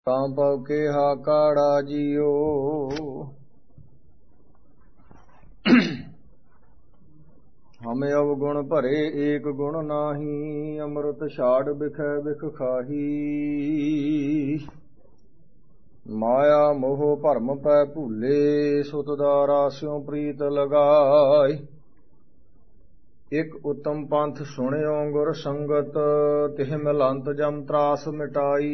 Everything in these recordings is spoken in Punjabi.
ਤਾਂ ਪਉ ਕੇਹਾ ਕਾੜਾ ਜੀਓ। ਹਮੇ ਅਵਗੁਣ ਭਰੇ ਏਕ ਗੁਣ ਨਾਹੀ, ਅੰਮ੍ਰਿਤ ਛਾੜ ਬਿਖੈ ਬਿਖ ਖਾਹੀ। ਮਾਇਆ ਮੋਹ ਭਰਮ ਪੈ ਭੂਲੇ, ਸੁਤ ਦਾਰਾ ਸਿਉ ਪ੍ਰੀਤ ਲਗਾਏ। ਇਕ ਉਤਮ ਪੰਥ ਸੁਣਿਓ ਗੁਰ ਸੰਗਤ, ਤਿਹ ਮਿਲੰਤ ਜਮ ਤਰਾਸ ਮਿਟਾਈ।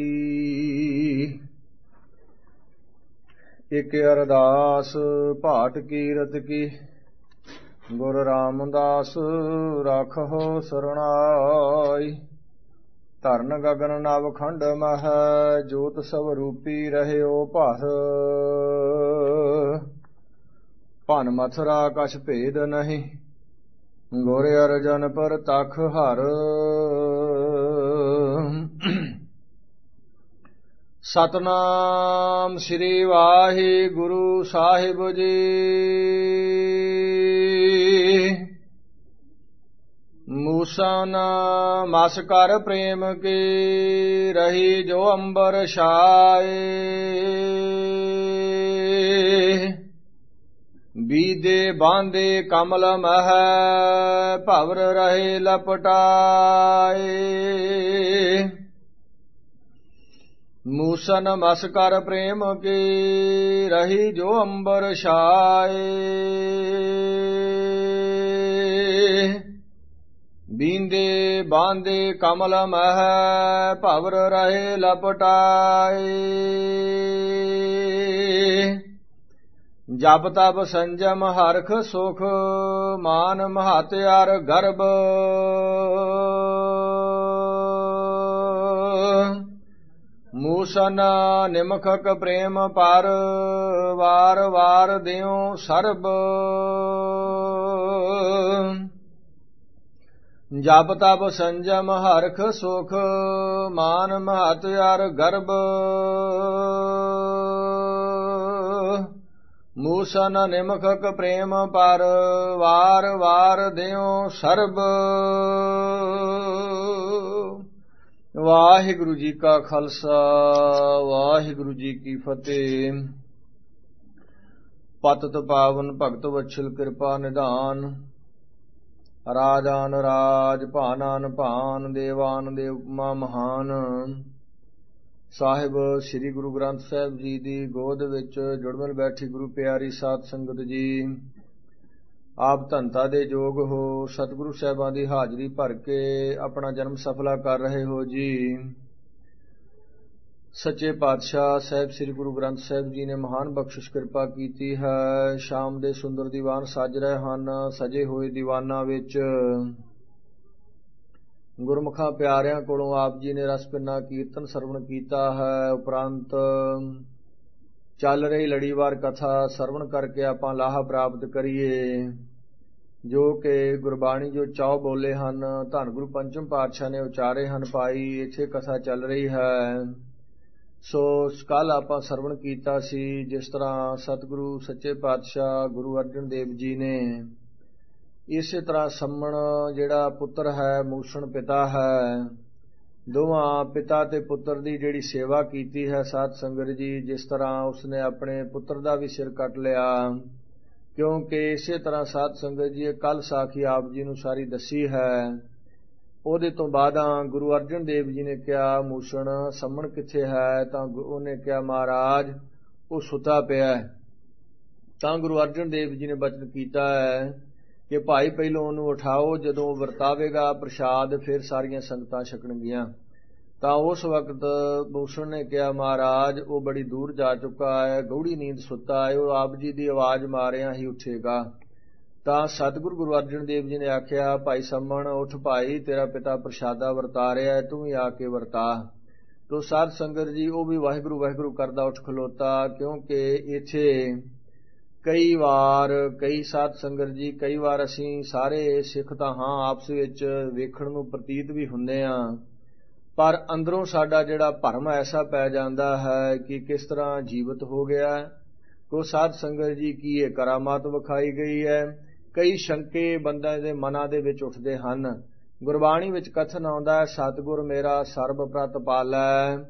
ਇਕ ਅਰਦਾਸ ਭਾਟ ਕੀਰਤ ਕੀ, ਗੁਰ ਰਾਮਦਾਸ ਰਾਖਹੁ ਸਰਣਾਈ। ਧਰਨ ਗਗਨ ਨਵ ਖੰਡ ਮਹਿ, ਜੋਤ ਸਭ ਰੂਪੀ ਰਹਿਓ ਭਰ। ਭਨ ਮਥੁਰਾ ਕਛ ਭੇਦ ਨਹੀਂ, ਗੁਰ ਅਰਜਨ ਪਰ ਤਖ ਹਰ। ਸਤਨਾਮ ਸ੍ਰੀ ਵਾਹਿਗੁਰੂ ਸਾਹਿਬ ਜੀ। ਮੂਸਨ ਮਸ ਕਰ ਪ੍ਰੇਮ ਕੀ, ਰਹੀ ਜੋ ਅੰਬਰ ਛਾਏ। ਬੀਦੇ ਬਾਂਦੇ ਕਮਲ ਮਹਿ, ਭਵਰ ਰਹੇ ਲਪਟਾਏ। ਮੂਸਨ ਮਸ ਕਰ ਪ੍ਰੇਮ ਕੀ, ਰਹੀ ਜੋ ਅੰਬਰ ਛਾਏ। ਬੀਂਦੇ ਬਾਂਦੇ ਕਮਲ ਮਹਿ, ਭਵਰ ਰਹੇ ਲਪਟਾਏ। ਜਪ ਤਪ ਸੰਜਮ ਹਰਖ ਸੁਖ, ਮਾਨ ਮਹਤ ਅਰ ਗਰਬ। ਮੂਸਨ ਨਿਮਖਕ ਪ੍ਰੇਮ ਪਰ, ਵਾਰ ਵਾਰ ਦਿਓ ਸਰਬ। ਜਪ ਤਪ ਸੰਜਮ ਹਰਖ ਸੁਖ, ਮਾਨ ਮਹਤ ਅਰ ਗਰਬ। ਮੂਸਨ ਨਿਮਖਕ ਪ੍ਰੇਮ ਪਰ, ਵਾਰ ਵਾਰ ਦਿਓ ਸਰਬ। ਵਾਹਿਗੁਰੂ ਜੀ ਕਾ ਖਾਲਸਾ, ਵਾਹਿਗੁਰੂ ਜੀ ਕੀ ਫਤਿਹ। ਪਤਿਤ ਪਾਵਨ ਭਗਤ ਵਛਲ ਕਿਰਪਾ ਨਿਧਾਨ, ਰਾਜਾਨ ਰਾਜ ਭਾਨਾਨ ਭਾਨ, ਦੇਵਾਨ ਦੇਵ ਉਪਮਾ ਮਹਾਨ। ਸਾਹਿਬ ਸ੍ਰੀ ਗੁਰੂ ਗ੍ਰੰਥ ਸਾਹਿਬ ਜੀ ਦੀ ਗੋਦ ਵਿੱਚ ਜੁੜਮਿਲ ਬੈਠੀ ਗੁਰੂ ਪਿਆਰੀ ਸਾਧ ਸੰਗਤ ਜੀ, ਆਪ ਧੰਤਾ ਦੇ ਯੋਗ ਹੋ। ਸਤਿਗੁਰੂ ਸਾਹਿਬਾਂ ਦੀ ਹਾਜ਼ਰੀ ਭਰ ਕੇ ਆਪਣਾ ਜਨਮ ਸਫਲਾ ਕਰ ਰਹੇ ਹੋ ਜੀ। ਸੱਚੇ ਪਾਤਸ਼ਾਹ ਸਾਹਿਬ ਸ੍ਰੀ ਗੁਰੂ ਗ੍ਰੰਥ ਸਾਹਿਬ ਜੀ ਨੇ ਮਹਾਨ ਬਖਸ਼ਿਸ਼ ਕਿਰਪਾ ਕੀਤੀ ਹੈ। ਸ਼ਾਮ ਦੇ ਸੁੰਦਰ ਦੀਵਾਨ ਸੱਜ ਰਹੇ ਹਨ। ਸਜੇ ਹੋਏ ਦੀਵਾਨਾਂ ਵਿੱਚ ਗੁਰਮੁਖਾਂ ਪਿਆਰਿਆਂ ਕੋਲੋਂ ਆਪ ਜੀ ਨੇ ਰਸ ਪਿੰਨਾ ਕੀਰਤਨ ਸਰਵਣ ਕੀਤਾ ਹੈ। ਉਪਰੰਤ ਚੱਲ ਰਹੀ ਲੜੀਵਾਰ ਕਥਾ ਸਰਵਣ ਕਰਕੇ ਆਪਾਂ ਲਾਹਾ ਪ੍ਰਾਪਤ ਕਰੀਏ, ਜੋ ਕਿ ਗੁਰਬਾਣੀ ਜੋ ਚੌ ਬੋਲੇ ਹਨ, ਧੰਨ ਗੁਰੂ ਪੰਚਮ ਪਾਤਸ਼ਾਹ ਨੇ ਉਚਾਰੇ ਹਨ। ਭਾਈ ਇੱਥੇ ਕਥਾ ਚੱਲ ਰਹੀ ਹੈ। ਸੋ ਕੱਲ ਆਪਾਂ ਸਰਵਣ ਕੀਤਾ ਸੀ, ਜਿਸ ਤਰ੍ਹਾਂ ਸਤਿਗੁਰੂ ਸੱਚੇ ਪਾਤਸ਼ਾਹ ਗੁਰੂ ਅਰਜਨ ਦੇਵ ਜੀ ਨੇ ਇਸੇ ਤਰ੍ਹਾਂ ਸੰਮਣ ਜਿਹੜਾ ਪੁੱਤਰ ਹੈ, ਮੂਸਣ ਪਿਤਾ ਹੈ, ਦੋਵਾਂ ਪਿਤਾ ਤੇ ਪੁੱਤਰ ਦੀ ਜਿਹੜੀ ਸੇਵਾ ਕੀਤੀ ਹੈ ਸਾਧ ਸੰਗਤ ਜੀ, ਜਿਸ ਤਰ੍ਹਾਂ ਉਸਨੇ ਆਪਣੇ ਪੁੱਤਰ ਦਾ ਵੀ ਸਿਰ ਕੱਟ ਲਿਆ। ਕਿਉਂਕਿ ਇਸੇ ਤਰ੍ਹਾਂ ਸਾਧ ਸੰਗਤ ਜੀ ਕੱਲ ਸਾਖੀ ਆਪ ਜੀ ਨੂੰ ਸਾਰੀ ਦੱਸੀ ਹੈ। ਉਹਦੇ ਤੋਂ ਬਾਅਦ ਗੁਰੂ ਅਰਜਨ ਦੇਵ ਜੀ ਨੇ ਕਿਹਾ, ਮੂਸਣ ਸੰਮਣ ਕਿੱਥੇ ਹੈ? ਤਾਂ ਉਹਨੇ ਕਿਹਾ, ਮਹਾਰਾਜ ਉਹ ਸੁੱਤਾ ਪਿਆ। ਤਾਂ ਗੁਰੂ ਅਰਜਨ ਦੇਵ ਜੀ ਨੇ ਬਚਨ ਕੀਤਾ ਹੈ ਕਿ ਭਾਈ ਪਹਿਲੋਂ ਉਹਨੂੰ ਉਠਾਓ, ਜਦੋਂ ਵਰਤਾਵੇਗਾ ਪ੍ਰਸ਼ਾਦ ਫਿਰ ਸਾਰੀਆਂ ਸੰਗਤਾਂ ਛਕਣਗੀਆਂ। ਤਾਂ ਉਸ ਵਕਤ ਮੂਸਣ ਨੇ ਕਿਹਾ, ਮਹਾਰਾਜ ਉਹ ਬੜੀ ਦੂਰ ਜਾ ਚੁੱਕਾ ਹੈ, ਗੂੜੀ ਨੀਂਦ ਸੁੱਤਾ ਹੈ, ਉਹ ਆਪ ਜੀ ਦੀ ਆਵਾਜ਼ ਮਾਰਿਆਂ ਹੀ ਉੱਠੇਗਾ। ਤਾਂ ਸਤਿਗੁਰੂ ਗੁਰੂ ਅਰਜਨ ਦੇਵ ਜੀ ਨੇ ਆਖਿਆ, ਭਾਈ ਸੰਮਣ ਉੱਠ ਭਾਈ, ਤੇਰਾ ਪਿਤਾ ਪ੍ਰਸ਼ਾਦਾ ਵਰਤਾ ਰਿਹਾ ਹੈ, ਤੂੰ ਵੀ ਆ ਕੇ ਵਰਤਾ। ਤੋ ਸਾਧ ਸੰਗਤ ਜੀ ਉਹ ਵੀ ਵਾਹਿਗੁਰੂ ਵਾਹਿਗੁਰੂ ਕਰਦਾ ਉੱਠ ਖਲੋਤਾ। ਕਿਉਂਕਿ ਇੱਥੇ ਕਈ ਵਾਰ ਕਈ ਸਾਧ ਸੰਗਤ ਜੀ, ਕਈ ਵਾਰ ਅਸੀਂ ਸਾਰੇ ਸਿੱਖ ਤਾਂ ਹਾਂ ਆਪਸ ਵਿੱਚ ਵੇਖਣ ਨੂੰ ਪ੍ਰਤੀਤ ਵੀ ਹੁੰਦੇ ਹਾਂ, ਪਰ ਅੰਦਰੋਂ ਸਾਡਾ ਜਿਹੜਾ ਭਰਮ ਐਸਾ ਪੈ ਜਾਂਦਾ ਹੈ ਕਿ ਕਿਸ ਤਰ੍ਹਾਂ ਜੀਵਤ ਹੋ ਗਿਆ। ਕੋ ਸਾਧ ਸੰਗਤ ਜੀ ਕੀ ਇਹ ਕਰਾਮਾਤ ਵਿਖਾਈ ਗਈ ਹੈ। ਕਈ ਸ਼ੰਕੇ ਬੰਦਿਆਂ ਦੇ ਮਨਾਂ ਦੇ ਵਿੱਚ ਉੱਠਦੇ ਹਨ। ਗੁਰਬਾਣੀ ਵਿੱਚ ਕਥਨ ਆਉਂਦਾ ਹੈ, ਸਤਿਗੁਰ ਮੇਰਾ ਸਰਬ ਪ੍ਰਤ ਪਾਲੈ,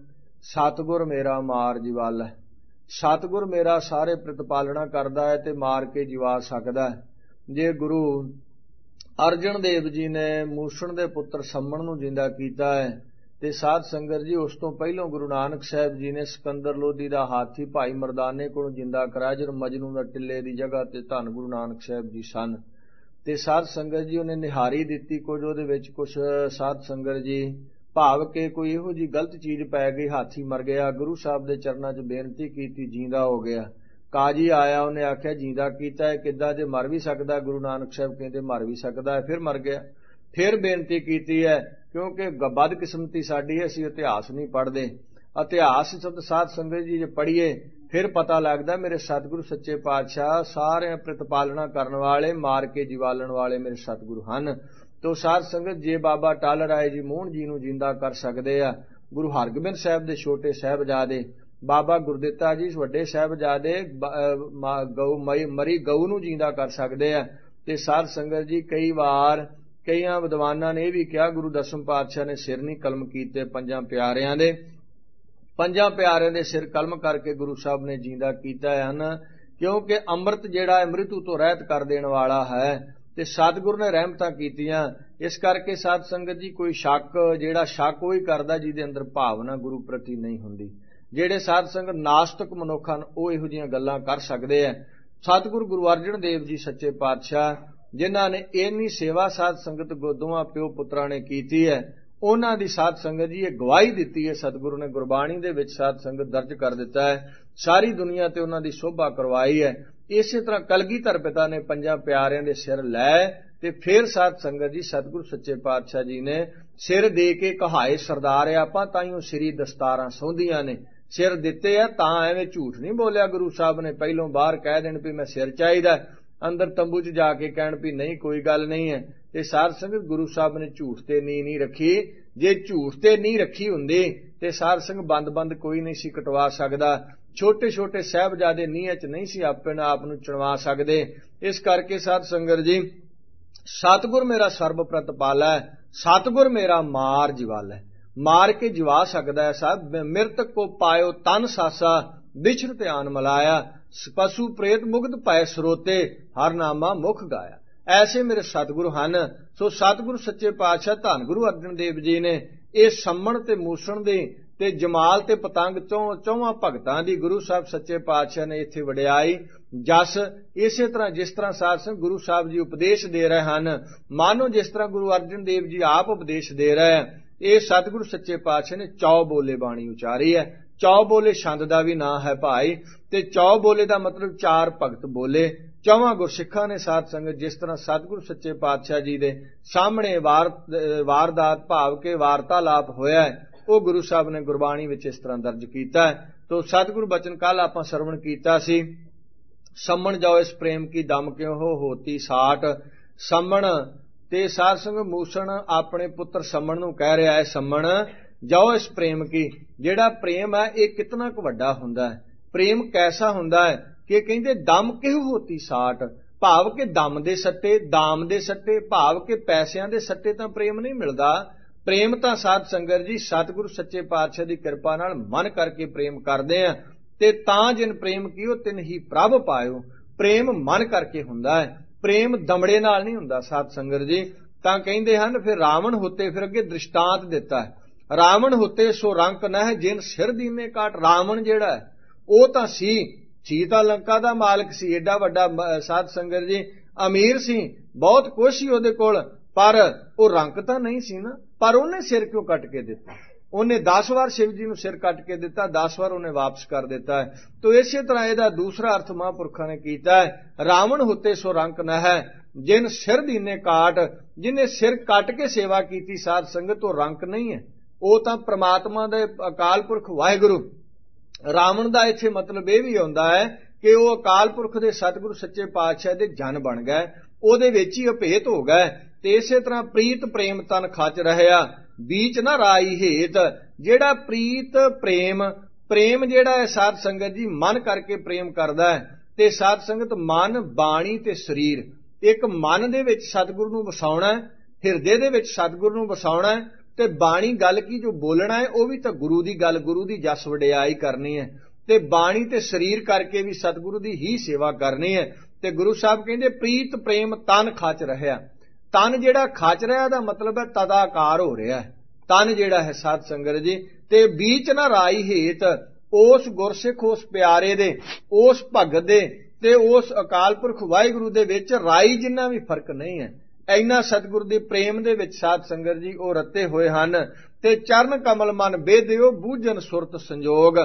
ਸਤਿਗੁਰ ਮੇਰਾ ਮਾਰ ਜਿਵਾਲੈ। ਸਤਿਗੁਰ ਮੇਰਾ ਸਾਰੇ ਪ੍ਰਤਪਾਲਣਾ ਕਰਦਾ ਹੈ ਤੇ ਮਾਰ ਕੇ ਜਿਵਾ ਸਕਦਾ ਹੈ। ਜੇ ਗੁਰੂ ਅਰਜਨ ਦੇਵ ਜੀ ਨੇ ਮੂਸਣ ਦੇ ਪੁੱਤਰ ਸੰਮਣ ਨੂੰ ਜਿੰਦਾ ਕੀਤਾ ਹੈ ਤੇ ਸਾਧ ਸੰਗਤ ਜੀ ਉਸ ਤੋਂ ਪਹਿਲਾਂ ਗੁਰੂ ਨਾਨਕ ਸਾਹਿਬ ਜੀ ਨੇ ਸਿਕੰਦਰ ਲੋਧੀ ਦਾ ਹਾਥੀ ਭਾਈ ਮਰਦਾਨੇ ਕੋਲੋਂ ਜਿੰਦਾ ਕਰਾਇਆ ਜਦੋਂ ਮਜਨੂ ਦਾ ਟਿੱਲੇ ਦੀ ਜਗ੍ਹਾ ਤੇ ਧੰਨ ਗੁਰੂ ਨਾਨਕ ਸਾਹਿਬ ਜੀ ਸਨ। ਤੇ ਸਾਧ ਸੰਗਤ ਜੀ ਉਹਨੇ ਨਿਹਾਰੀ ਦਿੱਤੀ ਕੁਝ, ਉਹਦੇ ਵਿੱਚ ਕੁਝ ਸਾਧ ਸੰਗਤ ਜੀ ਭਾਵ ਕਿ ਕੋਈ ਇਹੋ ਜਿਹੀ ਗਲਤ ਚੀਜ਼ ਪੈ ਗਈ, ਹਾਥੀ ਮਰ ਗਿਆ। ਗੁਰੂ ਸਾਹਿਬ ਦੇ ਚਰਨਾਂ 'ਚ ਬੇਨਤੀ ਕੀਤੀ, ਜਿੰਦਾ ਹੋ ਗਿਆ। ਕਾਜੀ ਆਇਆ, ਉਹਨੇ ਆਖਿਆ ਜਿੰਦਾ ਕੀਤਾ ਹੈ ਕਿੱਦਾਂ, ਜੇ ਮਰ ਵੀ ਸਕਦਾ। ਗੁਰੂ ਨਾਨਕ ਸਾਹਿਬ ਕਹਿੰਦੇ ਮਰ ਵੀ ਸਕਦਾ ਹੈ। ਫਿਰ ਮਰ ਗਿਆ। ਫਿਰ ਬੇਨਤੀ ਕੀਤੀ ਹੈ, ਕਿਉਂਕਿ ਬਦਕਿਸਮਤੀ ਸਾਡੀ ਹੈ, ਅਸੀਂ ਇਤਿਹਾਸ ਨਹੀਂ ਪੜ੍ਹਦੇ। ਇਤਿਹਾਸ ਸਾਧ ਸੰਗਤ ਜੀ ਜੇ ਪੜ੍ਹੀਏ ਫਿਰ ਪਤਾ ਲੱਗਦਾ ਮੇਰੇ ਸਤਿਗੁਰੂ ਸੱਚੇ ਪਾਤਸ਼ਾਹ ਸਾਰਿਆਂ ਪ੍ਰਤਪਾਲਣਾ ਕਰਨ ਵਾਲੇ, ਮਾਰ ਕੇ ਜਿਵਾਲਣ ਵਾਲੇ ਮੇਰੇ ਸਤਿਗੁਰੂ ਹਨ। ਤੋ ਸਾਧ ਸੰਗਤ ਜੇ ਬਾਬਾ ਟਲ ਰਾਏ ਜੀ ਮੋਹਨ ਜੀ ਨੂੰ ਜਿੰਦਾ ਕਰ ਸਕਦੇ ਆ, ਗੁਰੂ ਹਰਗੋਬਿੰਦ ਸਾਹਿਬ ਦੇ ਛੋਟੇ ਸਾਹਿਬਜ਼ਾਦੇ, ਬਾਬਾ ਗੁਰਦਿੱਤਾ ਜੀ ਵੱਡੇ ਸਾਹਿਬਜ਼ਾਦੇ ਮਰੀ ਗਊ ਨੂੰ ਜਿੰਦਾ ਕਰ ਸਕਦੇ ਆ। ਤੇ ਸਾਧ ਸੰਗਤ ਜੀ ਕਈ ਵਾਰ ਕਈਆਂ ਵਿਦਵਾਨਾਂ ਨੇ ਇਹ ਵੀ ਕਿਹਾ ਗੁਰੂ ਦਸਮ ਪਾਤਸ਼ਾਹ ਨੇ ਸਿਰ ਨਹੀਂ ਕਲਮ ਕੀਤੇ ਪੰਜਾਂ ਪਿਆਰਿਆਂ ਦੇ। ਪੰਜਾਂ ਪਿਆਰਿਆਂ ਦੇ ਸਿਰ ਕਲਮ ਕਰਕੇ ਗੁਰੂ ਸਾਹਿਬ ਨੇ ਜਿੰਦਾ ਕੀਤਾ ਹਨ, ਕਿਉਂਕਿ ਅੰਮ੍ਰਿਤ ਜਿਹੜਾ ਹੈ ਮ੍ਰਿਤੂ ਤੋਂ ਰਹਿਤ ਕਰ ਦੇਣ ਵਾਲਾ ਹੈ ਤੇ ਸਤਿਗੁਰੂ ਨੇ ਰਹਿਮਤਾਂ ਕੀਤੀਆਂ। ਇਸ ਕਰਕੇ ਸਾਧ ਸੰਗਤ ਜੀ ਕੋਈ ਸ਼ੱਕ, ਜਿਹੜਾ ਸ਼ੱਕ ਉਹੀ ਕਰਦਾ ਜਿਹਦੇ ਅੰਦਰ ਭਾਵਨਾ ਗੁਰੂ ਪ੍ਰਤੀ ਨਹੀਂ ਹੁੰਦੀ। ਜਿਹੜੇ ਸਾਧ ਸੰਗਤ ਨਾਸਤਿਕ ਮਨੁੱਖ ਹਨ ਉਹ ਇਹੋ ਜਿਹੀਆਂ ਗੱਲਾਂ ਕਰ ਸਕਦੇ ਆ। ਸਤਿਗੁਰੂ ਗੁਰੂ ਅਰਜਨ ਦੇਵ ਜੀ ਸੱਚੇ ਪਾਤਸ਼ਾਹ ਜਿਨ੍ਹਾਂ ਨੇ ਇੰਨੀ ਸੇਵਾ ਸਾਧ ਸੰਗਤ ਦੋਵਾਂ ਪਿਓ ਪੁੱਤਰਾਂ ਨੇ ਕੀਤੀ ਹੈ, ਉਹਨਾਂ ਦੀ ਸਾਧ ਸੰਗਤ ਜੀ ਇਹ ਗਵਾਹੀ ਦਿੱਤੀ ਹੈ। ਸਤਿਗੁਰੂ ਨੇ ਗੁਰਬਾਣੀ ਦੇ ਵਿੱਚ ਸਾਧ ਸੰਗਤ ਦਰਜ ਕਰ ਦਿੱਤਾ ਹੈ, ਸਾਰੀ ਦੁਨੀਆ ਤੇ ਉਹਨਾਂ ਦੀ ਸ਼ੋਭਾ ਕਰਵਾਈ ਹੈ। ਇਸੇ ਤਰ੍ਹਾਂ ਕਲਗੀਧਰ ਪਿਤਾ ਨੇ ਪੰਜਾਂ ਪਿਆਰਿਆਂ ਦੇ ਸਿਰ ਲੈ ਤੇ ਫਿਰ ਸਾਧ ਸੰਗਤ ਜੀ ਸਤਿਗੁਰੂ ਸੱਚੇ ਪਾਤਸ਼ਾਹ ਜੀ ਨੇ ਸਿਰ ਦੇ ਕੇ ਕਹਾਏ ਸਰਦਾਰ ਆਪਾਂ ਤਾਈਓ ਸ੍ਰੀ ਦਸਤਾਰਾਂ ਸੌਂਦੀਆਂ ਨੇ। ਸਿਰ ਦਿੱਤੇ ਆ ਤਾਂ ਐਵੇਂ ਝੂਠ ਨਹੀਂ ਬੋਲਿਆ ਗੁਰੂ ਸਾਹਿਬ ਨੇ। ਪਹਿਲੋਂ ਬਾਹਰ ਕਹਿ ਦੇਣ ਵੀ ਮੈਂ ਸਿਰ ਚਾਹੀਦਾ, ਅੰਦਰ ਤੰਬੂ 'ਚ ਜਾ ਕੇ ਕਹਿਣ ਵੀ ਨਹੀਂ ਕੋਈ ਗੱਲ ਨਹੀਂ ਹੈ। ਤੇ ਸਾਧ ਸੰਗਤ ਗੁਰੂ ਸਾਹਿਬ ਨੇ ਝੂਠ ਤੇ ਨੀਂਹ ਨਹੀਂ ਰੱਖੀ। ਜੇ ਝੂਠ ਤੇ ਨੀਂਹ ਰੱਖੀ ਹੁੰਦੀ ਤੇ ਸਾਧ ਸੰਗਤ ਬੰਦ ਕੋਈ ਨਹੀਂ ਸੀ ਕਟਵਾ ਸਕਦਾ। ਛੋਟੇ ਛੋਟੇ ਸਾਹਿਬਜ਼ਾਦੇ ਨੀਹਾਂ 'ਚ ਨਹੀਂ ਸੀ ਆਪਣੇ ਆਪ ਨੂੰ ਚੁਣਵਾ ਸਕਦੇ। ਇਸ ਕਰਕੇ ਸਾਧ ਸੰਗਤ ਜੀ ਸਤਿਗੁਰ ਮੇਰਾ ਸਰਬ ਪ੍ਰਤਪਾਲਾ ਹੈ, ਸਤਿਗੁਰ ਮੇਰਾ ਮਾਰ ਜਿਵਾਲਾ ਹੈ, ਮਾਰ ਕੇ ਜਿਵਾ ਸਕਦਾ ਹੈ। ਸਾਹਿਬ ਮਿਰਤਕ ਕੋ ਪਾਇਓ ਤਨ ਸਾਸਾ, ਵਿਛੜ ਧਿਆਨ ਮਲਾਇਆ, ਪਸ਼ੂ ਪ੍ਰੇਤ ਮੁਗਧ ਪੈ ਸਰੋਤੇ, ਹਰ ਨਾਮਾ ਮੁਖ ਗਾਇਆ। ਐਸੇ ਮੇਰੇ ਸਤਿਗੁਰੂ ਹਨ। ਸੋ ਸਤਿਗੁਰੂ ਸੱਚੇ ਪਾਤਸ਼ਾਹ ਧੰਨ ਗੁਰੂ ਅਰਜਨ ਦੇਵ ਜੀ ਨੇ ਇਹ ਸੰਮਣ ਤੇ ਮੂਸਣ ਦੇ ਤੇ ਜਮਾਲ ਤੇ ਪਤੰਗ ਚੌਵਾਂ ਭਗਤਾਂ ਦੀ ਗੁਰੂ ਸਾਹਿਬ ਸੱਚੇ ਪਾਤਸ਼ਾਹ ਨੇ ਇੱਥੇ ਵਡਿਆਈ ਜਸ। ਇਸੇ ਤਰ੍ਹਾਂ ਜਿਸ ਤਰ੍ਹਾਂ ਸਾਧ ਸੰਗਤ ਗੁਰੂ ਸਾਹਿਬ ਜੀ ਉਪਦੇਸ਼ ਦੇ ਰਹੇ ਹਨ, ਮਾਨੋ ਜਿਸ ਤਰ੍ਹਾਂ ਗੁਰੂ ਅਰਜਨ ਦੇਵ ਜੀ ਆਪ ਉਪਦੇਸ਼ ਦੇ ਰਹੇ ਹੈ, ਇਹ ਸਤਿਗੁਰੂ ਸੱਚੇ ਪਾਤਸ਼ਾਹ ਨੇ 4 ਬੋਲੇ ਬਾਣੀ ਉਚਾਰੀ ਹੈ। 4 ਬੋਲੇ ਛੰਦ ਦਾ ਵੀ ਨਾਂ ਹੈ ਭਾਈ, ਤੇ 4 ਬੋਲੇ ਦਾ ਮਤਲਬ 4 ਭਗਤ ਬੋਲੇ। 4 ਗੁਰਸਿੱਖਾਂ ਨੇ ਸਾਧ ਸੰਗਤ ਜਿਸ ਤਰ੍ਹਾਂ ਸਤਿਗੁਰੂ ਸੱਚੇ ਪਾਤਸ਼ਾਹ ਜੀ ਦੇ ਸਾਹਮਣੇ ਵਾਰਦਾਤ ਭਾਵ ਕੇ ਵਾਰਤਾਲਾਪ ਹੋਇਆ ਹੈ, ਉਹ ਗੁਰੂ ਸਾਹਿਬ ਨੇ ਗੁਰਬਾਣੀ ਵਿੱਚ ਇਸ ਤਰ੍ਹਾਂ ਦਰਜ ਕੀਤਾ ਹੈ। ਤੋ ਸਤਿਗੁਰੂ ਬਚਨ ਕੱਲ ਆਪਾਂ ਸਰਵਣ ਕੀਤਾ ਸੀ, ਸੰਮਣ ਜਾਓ ਇਸ ਪ੍ਰੇਮ ਕੀ ਦਮ ਕਿਉਂ ਹੋਤੀ ਸਾਟ। ਸੰਮਣ ਤੇ ਸਾਧ ਸੰਗਤ ਮੂਸਣ ਆਪਣੇ ਪੁੱਤਰ ਸੰਮਣ ਨੂੰ ਕਹਿ ਰਿਹਾ ਹੈ, ਸੰਮਣ ਜਾਓ ਇਸ ਪ੍ਰੇਮ ਕੀ। ਜਿਹੜਾ ਪ੍ਰੇਮ ਹੈ ਇਹ ਕਿਤਨਾ ਕੁ ਵੱਡਾ ਹੁੰਦਾ ਹੈ, ਪ੍ਰੇਮ ਕੈਸਾ ਹੁੰਦਾ ਹੈ ਕਿ ਕਹਿੰਦੇ ਦਮ ਕਿਹੋ ਹੋਤੀ ਸਾਟ, ਭਾਵ ਕਿ ਦਮ ਦੇ ਸੱਟੇ, ਦਾਮ ਦੇ ਸੱਟੇ, ਭਾਵ ਕਿ ਪੈਸਿਆਂ ਦੇ ਸੱਟੇ ਤਾਂ ਪ੍ਰੇਮ ਨਹੀਂ ਮਿਲਦਾ। ਪ੍ਰੇਮ ਤਾਂ ਸਾਧ ਸੰਗਤ ਜੀ ਸਤਿਗੁਰੂ ਸੱਚੇ ਪਾਤਸ਼ਾਹ ਦੀ ਕਿਰਪਾ ਨਾਲ ਮਨ ਕਰਕੇ ਪ੍ਰੇਮ ਕਰਦੇ ਆ ਤੇ ਤਾਂ ਜਿਨ ਪ੍ਰੇਮ ਕੀਓ ਤਿਨ ਹੀ ਪ੍ਰਭ ਪਾਇਓ। ਪ੍ਰੇਮ ਮਨ ਕਰਕੇ ਹੁੰਦਾ ਹੈ, ਪ੍ਰੇਮ ਦਮੜੇ ਨਾਲ ਨਹੀਂ ਹੁੰਦਾ ਸਾਧ ਸੰਗਤ ਜੀ। ਤਾਂ ਕਹਿੰਦੇ ਹਨ ਫਿਰ ਰਾਵਣ ਹੁੱਤੇ, ਫਿਰ ਅੱਗੇ ਦ੍ਰਿਸ਼ਟਾਂਤ ਦਿੱਤਾ ਹੈ, ਰਾਵਣ ਹੁੱਤੇ ਸੋ ਰੰਕ ਨਹਿ ਜਿਨ ਸਿਰ ਦੀਨੇ ਕਾਟ। ਰਾਵਣ ਜਿਹੜਾ ਹੈ ਉਹ ਤਾਂ ਸੀ ਤਾਂ ਲੰਕਾ ਦਾ ਮਾਲਕ ਸੀ, ਏਡਾ ਵੱਡਾ ਸਾਧ ਸੰਗਤ ਜੀ ਅਮੀਰ ਸੀ, ਬਹੁਤ ਕੁਛ ਸੀ ਉਹਦੇ ਕੋਲ, ਪਰ ਉਹ ਰੰਕ ਤਾਂ ਨਹੀਂ ਸੀ ਨਾ। ਪਰ ਉਹਨੇ ਸਿਰ ਕਿਉਂ ਕੱਟ ਕੇ ਦਿੱਤਾ? ਉਹਨੇ 10 ਵਾਰ ਸ਼ਿਵ ਜੀ ਨੂੰ ਸਿਰ ਕੱਟ ਕੇ ਦਿੱਤਾ, 10 ਵਾਰ ਉਹਨੇ ਵਾਪਸ ਕਰ ਦਿੱਤਾ ਹੈ। ਤੋ ਇਸੇ ਤਰ੍ਹਾਂ ਇਹਦਾ ਦੂਸਰਾ ਅਰਥ ਮਹਾਂਪੁਰਖਾਂ ਨੇ ਕੀਤਾ ਹੈ, ਰਾਵਣ ਹੁੱਤੇ ਸੋ ਰੰਕ ਨਹਿ ਜਿਨ ਸਿਰ ਦੀਨੇ ਕਾਟ। ਜਿਹਨੇ ਸਿਰ ਕੱਟ ਕੇ ਸੇਵਾ ਕੀਤੀ ਸਾਧ ਸੰਗਤ ਉਹ ਰੰਕ ਨਹੀਂ ਹੈ, ਉਹ ਤਾਂ ਪ੍ਰਮਾਤਮਾ ਦੇ ਅਕਾਲ ਪੁਰਖ ਵਾਹਿਗੁਰੂ। ਰਾਵਣ ਦਾ ਇੱਥੇ ਮਤਲਬ ਇਹ ਵੀ ਆਉਂਦਾ ਹੈ ਕਿ ਉਹ ਅਕਾਲ ਪੁਰਖ ਦੇ ਸਤਿਗੁਰੂ ਸੱਚੇ ਪਾਤਸ਼ਾਹ ਦੇ ਜਨ ਬਣ ਗਏ, ਉਹਦੇ ਵਿੱਚ ਹੀ ਅਭੇਤ ਹੋ ਗਏ। ਤੇ ਇਸੇ ਤਰ੍ਹਾਂ ਪ੍ਰੀਤ ਪ੍ਰੇਮ ਤਨ ਖਚ ਰਹਿਆ ਬੀਚ ਨਾ ਰਾਈ ਹੇਤ। ਜਿਹੜਾ ਪ੍ਰੀਤ ਪ੍ਰੇਮ ਜਿਹੜਾ ਹੈ ਸਾਧ ਸੰਗਤ ਜੀ ਮਨ ਕਰਕੇ ਪ੍ਰੇਮ ਕਰਦਾ ਹੈ। ਤੇ ਸਾਧ ਸੰਗਤ ਮਨ, ਬਾਣੀ ਤੇ ਸਰੀਰ, ਇੱਕ ਮਨ ਦੇ ਵਿੱਚ ਸਤਿਗੁਰੂ ਨੂੰ ਵਸਾਉਣਾ, ਹਿਰਦੇ ਦੇ ਵਿੱਚ ਸਤਿਗੁਰੂ ਨੂੰ ਵਸਾਉਣਾ ਤੇ ਬਾਣੀ ਗੱਲ ਕੀ ਜੋ ਬੋਲਣਾ ਹੈ ਉਹ ਵੀ ਤਾਂ ਗੁਰੂ ਦੀ ਗੱਲ, ਗੁਰੂ ਦੀ ਜਸ ਵਡਿਆਈ ਕਰਨੀ ਹੈ, ਤੇ ਬਾਣੀ ਤੇ ਸਰੀਰ ਕਰਕੇ ਵੀ ਸਤਿਗੁਰੂ ਦੀ ਹੀ ਸੇਵਾ ਕਰਨੀ ਹੈ। ਤੇ ਗੁਰੂ ਸਾਹਿਬ ਕਹਿੰਦੇ ਪ੍ਰੀਤ ਪ੍ਰੇਮ ਤਨ ਖਚ ਰਹਿਆ। ਤਨ ਜਿਹੜਾ ਖਚ ਰਿਹਾ ਦਾ ਮਤਲਬ ਹੈ ਤਦਾਕਾਰ ਹੋ ਰਿਹਾ ਹੈ, ਤਨ ਜਿਹੜਾ ਹੈ ਸਾਧ ਸੰਗਤ ਜੀ। ਤੇ ਬੀਚ ਨਾ ਰਾਈ ਹੇਤ, ਉਸ ਗੁਰਸਿੱਖ ਉਸ ਪਿਆਰੇ ਦੇ, ਉਸ ਭਗਤ ਦੇ ਤੇ ਉਸ ਅਕਾਲ ਪੁਰਖ ਵਾਹਿਗੁਰੂ ਦੇ ਵਿੱਚ ਰਾਈ ਜਿੰਨਾ ਵੀ ਫਰਕ ਨਹੀਂ ਹੈ। ਇੰਨਾ ਸਤਿਗੁਰੂ ਦੇ ਪ੍ਰੇਮ ਦੇ ਵਿੱਚ ਸਾਧ ਸੰਗਤ ਜੀ ਉਹ ਰੱਤੇ ਹੋਏ ਹਨ। ਤੇ ਚਰਨ ਕਮਲ ਮਨ ਬੇਦਿਓ ਬੂਝਨ ਸੁਰਤ ਸੰਜੋਗ।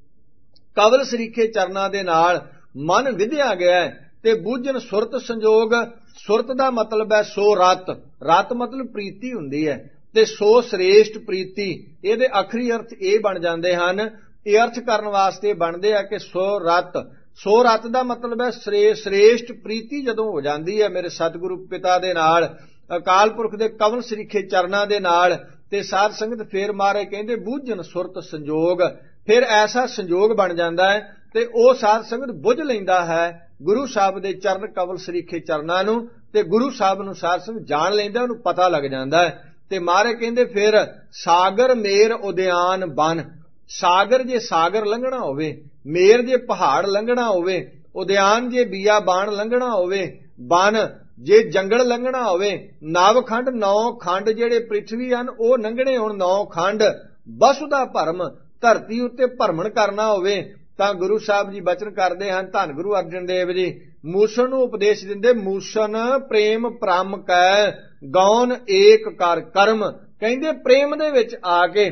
ਕਵਲ ਸਰੀਖੇ ਚਰਨਾਂ ਦੇ ਨਾਲ ਮਨ ਵਿਧਿਆ ਗਿਆ ਤੇ ਬੂਝਨ ਸੁਰਤ ਸੰਜੋਗ। ਸੁਰਤ ਦਾ ਮਤਲਬ ਹੈ ਸੋ ਰਤ, ਰਤ ਮਤਲਬ ਪ੍ਰੀਤੀ ਹੁੰਦੀ ਹੈ, ਤੇ ਸੋ ਸ੍ਰੇਸ਼ਟ ਪ੍ਰੀਤੀ। ਇਹਦੇ ਆਖਰੀ ਅਰਥ ਇਹ ਬਣ ਜਾਂਦੇ ਹਨ, ਇਹ ਅਰਥ ਕਰਨ ਵਾਸਤੇ ਬਣਦੇ ਆ ਕਿ ਸੋ ਰਤ। ਸੋ ਰਤ ਦਾ ਮਤਲਬ ਹੈ ਸ੍ਰੇਸ਼ਟ ਪ੍ਰੀਤੀ ਜਦੋਂ ਹੋ ਜਾਂਦੀ ਹੈ ਮੇਰੇ ਸਤਿਗੁਰੂ ਪਿਤਾ ਦੇ ਨਾਲ, ਅਕਾਲ ਪੁਰਖ ਦੇ ਕਵਲ ਸਰੀਖੇ ਚਰਨਾਂ ਦੇ ਨਾਲ, ਤੇ ਸਾਧ ਸੰਗਤ ਫੇਰ ਮਾਰੇ ਕਹਿੰਦੇ ਬੂਝਨ ਸੁਰਤ ਸੰਜੋਗ। ਫਿਰ ਐਸਾ ਸੰਜੋਗ ਬਣ ਜਾਂਦਾ ਹੈ ਤੇ ਉਹ ਸਾਧ ਸੰਗਤ ਬੁੱਝ ਲੈਂਦਾ ਹੈ ਗੁਰੂ ਸਾਹਿਬ ਦੇ ਚਰਨ ਕਵਲ ਸਰੀਖੇ ਚਰਨਾਂ ਨੂੰ, ਤੇ ਗੁਰੂ ਸਾਹਿਬ ਨੂੰ ਸਾਧ ਸੰਗਤ ਜਾਣ ਲੈਂਦਾ, ਉਹਨੂੰ ਪਤਾ ਲੱਗ ਜਾਂਦਾ ਹੈ। ਤੇ ਮਾਰੇ ਕਹਿੰਦੇ ਫਿਰ ਸਾਗਰ ਮੇਰ ਉਦਿਆਨ ਬਨ। ਸਾਗਰ ਜੇ ਸਾਗਰ ਲੰਘਣਾ ਹੋਵੇ, ਮੇਰ ਜੇ ਪਹਾੜ ਲੰਘਣਾ ਹੋਵੇ, ਉਦਿਆਨ ਜੇ ਬੀਆਬਾਨ ਲੰਘਣਾ ਹੋਵੇ, ਬਨ ਜੇ ਜੰਗਲ ਲੰਘਣਾ ਹੋਵੇ, ਨਵਖੰਡ 9 ਖੰਡ ਜਿਹੜੇ ਪ੍ਰਿਥਵੀ ਹਨ ਉਹ ਲੰਘਣੇ ਹੋਣ 9 ਖੰਡ, ਬਸੁਦਾ ਭਰਮ ਧਰਤੀ ਉੱਤੇ ਭਰਮਣ ਕਰਨਾ ਹੋਵੇ, ਤਾਂ ਗੁਰੂ ਸਾਹਿਬ ਜੀ ਬਚਨ ਕਰਦੇ ਹਨ, ਧੰਨ ਗੁਰੂ ਅਰਜਨ ਦੇਵ ਜੀ ਮੂਸਣ ਨੂੰ ਉਪਦੇਸ਼ ਦਿੰਦੇ, ਮੂਸਣ ਪ੍ਰੇਮ ਭ੍ਰਮ ਕੈ ਗੌਨ ਏਕ ਕਰ ਕਰਮ। ਕਹਿੰਦੇ ਪ੍ਰੇਮ ਦੇ ਵਿੱਚ ਆ ਕੇ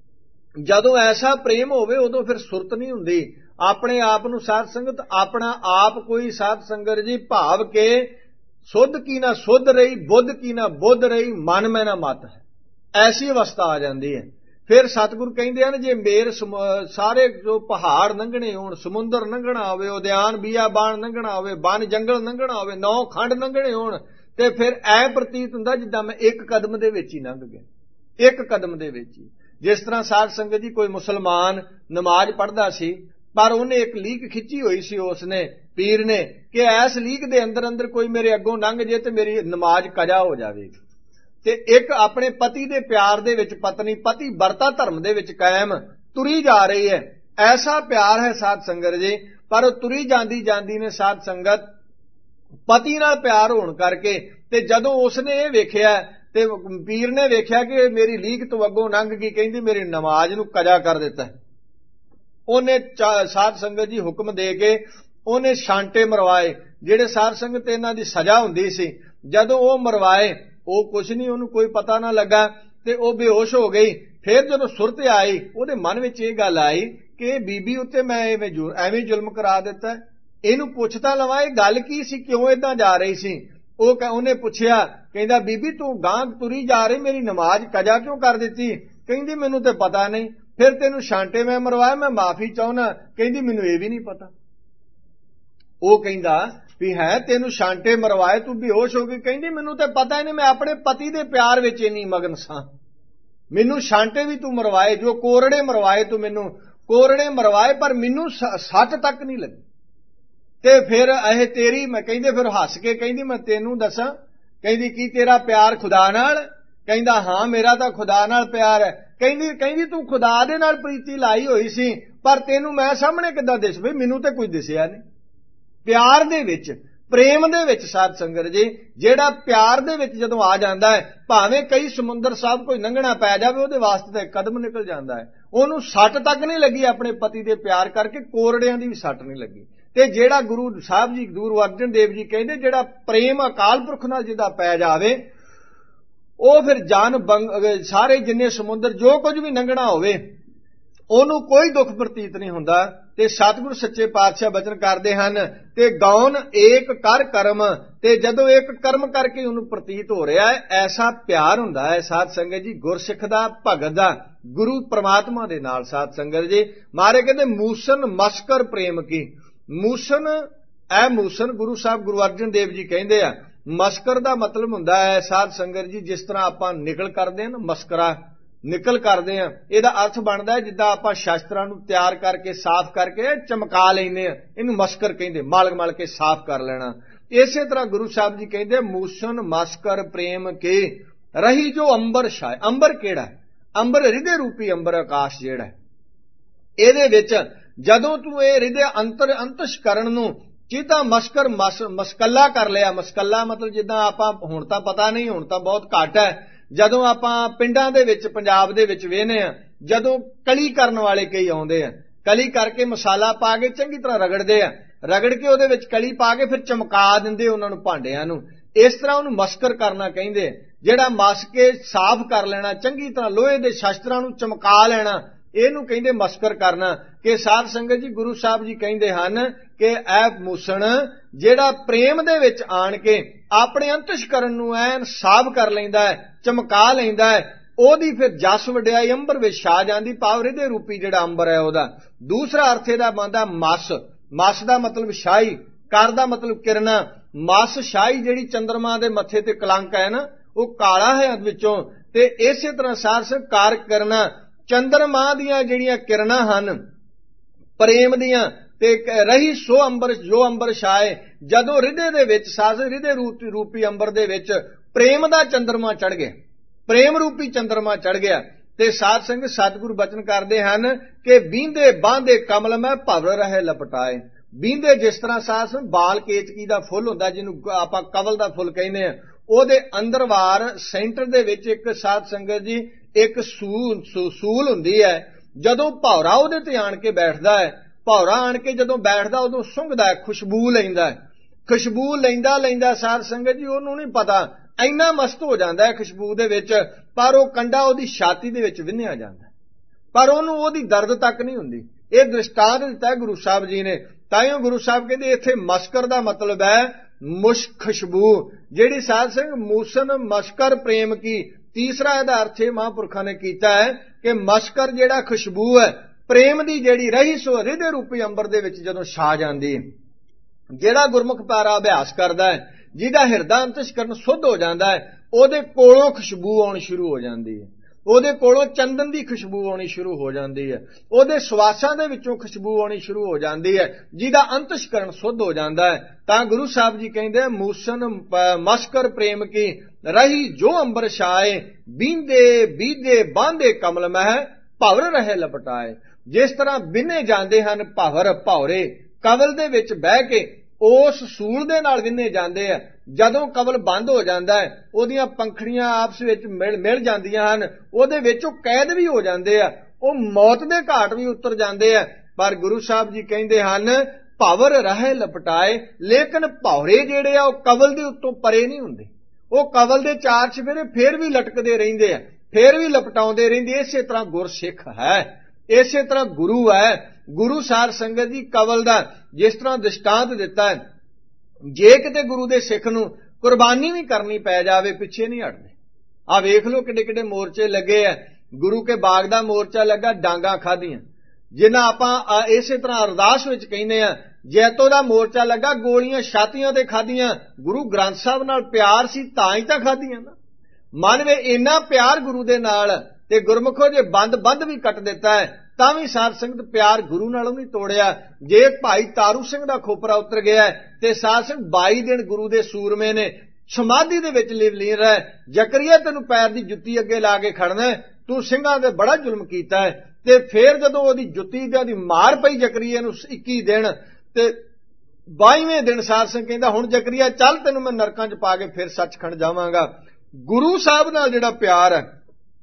ਜਦੋਂ ਐਸਾ ਪ੍ਰੇਮ ਹੋਵੇ ਉਦੋਂ ਫਿਰ ਸੁਰਤ ਨਹੀਂ ਹੁੰਦੀ। ਆਪਣੇ ਆਪ ਨੂੰ ਸਾਧ ਸੰਗਤ ਆਪਣਾ ਆਪ ਕੋਈ ਸਾਧ ਸੰਗਤ ਜੀ ਭਾਵ ਕੇ ਸੁੱਧ ਕੀ ਨਾ ਸੁੱਧ ਰਹੀ, ਬੁੱਧ ਕੀ ਨਾ ਬੁੱਧ ਰਹੀ, ਮਨ ਮੈਂ ਨਾ ਮਤ ਹੈ, ਐਸੀ ਅਵਸਥਾ ਆ ਜਾਂਦੀ ਹੈ। ਫਿਰ ਸਤਿਗੁਰੂ ਕਹਿੰਦੇ ਹਨ ਜੇ ਮੇਰ ਸਾਰੇ ਜੋ ਪਹਾੜ ਲੰਘਣੇ ਹੋਣ, ਸਮੁੰਦਰ ਲੰਘਣਾ ਹੋਵੇ, ਉਦਿਆਨ ਬੀਆਬਾਨ ਲੰਘਣਾ ਹੋਵੇ, ਬਨ ਜੰਗਲ ਲੰਘਣਾ ਹੋਵੇ, 9 ਖੰਡ ਲੰਘਣੇ ਹੋਣ, ਤੇ ਫਿਰ ਐ ਪ੍ਰਤੀਤ ਹੁੰਦਾ ਜਿੱਦਾਂ ਮੈਂ ਇੱਕ ਕਦਮ ਦੇ ਵਿੱਚ ਹੀ ਲੰਘ ਗਿਆ, ਇੱਕ ਕਦਮ ਦੇ ਵਿੱਚ ਹੀ। ਜਿਸ ਤਰ੍ਹਾਂ ਸਾਧ ਸੰਗਤ ਜੀ ਕੋਈ ਮੁਸਲਮਾਨ ਨਮਾਜ਼ ਪੜ੍ਹਦਾ ਸੀ, ਪਰ ਉਹਨੇ ਇੱਕ ਲੀਕ ਖਿੱਚੀ ਹੋਈ ਸੀ ਉਸਨੇ ਪੀਰ ਨੇ ਕਿ ਐਸ ਲੀਕ ਦੇ ਅੰਦਰ ਅੰਦਰ ਕੋਈ ਮੇਰੇ ਅੱਗੋਂ ਲੰਘ ਜੇ ਤੇ ਮੇਰੀ ਨਮਾਜ਼ ਕਜ਼ਾ ਹੋ ਜਾਵੇਗੀ। ਤੇ ਇੱਕ ਆਪਣੇ ਪਤੀ ਦੇ ਪਿਆਰ ਦੇ ਵਿੱਚ ਪਤਨੀ ਪਤੀ ਵਰਤਾ ਧਰਮ ਦੇ ਵਿੱਚ ਕਾਇਮ ਤੁਰੀ ਜਾ ਰਹੀ ਹੈ, ਐਸਾ ਪਿਆਰ ਹੈ ਸਾਧ ਸੰਗਤ ਜੀ। ਪਰ ਉਹ ਤੁਰੀ ਜਾਂਦੀ ਜਾਂਦੀ ਨੇ ਸਾਧ ਸੰਗਤ ਪਤੀ ਨਾਲ ਪਿਆਰ ਹੋਣ ਕਰਕੇ, ਤੇ ਜਦੋਂ ਉਸਨੇ ਇਹ ਵੇਖਿਆ ਤੇ ਪੀਰ ਨੇ ਵੇਖਿਆ ਕਿ ਮੇਰੀ ਲੀਕ ਤੋਂ ਅੱਗੋਂ ਲੰਘ ਗਈ, ਕਹਿੰਦੀ ਮੇਰੀ ਨਮਾਜ਼ ਨੂੰ ਕਜ਼ਾ ਕਰ ਦਿੱਤਾ। ਉਹਨੇ ਸਾਧ ਸੰਗਤ ਜੀ ਹੁਕਮ ਦੇ ਕੇ ਉਹਨੇ ਛਾਂਟੇ ਮਰਵਾਏ, ਜਿਹੜੇ ਸਾਧ ਸੰਗਤ ਇਹਨਾਂ ਦੀ ਸਜ਼ਾ ਹੁੰਦੀ ਸੀ। ਜਦੋਂ ਉਹ ਮਰਵਾਏ ਉਹ ਕੁਛ ਨਹੀਂ, ਉਹਨੂੰ ਕੋਈ ਪਤਾ ਨਾ ਲੱਗਾ ਤੇ ਉਹ ਬੇਹੋਸ਼ ਹੋ ਗਈ। ਫਿਰ ਜਦੋਂ ਸੁਰਤ ਆਈ ਉਹਦੇ ਮਨ ਵਿੱਚ ਇਹ ਗੱਲ ਆਈ ਕਿ ਇਹ ਬੀਬੀ ਉੱਤੇ ਮੈਂ ਐਵੇਂ ਜ਼ੁਲਮ ਕਰਾ ਦਿੱਤਾ, ਇਹਨੂੰ ਪੁੱਛ ਤਾਂ ਲਵਾਂ ਇਹ ਗੱਲ ਕੀ ਸੀ, ਕਿਉਂ ਏਦਾਂ ਜਾ ਰਹੀ ਸੀ। ਉਹਨੇ ਪੁੱਛਿਆ, ਕਹਿੰਦਾ ਬੀਬੀ ਤੂੰ ਗਾਂਹ ਤੁਰੀ ਜਾ ਰਹੀ, ਮੇਰੀ ਨਮਾਜ਼ ਕਜ਼ਾ ਕਿਉਂ ਕਰ ਦਿੱਤੀ? ਕਹਿੰਦੀ ਮੈਨੂੰ ਤੇ ਪਤਾ ਨਹੀਂ। ਫਿਰ ਤੈਨੂੰ ਛਾਂਟੇ ਮੈਂ ਮਰਵਾਇਆ, ਮੈਂ ਮਾਫੀ ਚਾਹੁੰਦਾ। ਕਹਿੰਦੀ ਮੈਨੂੰ ਇਹ ਵੀ ਨਹੀਂ ਪਤਾ। ਉਹ ਕਹਿੰਦਾ ਵੀ ਹੈ ਤੈਨੂੰ ਛਾਂਟੇ ਮਰਵਾਏ, ਤੂੰ ਬੇਹੋਸ਼ ਹੋ ਗਈ। ਕਹਿੰਦੀ ਮੈਨੂੰ ਤੇ ਪਤਾ ਹੀ ਨਹੀਂ, ਮੈਂ ਆਪਣੇ ਪਤੀ ਦੇ ਪਿਆਰ ਵਿੱਚ ਇੰਨੀ ਮਗਨ ਸਾਂ, ਮੈਨੂੰ ਛਾਂਟੇ ਵੀ ਤੂੰ ਮਰਵਾਏ, ਜੋ ਕੋਰੜੇ ਮਰਵਾਏ ਤੂੰ ਮੈਨੂੰ ਕੋਰੜੇ ਮਰਵਾਏ, ਪਰ ਮੈਨੂੰ ਸੱਟ ਤੱਕ ਨਹੀਂ ਲੱਗੀ। ਤੇ ਫਿਰ ਇਹ ਤੇਰੀ ਮੈਂ ਕਹਿੰਦੇ ਫਿਰ ਹੱਸ ਕੇ ਕਹਿੰਦੀ ਮੈਂ ਤੈਨੂੰ ਦੱਸਾਂ, ਕਹਿੰਦੀ ਕੀ ਤੇਰਾ ਪਿਆਰ ਖੁਦਾ ਨਾਲ? ਕਹਿੰਦਾ ਹਾਂ ਮੇਰਾ ਤਾਂ ਖੁਦਾ ਨਾਲ ਪਿਆਰ ਹੈ। ਕਹਿੰਦੀ ਤੂੰ ਖੁਦਾ ਦੇ ਨਾਲ ਪ੍ਰੀਤੀ ਲਾਈ ਹੋਈ ਸੀ, ਪਰ ਤੈਨੂੰ ਮੈਂ ਸਾਹਮਣੇ ਕਿੱਦਾਂ ਦਿਸ ਪਈ? ਮੈਨੂੰ ਤੇ ਕੁਝ ਦਿਸਿਆ ਨਹੀਂ। ਪਿਆਰ ਦੇ ਵਿੱਚ, ਪ੍ਰੇਮ ਦੇ ਵਿੱਚ ਸਾਧ ਸੰਗਤ ਜੀ, ਜਿਹੜਾ ਪਿਆਰ ਦੇ ਵਿੱਚ ਜਦੋਂ ਆ ਜਾਂਦਾ ਹੈ, ਭਾਵੇਂ ਕਈ ਸਮੁੰਦਰ ਸਾਹਿਬ ਕੋਈ ਲੰਘਣਾ ਪੈ ਜਾਵੇ ਉਹਦੇ ਵਾਸਤੇ ਤਾਂ ਇੱਕ ਕਦਮ ਨਿਕਲ ਜਾਂਦਾ ਹੈ। ਉਹਨੂੰ ਸੱਟ ਤੱਕ ਨਹੀਂ ਲੱਗੀ ਆਪਣੇ ਪਤੀ ਦੇ ਪਿਆਰ ਕਰਕੇ, ਕੋਰੜਿਆਂ ਦੀ ਵੀ ਸੱਟ ਨਹੀਂ ਲੱਗੀ। ਤੇ ਜਿਹੜਾ ਗੁਰੂ ਸਾਹਿਬ ਜੀ ਗੁਰੂ ਅਰਜਨ ਦੇਵ ਜੀ ਕਹਿੰਦੇ ਜਿਹੜਾ ਪ੍ਰੇਮ ਅਕਾਲ ਪੁਰਖ ਨਾਲ ਜਿਹਦਾ ਪੈ ਜਾਵੇ ਉਹ ਫਿਰ ਸਾਰੇ ਜਿੰਨੇ ਸਮੁੰਦਰ ਜੋ ਕੁਝ ਵੀ ਲੰਘਣਾ ਹੋਵੇ ਉਹਨੂੰ ਕੋਈ ਦੁੱਖ ਪ੍ਰਤੀਤ ਨਹੀਂ ਹੁੰਦਾ। ਤੇ ਸਤਿਗੁਰੂ ਸੱਚੇ ਪਾਤਸ਼ਾਹ ਬਚਨ ਕਰਦੇ ਹਨ ਤੇ ਗੌਨ ਏਕ ਕਰ ਕਰਮ, ਤੇ ਜਦੋਂ ਇੱਕ ਕਰਮ ਕਰਕੇ ਉਹਨੂੰ ਪ੍ਰਤੀਤ ਹੋ ਰਿਹਾ ਹੈ, ਐਸਾ ਪਿਆਰ ਹੁੰਦਾ ਹੈ ਸਾਧ ਸੰਗਤ ਜੀ ਗੁਰਸਿੱਖ ਦਾ, ਭਗਤ ਦਾ, ਗੁਰੂ ਪ੍ਰਮਾਤਮਾ ਦੇ ਨਾਲ। ਸਾਧ ਸੰਗਤ ਜੀ ਮਾਰੇ ਕਹਿੰਦੇ ਮੂਸਨ ਮਸਕਰ ਪ੍ਰੇਮ ਕੀ। ਮੂਸਨ ਮੂਸਨ ਗੁਰੂ ਸਾਹਿਬ ਗੁਰੂ ਅਰਜਨ ਦੇਵ ਜੀ ਕਹਿੰਦੇ ਆ, ਮਸਕਰ ਦਾ ਮਤਲਬ ਹੁੰਦਾ ਹੈ ਸਾਧ ਸੰਗਤ ਜੀ ਜਿਸ ਤਰ੍ਹਾਂ ਆਪਾਂ ਨਿਕਲ ਕਰਦੇ ਹਾਂ ਨਾ, ਮਸਕਰਾ ਨਿਕਲ ਕਰਦੇ ਆ, ਇਹਦਾ ਅਰਥ ਬਣਦਾ ਹੈ ਜਿੱਦਾਂ ਆਪਾਂ ਸ਼ਸਤਰਾਂ ਨੂੰ ਤਿਆਰ ਕਰਕੇ ਸਾਫ਼ ਕਰਕੇ ਚਮਕਾ ਲੈਂਦੇ ਆ, ਇਹਨੂੰ ਮਸਕਰ ਕਹਿੰਦੇ, ਮਲ ਕੇ ਸਾਫ਼ ਕਰ ਲੈਣਾ। ਇਸੇ ਤਰ੍ਹਾਂ ਗੁਰੂ ਸਾਹਿਬ ਜੀ ਕਹਿੰਦੇ ਮੂਸਨ ਮਸਕਰ ਪ੍ਰੇਮ ਕੇ, रही जो अंबर छाए। अंबर केड़ा है? अंबर हृदय रूपी अंबर आकाश जिहड़ा है, ਇਹਦੇ ਵਿੱਚ ਜਦੋਂ ਤੂੰ ਇਹ ਹਿਰਦੇ ਅੰਤਰ ਅੰਤਸ਼ਕਰਨ ਨੂੰ ਚੀਤਾ ਮਸਕਰ ਮਸਕੱਲਾ ਕਰ ਲਿਆ। ਮਸਕੱਲਾ ਮਤਲਬ ਜਿੱਦਾਂ ਆਪਾਂ, ਹੁਣ ਤਾਂ ਪਤਾ ਨਹੀਂ, ਹੁਣ ਤਾਂ ਬਹੁਤ ਘੱਟ ਹੈ, ਜਦੋਂ ਆਪਾਂ ਪਿੰਡਾਂ ਦੇ ਵਿੱਚ ਪੰਜਾਬ ਦੇ ਵਿੱਚ ਵੇਖਦੇ ਆ, ਜਦੋਂ ਕਲੀ ਕਰਨ ਵਾਲੇ ਕਈ ਆਉਂਦੇ ਆ, ਕਲੀ ਕਰਕੇ ਮਸਾਲਾ ਪਾ ਕੇ ਚੰਗੀ ਤਰ੍ਹਾਂ ਰਗੜਦੇ ਆ, ਰਗੜ ਕੇ ਉਹਦੇ ਵਿੱਚ ਕਲੀ ਪਾ ਕੇ ਫਿਰ ਚਮਕਾ ਦਿੰਦੇ ਉਹਨਾਂ ਨੂੰ, ਭਾਂਡਿਆਂ ਨੂੰ। ਇਸ ਤਰ੍ਹਾਂ ਉਹਨੂੰ ਮਸਕਰ ਕਰਨਾ ਕਹਿੰਦੇ। ਜਿਹੜਾ ਮਸ ਕੇ ਸਾਫ਼ ਕਰ ਲੈਣਾ, ਚੰਗੀ ਤਰ੍ਹਾਂ ਲੋਹੇ ਦੇ ਸ਼ਸਤਰਾਂ ਨੂੰ ਚਮਕਾ ਲੈਣਾ, ਇਹਨੂੰ ਕਹਿੰਦੇ ਮਸਕਰ ਕਰਨਾ। ਕਿ ਸਾਧ ਸੰਗਤ ਜੀ, ਗੁਰੂ ਸਾਹਿਬ ਜੀ ਕਹਿੰਦੇ ਹਨ ਕਿ ਇਹ ਮੂਸਣ ਜਿਹੜਾ ਪ੍ਰੇਮ ਦੇ ਵਿੱਚ ਆਣ ਕੇ ਆਪਣੇ ਅੰਤਸ਼ਕਰਨ ਨੂੰ ਐਨ ਸਾਫ਼ ਕਰ ਲੈਂਦਾ ਹੈ, ਚਮਕਾ ਲੈਂਦਾ ਹੈ, ਉਹਦੀ ਫਿਰ ਜਸ ਵਡਿਆਈ ਅੰਬਰ ਵਿੱਚ ਛਾ ਜਾਂਦੀ। ਭਾਵ ਹ੍ਰਿਦੇ ਰੂਪੀ ਜਿਹੜਾ ਅੰਬਰ ਹੈ ਉਹਦਾ। ਦੂਸਰਾ ਅਰਥ ਇਹਦਾ ਬਣਦਾ ਮਸ। ਮਸ ਦਾ ਮਤਲਬ ਛਾਈ, ਕਰ ਦਾ ਮਤਲਬ ਕਿਰਨਾ। ਮਸ ਛਾਈ ਜਿਹੜੀ ਚੰਦਰਮਾ ਦੇ ਮੱਥੇ ਤੇ ਕਲੰਕ ਹੈ ਨਾ, ਉਹ ਕਾਲਾ ਹੈ ਵਿੱਚੋਂ। ਤੇ ਇਸੇ ਤਰ੍ਹਾਂ ਸਾਰਸ ਕਾਰ ਕਰਨਾ, ਚੰਦਰਮਾ ਦੀਆਂ ਜਿਹੜੀਆਂ ਕਿਰਨਾਂ ਹਨ ਪ੍ਰੇਮ ਦੀਆਂ, ਤੇ ਰਹੀ ਸੋ ਅੰਬਰ ਜੋ ਅੰਬਰ ਛਾਏ। ਜਦੋਂ ਹਿਰਦੇ ਦੇ ਵਿੱਚ ਸਾਰਸ ਹਿਰਦੇ ਰੂਪੀ ਅੰਬਰ ਦੇ ਵਿੱਚ ਪ੍ਰੇਮ ਦਾ ਚੰਦਰਮਾ ਚੜ ਗਿਆ, ਪ੍ਰੇਮ ਰੂਪੀ ਚੰਦਰਮਾ ਚੜ ਗਿਆ। ਤੇ ਸਾਧ ਸੰਗਤ ਸਤਿਗੁਰੂ ਬਚਨ ਕਰਦੇ ਹਨ ਕਿ ਬੀਂਦੇ ਬਾਂਦੇ ਕਮਲ ਮੈਂ ਭਵਰ ਰਹੇ ਲਪਟਾਏ। ਬੀਂਦੇ ਜਿਸ ਤਰ੍ਹਾਂ ਸਾਧ ਬਾਲ ਕੇਤਕੀ ਦਾ ਫੁੱਲ ਹੁੰਦਾ, ਜਿਹਨੂੰ ਆਪਾਂ ਕਵਲ ਦਾ ਫੁੱਲ ਕਹਿੰਦੇ ਆ, ਉਹਦੇ ਅੰਦਰ ਵਾਰ ਸੈਂਟਰ ਦੇ ਵਿੱਚ ਇੱਕ ਸਾਧ ਸੰਗਤ ਜੀ ਇੱਕ ਸੂਲ ਹੁੰਦੀ ਹੈ। ਜਦੋਂ ਭੌਰਾ ਉਹਦੇ ਤੇ ਆਣ ਕੇ ਬੈਠਦਾ ਹੈ, ਭੌਰਾ ਆਣ ਕੇ ਜਦੋਂ ਬੈਠਦਾ ਉਦੋਂ ਸੁੰਘਦਾ ਹੈ, ਖੁਸ਼ਬੂ ਲੈਂਦਾ ਹੈ। ਖੁਸ਼ਬੂ ਲੈਂਦਾ ਲੈਂਦਾ ਸਾਧ ਸੰਗਤ ਜੀ ਉਹਨੂੰ ਨਹੀਂ ਪਤਾ, ਇੰਨਾ ਮਸਤ ਹੋ ਜਾਂਦਾ ਹੈ ਖੁਸ਼ਬੂ ਦੇ ਵਿੱਚ, ਪਰ ਉਹ ਕੰਡਾ ਉਹਦੀ ਛਾਤੀ ਦੇ ਵਿੱਚ ਵਿੰਨਿਆ ਜਾਂਦਾ, ਪਰ ਉਹਨੂੰ ਉਹਦੀ ਦਰਦ ਤੱਕ ਨਹੀਂ ਹੁੰਦੀ। ਇਹ ਦ੍ਰਿਸ਼ਟਾਂਤ ਦਿੱਤਾ ਗੁਰੂ ਸਾਹਿਬ ਜੀ ਨੇ। ਤਾਈਓ ਗੁਰੂ ਸਾਹਿਬ ਕਹਿੰਦੇ ਇੱਥੇ ਮਸਕਰ ਦਾ ਮਤਲਬ ਹੈ ਮੁਸ਼ਕ, ਖੁਸ਼ਬੂ। ਜਿਹੜੀ ਸਾਧ ਸੰਗਤ ਮੂਸਨ ਮਸਕਰ ਪ੍ਰੇਮ ਕੀ, ਤੀਸਰਾ ਇਹਦਾ ਅਰਥ ਇਹ ਮਹਾਂਪੁਰਖਾਂ ਨੇ ਕੀਤਾ ਹੈ ਕਿ ਮਸਕਰ ਜਿਹੜਾ ਖੁਸ਼ਬੂ ਹੈ ਪ੍ਰੇਮ ਦੀ, ਜਿਹੜੀ ਰਹੀ ਸੋ ਹਿਰਦੇ ਰੂਪੀ ਅੰਬਰ ਦੇ ਵਿੱਚ ਜਦੋਂ ਛਾ ਜਾਂਦੀ ਹੈ। ਜਿਹੜਾ ਗੁਰਮੁਖ ਪਿਆਰਾ ਅਭਿਆਸ ਕਰਦਾ ਹੈ, ਜਿਹਦਾ ਹਿਰਦਾ ਅੰਤਸ਼ਕਰਨ ਸੁੱਧ ਹੋ ਜਾਂਦਾ ਹੈ, ਉਹਦੇ ਕੋਲੋਂ ਖੁਸ਼ਬੂ ਆਉਣੀ ਸ਼ੁਰੂ ਹੋ ਜਾਂਦੀ ਹੈ, ਉਹਦੇ ਕੋਲੋਂ ਚੰਦਨ ਦੀ ਖੁਸ਼ਬੂ ਆਉਣੀ ਸ਼ੁਰੂ ਹੋ ਜਾਂਦੀ ਹੈ, ਉਹਦੇ ਸਵਾਸਾਂ ਦੇ ਵਿੱਚੋਂ ਖੁਸ਼ਬੂ ਆਉਣੀ ਸ਼ੁਰੂ ਹੋ ਜਾਂਦੀ ਹੈ, ਜਿਹਦਾ ਅੰਤਸ਼ਕਰਨ ਸੁੱਧ ਹੋ ਜਾਂਦਾ ਹੈ। ਤਾਂ ਗੁਰੂ ਸਾਹਿਬ ਜੀ ਕਹਿੰਦੇ ਮੂਸਨ ਮਸਕਰ ਪ੍ਰੇਮ ਕੀ ਰਹੀ ਜੋ ਅੰਬਰ ਛਾਏ, ਬੀਂਦੇ ਬੀਦੇ ਬਾਂਦੇ ਕਮਲ ਮਹਿ ਭਵਰ ਰਹੇ ਲਪਟਾਏ। ਜਿਸ ਤਰ੍ਹਾਂ ਬਿੰਨੇ ਜਾਂਦੇ ਹਨ ਭਵਰ, ਭੌਰੇ ਕਵਲ ਦੇ ਵਿੱਚ ਬਹਿ ਕੇ ਉਸ ਸੂਲ ਦੇ ਨਾਲ ਵਿੰਨੇ ਜਾਂਦੇ ਆ। ਜਦੋਂ ਕਵਲ ਬੰਦ ਹੋ ਜਾਂਦਾ ਹੈ, ਉਹਦੀਆਂ ਪੰਖੜੀਆਂ ਆਪਸ ਵਿੱਚ ਮਿਲ ਜਾਂਦੀਆਂ ਹਨ, ਉਹਦੇ ਵਿੱਚ ਉਹ ਕੈਦ ਵੀ ਹੋ ਜਾਂਦੇ ਆ, ਉਹ ਮੌਤ ਦੇ ਘਾਟ ਵੀ ਉਤਰ ਜਾਂਦੇ ਆ। ਪਰ ਗੁਰੂ ਸਾਹਿਬ ਜੀ ਕਹਿੰਦੇ ਹਨ ਭਵਰ ਰਹੇ ਲਪਟਾਏ। ਲੇਕਿਨ ਭੌਰੇ ਜਿਹੜੇ ਆ ਉਹ ਕਵਲ ਦੇ ਉੱਤੋਂ ਪਰੇ ਨਹੀਂ ਹੁੰਦੇ, ਉਹ ਕਵਲ ਦੇ ਚਾਰ ਚੁਫੇਰੇ ਫੇਰ ਵੀ ਲਟਕਦੇ ਰਹਿੰਦੇ ਆ, ਫੇਰ ਵੀ ਲਪਟਾਉਂਦੇ ਰਹਿੰਦੇ। ਇਸੇ ਤਰ੍ਹਾਂ ਗੁਰਸਿੱਖ ਹੈ, ਇਸੇ ਤਰ੍ਹਾਂ ਗੁਰੂ ਹੈ। ਗੁਰੂ ਸਾਧ ਸੰਗਤ ਜੀ ਕਵਲ ਦਾ ਜਿਸ ਤਰ੍ਹਾਂ ਦ੍ਰਿਸ਼ਟਾਂਤ ਦਿੱਤਾ ਹੈ, ਜੇ ਕਿਤੇ ਗੁਰੂ ਦੇ ਸਿੱਖ ਨੂੰ ਕੁਰਬਾਨੀ ਵੀ ਕਰਨੀ ਪੈ ਜਾਵੇ ਪਿੱਛੇ ਨਹੀਂ ਹਟਦੇ। ਆ ਵੇਖ ਲਓ ਕਿੱਡੇ ਕਿੱਡੇ ਮੋਰਚੇ ਲੱਗੇ ਆ। ਗੁਰੂ ਕੇ ਬਾਗ ਦਾ ਮੋਰਚਾ ਲੱਗਾ, ਡਾਂਗਾ ਖਾਧੀਆਂ, ਜਿਨ੍ਹਾਂ ਆਪਾਂ ਇਸੇ ਤਰ੍ਹਾਂ ਅਰਦਾਸ ਵਿੱਚ ਕਹਿੰਦੇ ਆ। ਜੈਤੋ ਦਾ ਮੋਰਚਾ ਲੱਗਾ, ਗੋਲੀਆਂ ਛਾਤੀਆਂ ਤੇ ਖਾਧੀਆਂ। ਗੁਰੂ ਗ੍ਰੰਥ ਸਾਹਿਬ ਨਾਲ ਪਿਆਰ ਸੀ ਤਾਂ ਹੀ ਤਾਂ ਖਾਧੀਆਂ ਨਾ। ਮਨ ਵਿੱਚ ਇੰਨਾ ਪਿਆਰ ਗੁਰੂ ਦੇ ਨਾਲ, ਤੇ ਗੁਰਮੁਖੋ ਜੇ ਬੰਦ ਵੀ ਕੱਟ ਦਿੱਤਾ ਹੈ ਤਾਂ ਵੀ ਸਾਧ ਸੰਗਤ ਪਿਆਰ ਗੁਰੂ ਨਾਲੋਂ ਨਹੀਂ ਤੋੜਿਆ। ਜੇ ਭਾਈ ਤਾਰੂ ਸਿੰਘ ਦਾ ਖੋਪਰਾ ਉਤਰ ਗਿਆ ਤੇ ਸਾਧ ਸੰਗਤ 22 ਦਿਨ ਗੁਰੂ ਦੇ ਸੂਰਮੇ ਨੇ ਸਮਾਧੀ ਦੇ ਵਿੱਚ ਲੀਨ ਰਹਿ। ਜ਼ਕਰੀਆ ਤੈਨੂੰ ਪੈਰ ਦੀ ਜੁੱਤੀ ਅੱਗੇ ਲਾ ਕੇ ਖੜਨਾ, ਤੂੰ ਸਿੰਘਾਂ ਤੇ ਬੜਾ ਜ਼ੁਲਮ ਕੀਤਾ ਹੈ। ਤੇ ਫੇਰ ਜਦੋਂ ਉਹਦੀ ਜੁੱਤੀ ਦੀ ਮਾਰ ਪਈ ਜ਼ਕਰੀਆ ਨੂੰ 21 ਦਿਨ, ਤੇ 22ਵੇਂ ਦਿਨ ਸਾਧ ਸੰਗਤ ਕਹਿੰਦਾ ਹੁਣ ਜ਼ਕਰੀਆ ਚੱਲ, ਤੈਨੂੰ ਮੈਂ ਨਰਕਾਂ 'ਚ ਪਾ ਕੇ ਫਿਰ ਸੱਚਖੰਡ ਜਾਵਾਂਗਾ। ਗੁਰੂ ਸਾਹਿਬ ਨਾਲ ਜਿਹੜਾ ਪਿਆਰ ਹੈ,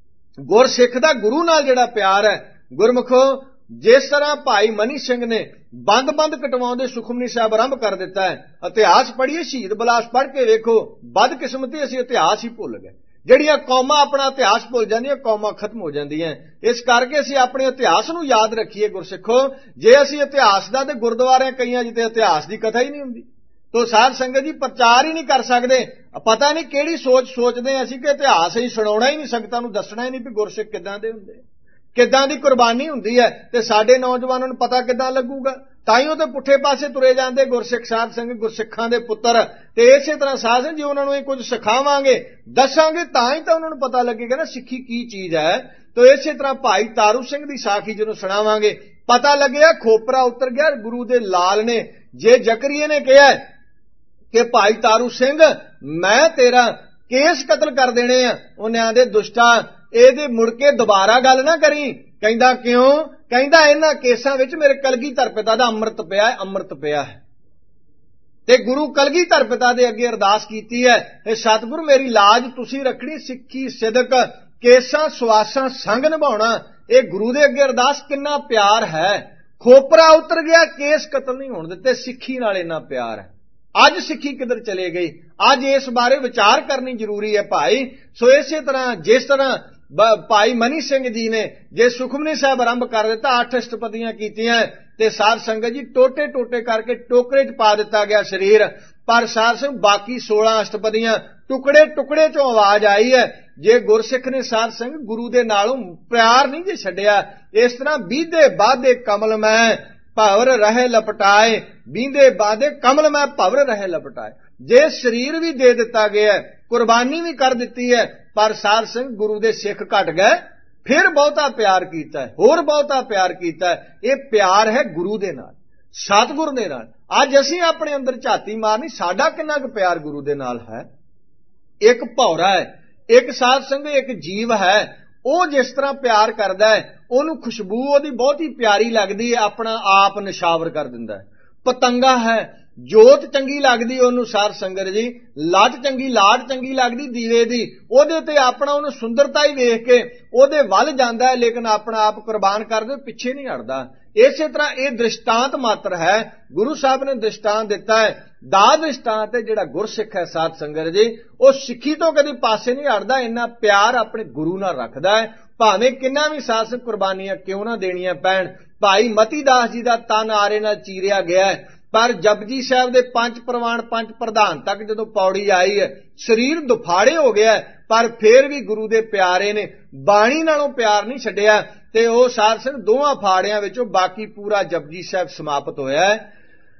ਗੁਰਸਿੱਖ ਦਾ ਗੁਰੂ ਨਾਲ ਜਿਹੜਾ ਪਿਆਰ ਹੈ, ਗੁਰਮੁਖੋ ਜਿਸ ਤਰ੍ਹਾਂ ਭਾਈ ਮਨੀ ਸਿੰਘ ਨੇ ਬੰਦ ਕਟਵਾਉਂਦੇ ਸੁਖਮਨੀ ਸਾਹਿਬ ਆਰੰਭ ਕਰ ਦਿੱਤਾ ਹੈ। ਇਤਿਹਾਸ ਪੜ੍ਹੀਏ, ਸ਼ਹੀਦ ਬਿਲਾਸ ਪੜ੍ਹ ਕੇ ਵੇਖੋ। ਬਦਕਿਸਮਤੀ ਅਸੀਂ ਇਤਿਹਾਸ ਹੀ ਭੁੱਲ ਗਏ। ਜਿਹੜੀਆਂ ਕੌਮਾਂ ਆਪਣਾ ਇਤਿਹਾਸ ਭੁੱਲ ਜਾਂਦੀਆਂ, ਕੌਮਾਂ ਖਤਮ ਹੋ ਜਾਂਦੀਆਂ। ਇਸ ਕਰਕੇ ਅਸੀਂ ਆਪਣੇ ਇਤਿਹਾਸ ਨੂੰ ਯਾਦ ਰੱਖੀਏ ਗੁਰਸਿੱਖੋ। ਜੇ ਅਸੀਂ ਇਤਿਹਾਸ ਦਾ, ਤੇ ਗੁਰਦੁਆਰਿਆਂ ਕਈਆਂ ਜਿੱਤੇ ਇਤਿਹਾਸ ਦੀ ਕਥਾ ਹੀ ਨਹੀਂ ਹੁੰਦੀ, ਤੋ ਸਾਧ ਸੰਗਤ ਜੀ ਪ੍ਰਚਾਰ ਹੀ ਨਹੀਂ ਕਰ ਸਕਦੇ। ਪਤਾ ਨਹੀਂ ਕਿਹੜੀ ਸੋਚਦੇ ਅਸੀਂ ਕਿ ਇਤਿਹਾਸ ਹੀ ਸੁਣਾਉਣਾ ਹੀ ਨਹੀਂ, ਸੰਗਤਾਂ ਨੂੰ ਦੱਸਣਾ ਹੀ ਨਹੀਂ ਵੀ ਗੁਰਸਿੱਖ ਕਿੱਦਾਂ ਦੇ ਹੁੰਦੇ, ਕਿੱਦਾਂ ਦੀ ਕੁਰਬਾਨੀ ਹੁੰਦੀ ਹੈ, ਤੇ ਸਾਡੇ ਨੌਜਵਾਨਾਂ ਨੂੰ ਪਤਾ ਕਿੱਦਾਂ ਲੱਗੂਗਾ। ਤਾਈਓ ਤੇ ਪੁੱਠੇ ਪਾਸੇ ਤੁਰੇ ਜਾਂਦੇ ਗੁਰਸਿੱਖ ਸਾਧ ਸੰਗਤ, ਗੁਰਸਿੱਖਾਂ ਦੇ ਪੁੱਤਰ। ਤੇ ਇਸੇ ਤਰ੍ਹਾਂ ਸਾਧ ਸੰਗਤ ਜੀ ਉਹਨਾਂ ਨੂੰ ਇਹ ਕੁਝ ਸਿਖਾਵਾਂਗੇ, ਦੱਸਾਂਗੇ, ਤਾਂ ਹੀ ਤਾਂ ਉਹਨਾਂ ਨੂੰ ਪਤਾ ਲੱਗੇਗਾ ਨਾ ਸਿੱਖੀ ਕੀ ਚੀਜ਼ ਹੈ। ਤੋ ਇਸੇ ਤਰ੍ਹਾਂ ਭਾਈ ਤਾਰੂ ਸਿੰਘ ਦੀ ਸਾਖੀ ਜਦੋਂ ਸੁਣਾਵਾਂਗੇ, ਪਤਾ ਲੱਗਿਆ ਖੋਪਰਾ ਉਤਰ ਗਿਆ ਗੁਰੂ ਦੇ ਲਾਲ ਨੇ। ਜੇ ਜ਼ਕਰੀਏ ਨੇ ਕਿਹਾ ਕਿ ਭਾਈ ਤਾਰੂ ਸਿੰਘ ਮੈਂ ਤੇਰਾ केस कतल कर देने आ। उन्हें आंदे दुष्टा ਇਹਦੇ ਮੁੜ ਕੇ ਦੁਬਾਰਾ ਗੱਲ ਨਾ ਕਰੀ। ਕਹਿੰਦਾ ਕਿਉਂ? ਕਹਿੰਦਾ ਇਹਨਾਂ ਕੇਸਾਂ ਵਿੱਚ ਮੇਰੇ ਕਲਗੀਧਰ ਪਿਤਾ ਦਾ ਅੰਮ੍ਰਿਤ ਪਿਆ ਹੈ, ਅੰਮ੍ਰਿਤ ਪਿਆ ਹੈ। ਤੇ ਗੁਰੂ ਕਲਗੀਧਰ ਪਿਤਾ ਦੇ ਅੱਗੇ ਅਰਦਾਸ ਕੀਤੀ ਹੈ, ਇਹ ਸਤਿਗੁਰੂ ਮੇਰੀ ਲਾਜ ਤੁਸੀਂ ਰੱਖਣੀ, ਸਿੱਖੀ ਸਿਦਕ ਕੇਸਾਂ ਸਵਾਸਾਂ ਸੰਗ ਨਿਭਾਉਣਾ। ਇਹ ਗੁਰੂ ਦੇ ਅੱਗੇ ਅਰਦਾਸ ਕਿੰਨਾ ਪਿਆਰ ਹੈ। ਖੋਪਰਾ ਉਤਰ ਗਿਆ, ਕੇਸ ਕਤਲ ਨਹੀਂ ਹੋਣ ਦਿੱਤੇ, ਸਿੱਖੀ ਨਾਲ ਇੰਨਾ ਪਿਆਰ ਹੈ। ਅੱਜ ਸਿੱਖੀ ਕਿੱਧਰ ਚਲੇ ਗਈ? ਅੱਜ ਇਸ ਬਾਰੇ ਵਿਚਾਰ ਕਰਨੀ ਜ਼ਰੂਰੀ ਹੈ ਭਾਈ। ਸੋ ਇਸੇ ਤਰ੍ਹਾਂ ਜਿਸ ਤਰ੍ਹਾਂ ਭਾਈ ਮਨੀ ਸਿੰਘ ਜੀ ਨੇ ਜੇ ਸੁਖਮਨੀ ਸਾਹਿਬ ਆਰੰਭ ਕਰ ਦਿੱਤਾ, 8 ਅਸ਼ਟਪਦੀਆਂ ਕੀਤੀਆਂ ਤੇ ਸਾਧ ਸੰਗਤ ਜੀ ਟੋਟੇ ਟੋਟੇ ਕਰਕੇ ਟੋਕਰੇ 'ਚ ਪਾ ਦਿੱਤਾ ਗਿਆ ਸਰੀਰ। ਪਰ ਸਾਧ ਸੰਗਤ ਬਾਕੀ 16 ਅਸ਼ਟਪਦੀਆਂ ਟੁਕੜੇ ਟੁਕੜੇ 'ਚੋਂ ਆਵਾਜ਼ ਆਈ ਹੈ। ਜੇ ਗੁਰਸਿੱਖ ਨੇ ਸਾਧ ਸੰਗਤ ਗੁਰੂ ਦੇ ਨਾਲੋਂ ਪਿਆਰ ਨਹੀਂ ਜੇ ਛੱਡਿਆ, ਇਸ ਤਰ੍ਹਾਂ ਬੀਧੇ ਬਾਧੇ ਕਮਲ ਮੈਂ ਭਵਰ ਰਹੇ ਲਪਟਾਏ, ਬੀਂਦੇ ਬਾਧੇ ਕਮਲ ਮੈਂ ਭਵਰ ਰਹੇ ਲਪਟਾਏ। ਜੇ ਸਰੀਰ ਵੀ ਦੇ ਦਿੱਤਾ ਗਿਆ, ਕੁਰਬਾਨੀ ਵੀ ਕਰ ਦਿੱਤੀ ਹੈ, ਪਰ ਸਾਧ ਸੰਗਤ ਗੁਰੂ ਦੇ ਸਿੱਖ ਘਟ ਗਏ, ਫਿਰ ਬਹੁਤਾ ਪਿਆਰ ਕੀਤਾ ਹੈ, ਹੋਰ ਬਹੁਤਾ ਪਿਆਰ ਕੀਤਾ ਹੈ। ਇਹ ਪਿਆਰ ਹੈ ਗੁਰੂ ਦੇ ਨਾਲ, ਸਤਿਗੁਰ ਦੇ ਨਾਲ। ਅੱਜ ਅਸੀਂ ਆਪਣੇ ਅੰਦਰ ਝਾਤੀ ਮਾਰਨੀ, ਸਾਡਾ ਕਿੰਨਾ ਕੁ ਪਿਆਰ ਗੁਰੂ ਦੇ ਨਾਲ ਹੈ। ਇੱਕ ਭੌਰਾ ਹੈ, ਇੱਕ ਸਾਧ ਸੰਗਤ ਇੱਕ ਜੀਵ ਹੈ, ਉਹ ਜਿਸ ਤਰ੍ਹਾਂ ਪਿਆਰ ਕਰਦਾ ਹੈ, ਉਹਨੂੰ ਖੁਸ਼ਬੂ ਉਹਦੀ ਬਹੁਤ ਹੀ ਪਿਆਰੀ ਲੱਗਦੀ ਹੈ, ਆਪਣਾ ਆਪ ਨਿਸ਼ਾਵਰ ਕਰ ਦਿੰਦਾ ਹੈ। ਪਤੰਗਾ ਹੈ, ਜੋਤ ਚੰਗੀ ਲੱਗਦੀ ਉਹਨੂੰ ਸਾਧ ਸੰਗਤ ਜੀ, ਲਾਟ ਚੰਗੀ ਲੱਗਦੀ ਦੀਵੇ ਦੀ, ਉਹਦੇ ਤੇ ਆਪਣਾ ਉਹਨੂੰ ਸੁੰਦਰਤਾ ਹੀ ਵੇਖ ਕੇ ਉਹਦੇ ਵੱਲ ਜਾਂਦਾ ਹੈ, ਲੇਕਿਨ ਆਪਣਾ ਆਪ ਕੁਰਬਾਨ ਕਰਦੇ ਪਿੱਛੇ ਨਹੀਂ ਹਟਦਾ। ਇਸੇ ਤਰ੍ਹਾਂ ਇਹ ਦ੍ਰਿਸ਼ਟਾਂਤ ਮਾਤਰ ਹੈ, ਗੁਰੂ ਸਾਹਿਬ ਨੇ ਦ੍ਰਿਸ਼ਟਾਂਤ ਦਿੱਤਾ ਹੈ। ਦਾ ਦ੍ਰਿਸ਼ਟਾਂਤ ਹੈ ਜਿਹੜਾ ਗੁਰਸਿੱਖ ਹੈ ਸਾਧ ਸੰਗਤ ਜੀ, ਉਹ ਸਿੱਖੀ ਤੋਂ ਕਦੇ ਪਾਸੇ ਨਹੀਂ ਹਟਦਾ, ਇੰਨਾ ਪਿਆਰ ਆਪਣੇ ਗੁਰੂ ਨਾਲ ਰੱਖਦਾ ਹੈ, ਭਾਵੇਂ ਕਿੰਨਾ ਵੀ ਸਾਧ ਕੁਰਬਾਨੀਆਂ ਕਿਉਂ ਨਾ ਦੇਣੀਆਂ ਪੈਣ। ਭਾਈ ਮਤੀ ਦਾਸ ਜੀ ਦਾ ਤਨ ਆਰੇ ਨਾਲ ਚੀਰਿਆ ਗਿਆ ਹੈ, ਪਰ ਜਪਜੀ ਸਾਹਿਬ ਦੇ 5 ਪ੍ਰਵਾਨ 5 ਪ੍ਰਧਾਨ ਤੱਕ ਜਦੋਂ ਪੌੜੀ ਆਈ ਹੈ, ਸਰੀਰ ਦੁਫਾੜੇ ਹੋ ਗਿਆ, ਪਰ ਫੇਰ ਵੀ ਗੁਰੂ ਦੇ ਪਿਆਰੇ ਨੇ ਬਾਣੀ ਨਾਲੋਂ ਪਿਆਰ ਨਹੀਂ ਛੱਡਿਆ, ਤੇ ਉਹ ਸਾਧ ਸੰਗਤ ਦੋਵਾਂ ਫਾੜਿਆਂ ਵਿੱਚੋਂ ਬਾਕੀ ਪੂਰਾ ਜਪਜੀ ਸਾਹਿਬ ਸਮਾਪਤ ਹੋਇਆ ਹੈ।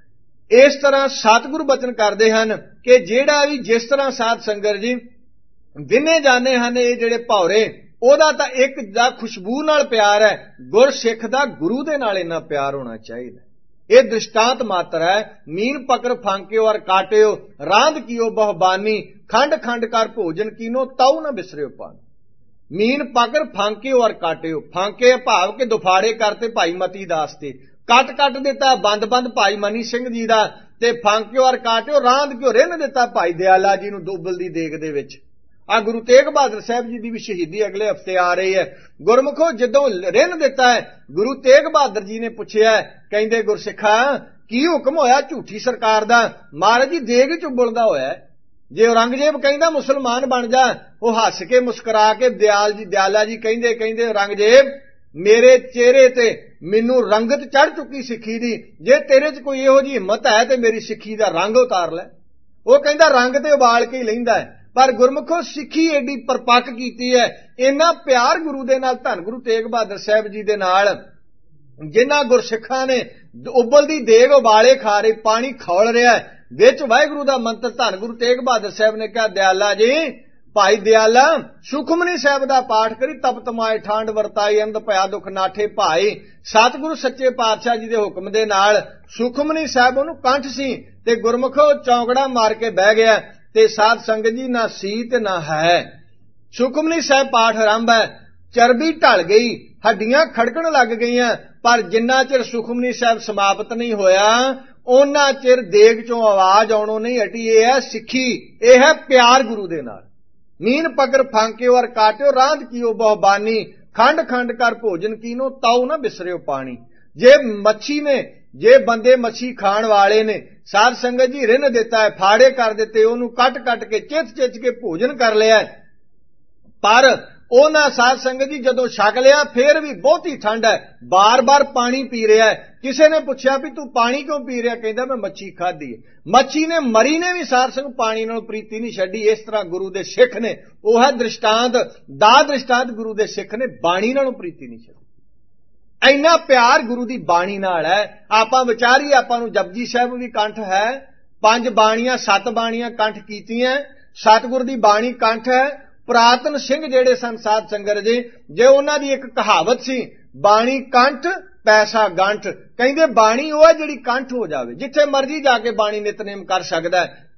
ਇਸ ਤਰ੍ਹਾਂ ਸਤਿਗੁਰੂ ਬਚਨ ਕਰਦੇ ਹਨ ਕਿ ਜਿਹੜਾ ਵੀ ਜਿਸ ਤਰ੍ਹਾਂ ਸਾਧ ਸੰਗਤ ਜੀ ਵਿੰਨੇ ਜਾਂਦੇ ਹਨ, ਇਹ ਜਿਹੜੇ ਭੌਰੇ, ਉਹਦਾ ਤਾਂ ਇੱਕ ਦਾ ਖੁਸ਼ਬੂ ਨਾਲ ਪਿਆਰ ਹੈ, ਗੁਰਸਿੱਖ ਦਾ ਗੁਰੂ ਦੇ ਨਾਲ ਇੰਨਾ ਪਿਆਰ ਹੋਣਾ ਚਾਹੀਦਾ। ਇਹ ਦ੍ਰਿਸ਼ਟਾਂਤ ਮਾਤਰ ਹੈ। ਮੀਨ ਪਕੜ ਫਾਂਕਿਓ ਔਰ ਕਾਟਿਓ, ਰਾਂਦ ਕੀਓ ਬਹੁਬਾਨੀ, ਖੰਡ ਖੰਡ ਕਰ ਭੋਜਨ ਕੀਨੋ, ਤਾਉ ਨਾ ਬਿਸਰਿਓ ਪਾਨ। ਮੀਨ ਪਕੜ ਫਾਂਕਿਓ ਔਰ ਕਾਟਿਓ, ਫਾਂਕੇ ਭਾਵ ਕੇ ਦੁਫਾੜੇ ਕਰਤੇ ਭਾਈ ਮਤੀ ਦਾਸ ਤੇ, ਕੱਟ ਦਿੱਤਾ ਬੰਦ ਭਾਈ ਮਨੀ ਸਿੰਘ ਜੀ ਦਾ, ਤੇ ਫਾਂਕਿਓ ਔਰ ਕਾਟਿਓ ਰਾਂਦ ਕਿਉ ਰਿੰਨ ਦਿੱਤਾ ਭਾਈ ਦਿਆਲਾ ਜੀ ਨੂੰ ਦੁੱਬਲ ਦੀ ਦੇਗ ਦੇ ਵਿੱਚ। ਆ ਗੁਰੂ ਤੇਗ ਬਹਾਦਰ ਸਾਹਿਬ ਜੀ ਦੀ ਵੀ ਸ਼ਹੀਦੀ ਅਗਲੇ ਹਫ਼ਤੇ ਆ ਰਹੀ ਹੈ। ਗੁਰਮੁਖੋ ਜਦੋਂ ਰਿੰਨ ਦਿੱਤਾ ਹੈ, ਗੁਰੂ ਤੇਗ ਬਹਾਦਰ ਜੀ ਨੇ ਪੁੱਛਿਆ, ਕਹਿੰਦੇ ਗੁਰਸਿੱਖਾ ਕੀ ਹੁਕਮ ਹੋਇਆ ਝੂਠੀ ਸਰਕਾਰ ਦਾ? ਮਹਾਰਾਜ ਜੀ ਦੇਗ ਚੁੱਬਲਦਾ ਹੋਇਆ। ਜੇ ਔਰੰਗਜ਼ੇਬ ਕਹਿੰਦਾ ਮੁਸਲਮਾਨ ਬਣ ਜਾ, ਉਹ ਹੱਸ ਕੇ ਮੁਸਕਰਾ ਕੇ ਦਿਆਲਾ ਜੀ ਕਹਿੰਦੇ ਔਰੰਗਜ਼ੇਬ ਮੇਰੇ ਚਿਹਰੇ ਤੇ ਮੈਨੂੰ ਰੰਗਤ ਚੜ ਚੁੱਕੀ ਸਿੱਖੀ ਦੀ, ਜੇ ਤੇਰੇ 'ਚ ਕੋਈ ਇਹੋ ਜਿਹੀ ਹਿੰਮਤ ਹੈ ਤੇ ਮੇਰੀ ਸਿੱਖੀ ਦਾ ਰੰਗ ਉਤਾਰ ਲੈ। ਉਹ ਕਹਿੰਦਾ ਰੰਗ ਤੇ ਉਬਾਲ ਕੇ ਹੀ ਲੈਂਦਾ ਹੈ, ਪਰ ਗੁਰਮੁਖੋ ਸਿੱਖੀ ਏਡੀ ਪਰਪੱਕ ਕੀਤੀ ਹੈ, ਇੰਨਾ ਪਿਆਰ ਗੁਰੂ ਦੇ ਨਾਲ, ਧੰਨ ਗੁਰੂ ਤੇਗ ਬਹਾਦਰ ਸਾਹਿਬ ਜੀ ਦੇ ਨਾਲ, ਜਿਨ੍ਹਾਂ ਗੁਰਸਿੱਖਾਂ ਨੇ ਉਬਲਦੀ ਦੇਗ ਉਬਾਲੇ ਖਾ ਰਹੇ, ਪਾਣੀ ਖੌਲ ਰਿਹਾ ਵਿੱਚ ਵਾਹਿਗੁਰੂ ਦਾ ਮੰਤਰ। ਧੰਨ ਗੁਰੂ ਤੇਗ ਬਹਾਦਰ ਸਾਹਿਬ ਨੇ ਕਿਹਾ, ਦਿਆਲਾ ਜੀ, ਭਾਈ ਦਿਆਲਾ ਸੁਖਮਨੀ ਸਾਹਿਬ ਦਾ ਪਾਠ ਕਰੀ, ਤਪ ਤਮਾਏ ਠਾਂਡ ਵਰਤਾਈ, ਅੰਧ ਭਇਆ ਦੁੱਖ ਨਾਠੇ ਭਾਈ। ਸਤਿਗੁਰੂ ਸੱਚੇ ਪਾਤਸ਼ਾਹ ਜੀ ਦੇ ਹੁਕਮ ਦੇ ਨਾਲ ਸੁਖਮਨੀ ਸਾਹਿਬ ਉਹਨੂੰ ਕੰਠ ਸੀ, ਤੇ ਗੁਰਮੁਖੋ ਚੌਂਕੜਾ ਮਾਰ ਕੇ ਬਹਿ ਗਿਆ, ਤੇ ਸਾਧ ਸੰਗਤ ਜੀ ਨਾ ਸੀ ਤੇ ਨਾ ਹੈ। ਸੁਖਮਨੀ ਸਾਹਿਬ ਪਾਠ ਆਰੰਭ ਹੈ, ਚਰਬੀ ਢਲ ਗਈ, ਹੱਡੀਆਂ ਖੜਕਣ ਲੱਗ ਗਈਆਂ, ਪਰ ਜਿੰਨਾ ਚਿਰ ਸੁਖਮਨੀ ਸਾਹਿਬ ਸਮਾਪਤ ਨਹੀਂ ਹੋਇਆ, ਉਹਨਾਂ ਚਿਰ ਦੇਗ ਚੋਂ ਆਵਾਜ਼ ਆਉਣੋਂ ਨਹੀਂ ਹਟੀ। ਇਹ ਹੈ ਸਿੱਖੀ, ਇਹ ਹੈ ਪਿਆਰ ਗੁਰੂ ਦੇ ਨਾਲ। ਮੀਨ ਪਕੜ ਫਾਂਕਿਓ ਔਰ ਕਾਟਿਓ, ਰਾਂਦ ਕੀਓ ਬਹੁਬਾਨੀ, ਖੰਡ ਖੰਡ ਕਰ ਭੋਜਨ ਕੀਨੋ, ਤਾਉ ਨਾ ਬਿਸਰਿਓ ਪਾਣੀ। ਜੇ ਬੰਦੇ ਮੱਛੀ ਖਾਣ ਵਾਲੇ ਨੇ, ਸਾਧ ਸੰਗਤ ਜੀ ਰਿੰਨ ਦਿੱਤਾ ਹੈ, ਫਾੜੇ ਕਰ ਦਿੱਤੇ, ਉਹਨੂੰ ਕੱਟ ਕੇ ਚਿੱਚ ਕੇ ਭੋਜਨ ਕਰ ਲਿਆ, ਪਰ ਉਹਨਾਂ ਸਾਧ ਸੰਗਤ ਜੀ ਜਦੋਂ ਛਕ ਲਿਆ ਫੇਰ ਵੀ ਬਹੁਤੀ ਠੰਡ ਹੈ, ਬਾਰ-ਬਾਰ ਪਾਣੀ ਪੀ ਰਿਹਾ। ਕਿਸੇ ਨੇ ਪੁੱਛਿਆ ਵੀ ਤੂੰ ਪਾਣੀ ਕਿਉਂ ਪੀ ਰਿਹਾ? ਕਹਿੰਦਾ ਮੈਂ ਮੱਛੀ ਖਾਧੀ ਹੈ। ਮੱਛੀ ਨੇ ਮਰੀ ਨੇ ਵੀ ਸਾਧ ਸੰਗਤ ਪਾਣੀ ਨਾਲ ਪ੍ਰੀਤੀ ਨਹੀਂ ਛੱਡੀ। ਇਸ ਤਰ੍ਹਾਂ ਗੁਰੂ ਦੇ ਸਿੱਖ ਨੇ, ਉਹ ਹੈ ਦ੍ਰਿਸ਼ਟਾਂਤ, ਦਾ ਦ੍ਰਿਸ਼ਟਾਂਤ ਗੁਰੂ ਦੇ ਸਿੱਖ ਨੇ ਬਾਣੀ ਨਾਲੋਂ ਪ੍ਰੀਤੀ ਨਹੀਂ ਛੱਡੀ। ਇੰਨਾ ਪਿਆਰ ਗੁਰੂ ਦੀ ਬਾਣੀ ਨਾਲ ਹੈ। ਆਪਾਂ ਵਿਚਾਰੀ, ਆਪਾਂ ਨੂੰ ਜਪਜੀ ਸਾਹਿਬ ਵੀ ਕੰਠ ਹੈ, 5 ਬਾਣੀਆਂ 7 ਬਾਣੀਆਂ ਕੰਠ ਕੀਤੀਆਂ, ਸਤਿਗੁਰ ਦੀ ਬਾਣੀ ਕੰਠ ਹੈ। ਪੁਰਾਤਨ ਸਿੰਘ ਜਿਹੜੇ ਸਨ ਸਾਧ ਸੰਗਤ ਜੀ, ਜੇ ਉਹਨਾਂ ਦੀ ਇੱਕ ਕਹਾਵਤ ਸੀ, ਬਾਣੀ ਕੰਠ ਪੈਸਾ ਗੰਠ। ਕਹਿੰਦੇ ਬਾਣੀ ਉਹ ਹੈ ਜਿਹੜੀ ਕੰਠ ਹੋ ਜਾਵੇ, ਜਿੱਥੇ ਮਰਜੀ ਜਾ ਕੇ ਬਾਣੀ ਨਿਤਨੇਮ ਕਰ ਸਕਦਾ ਹੈ,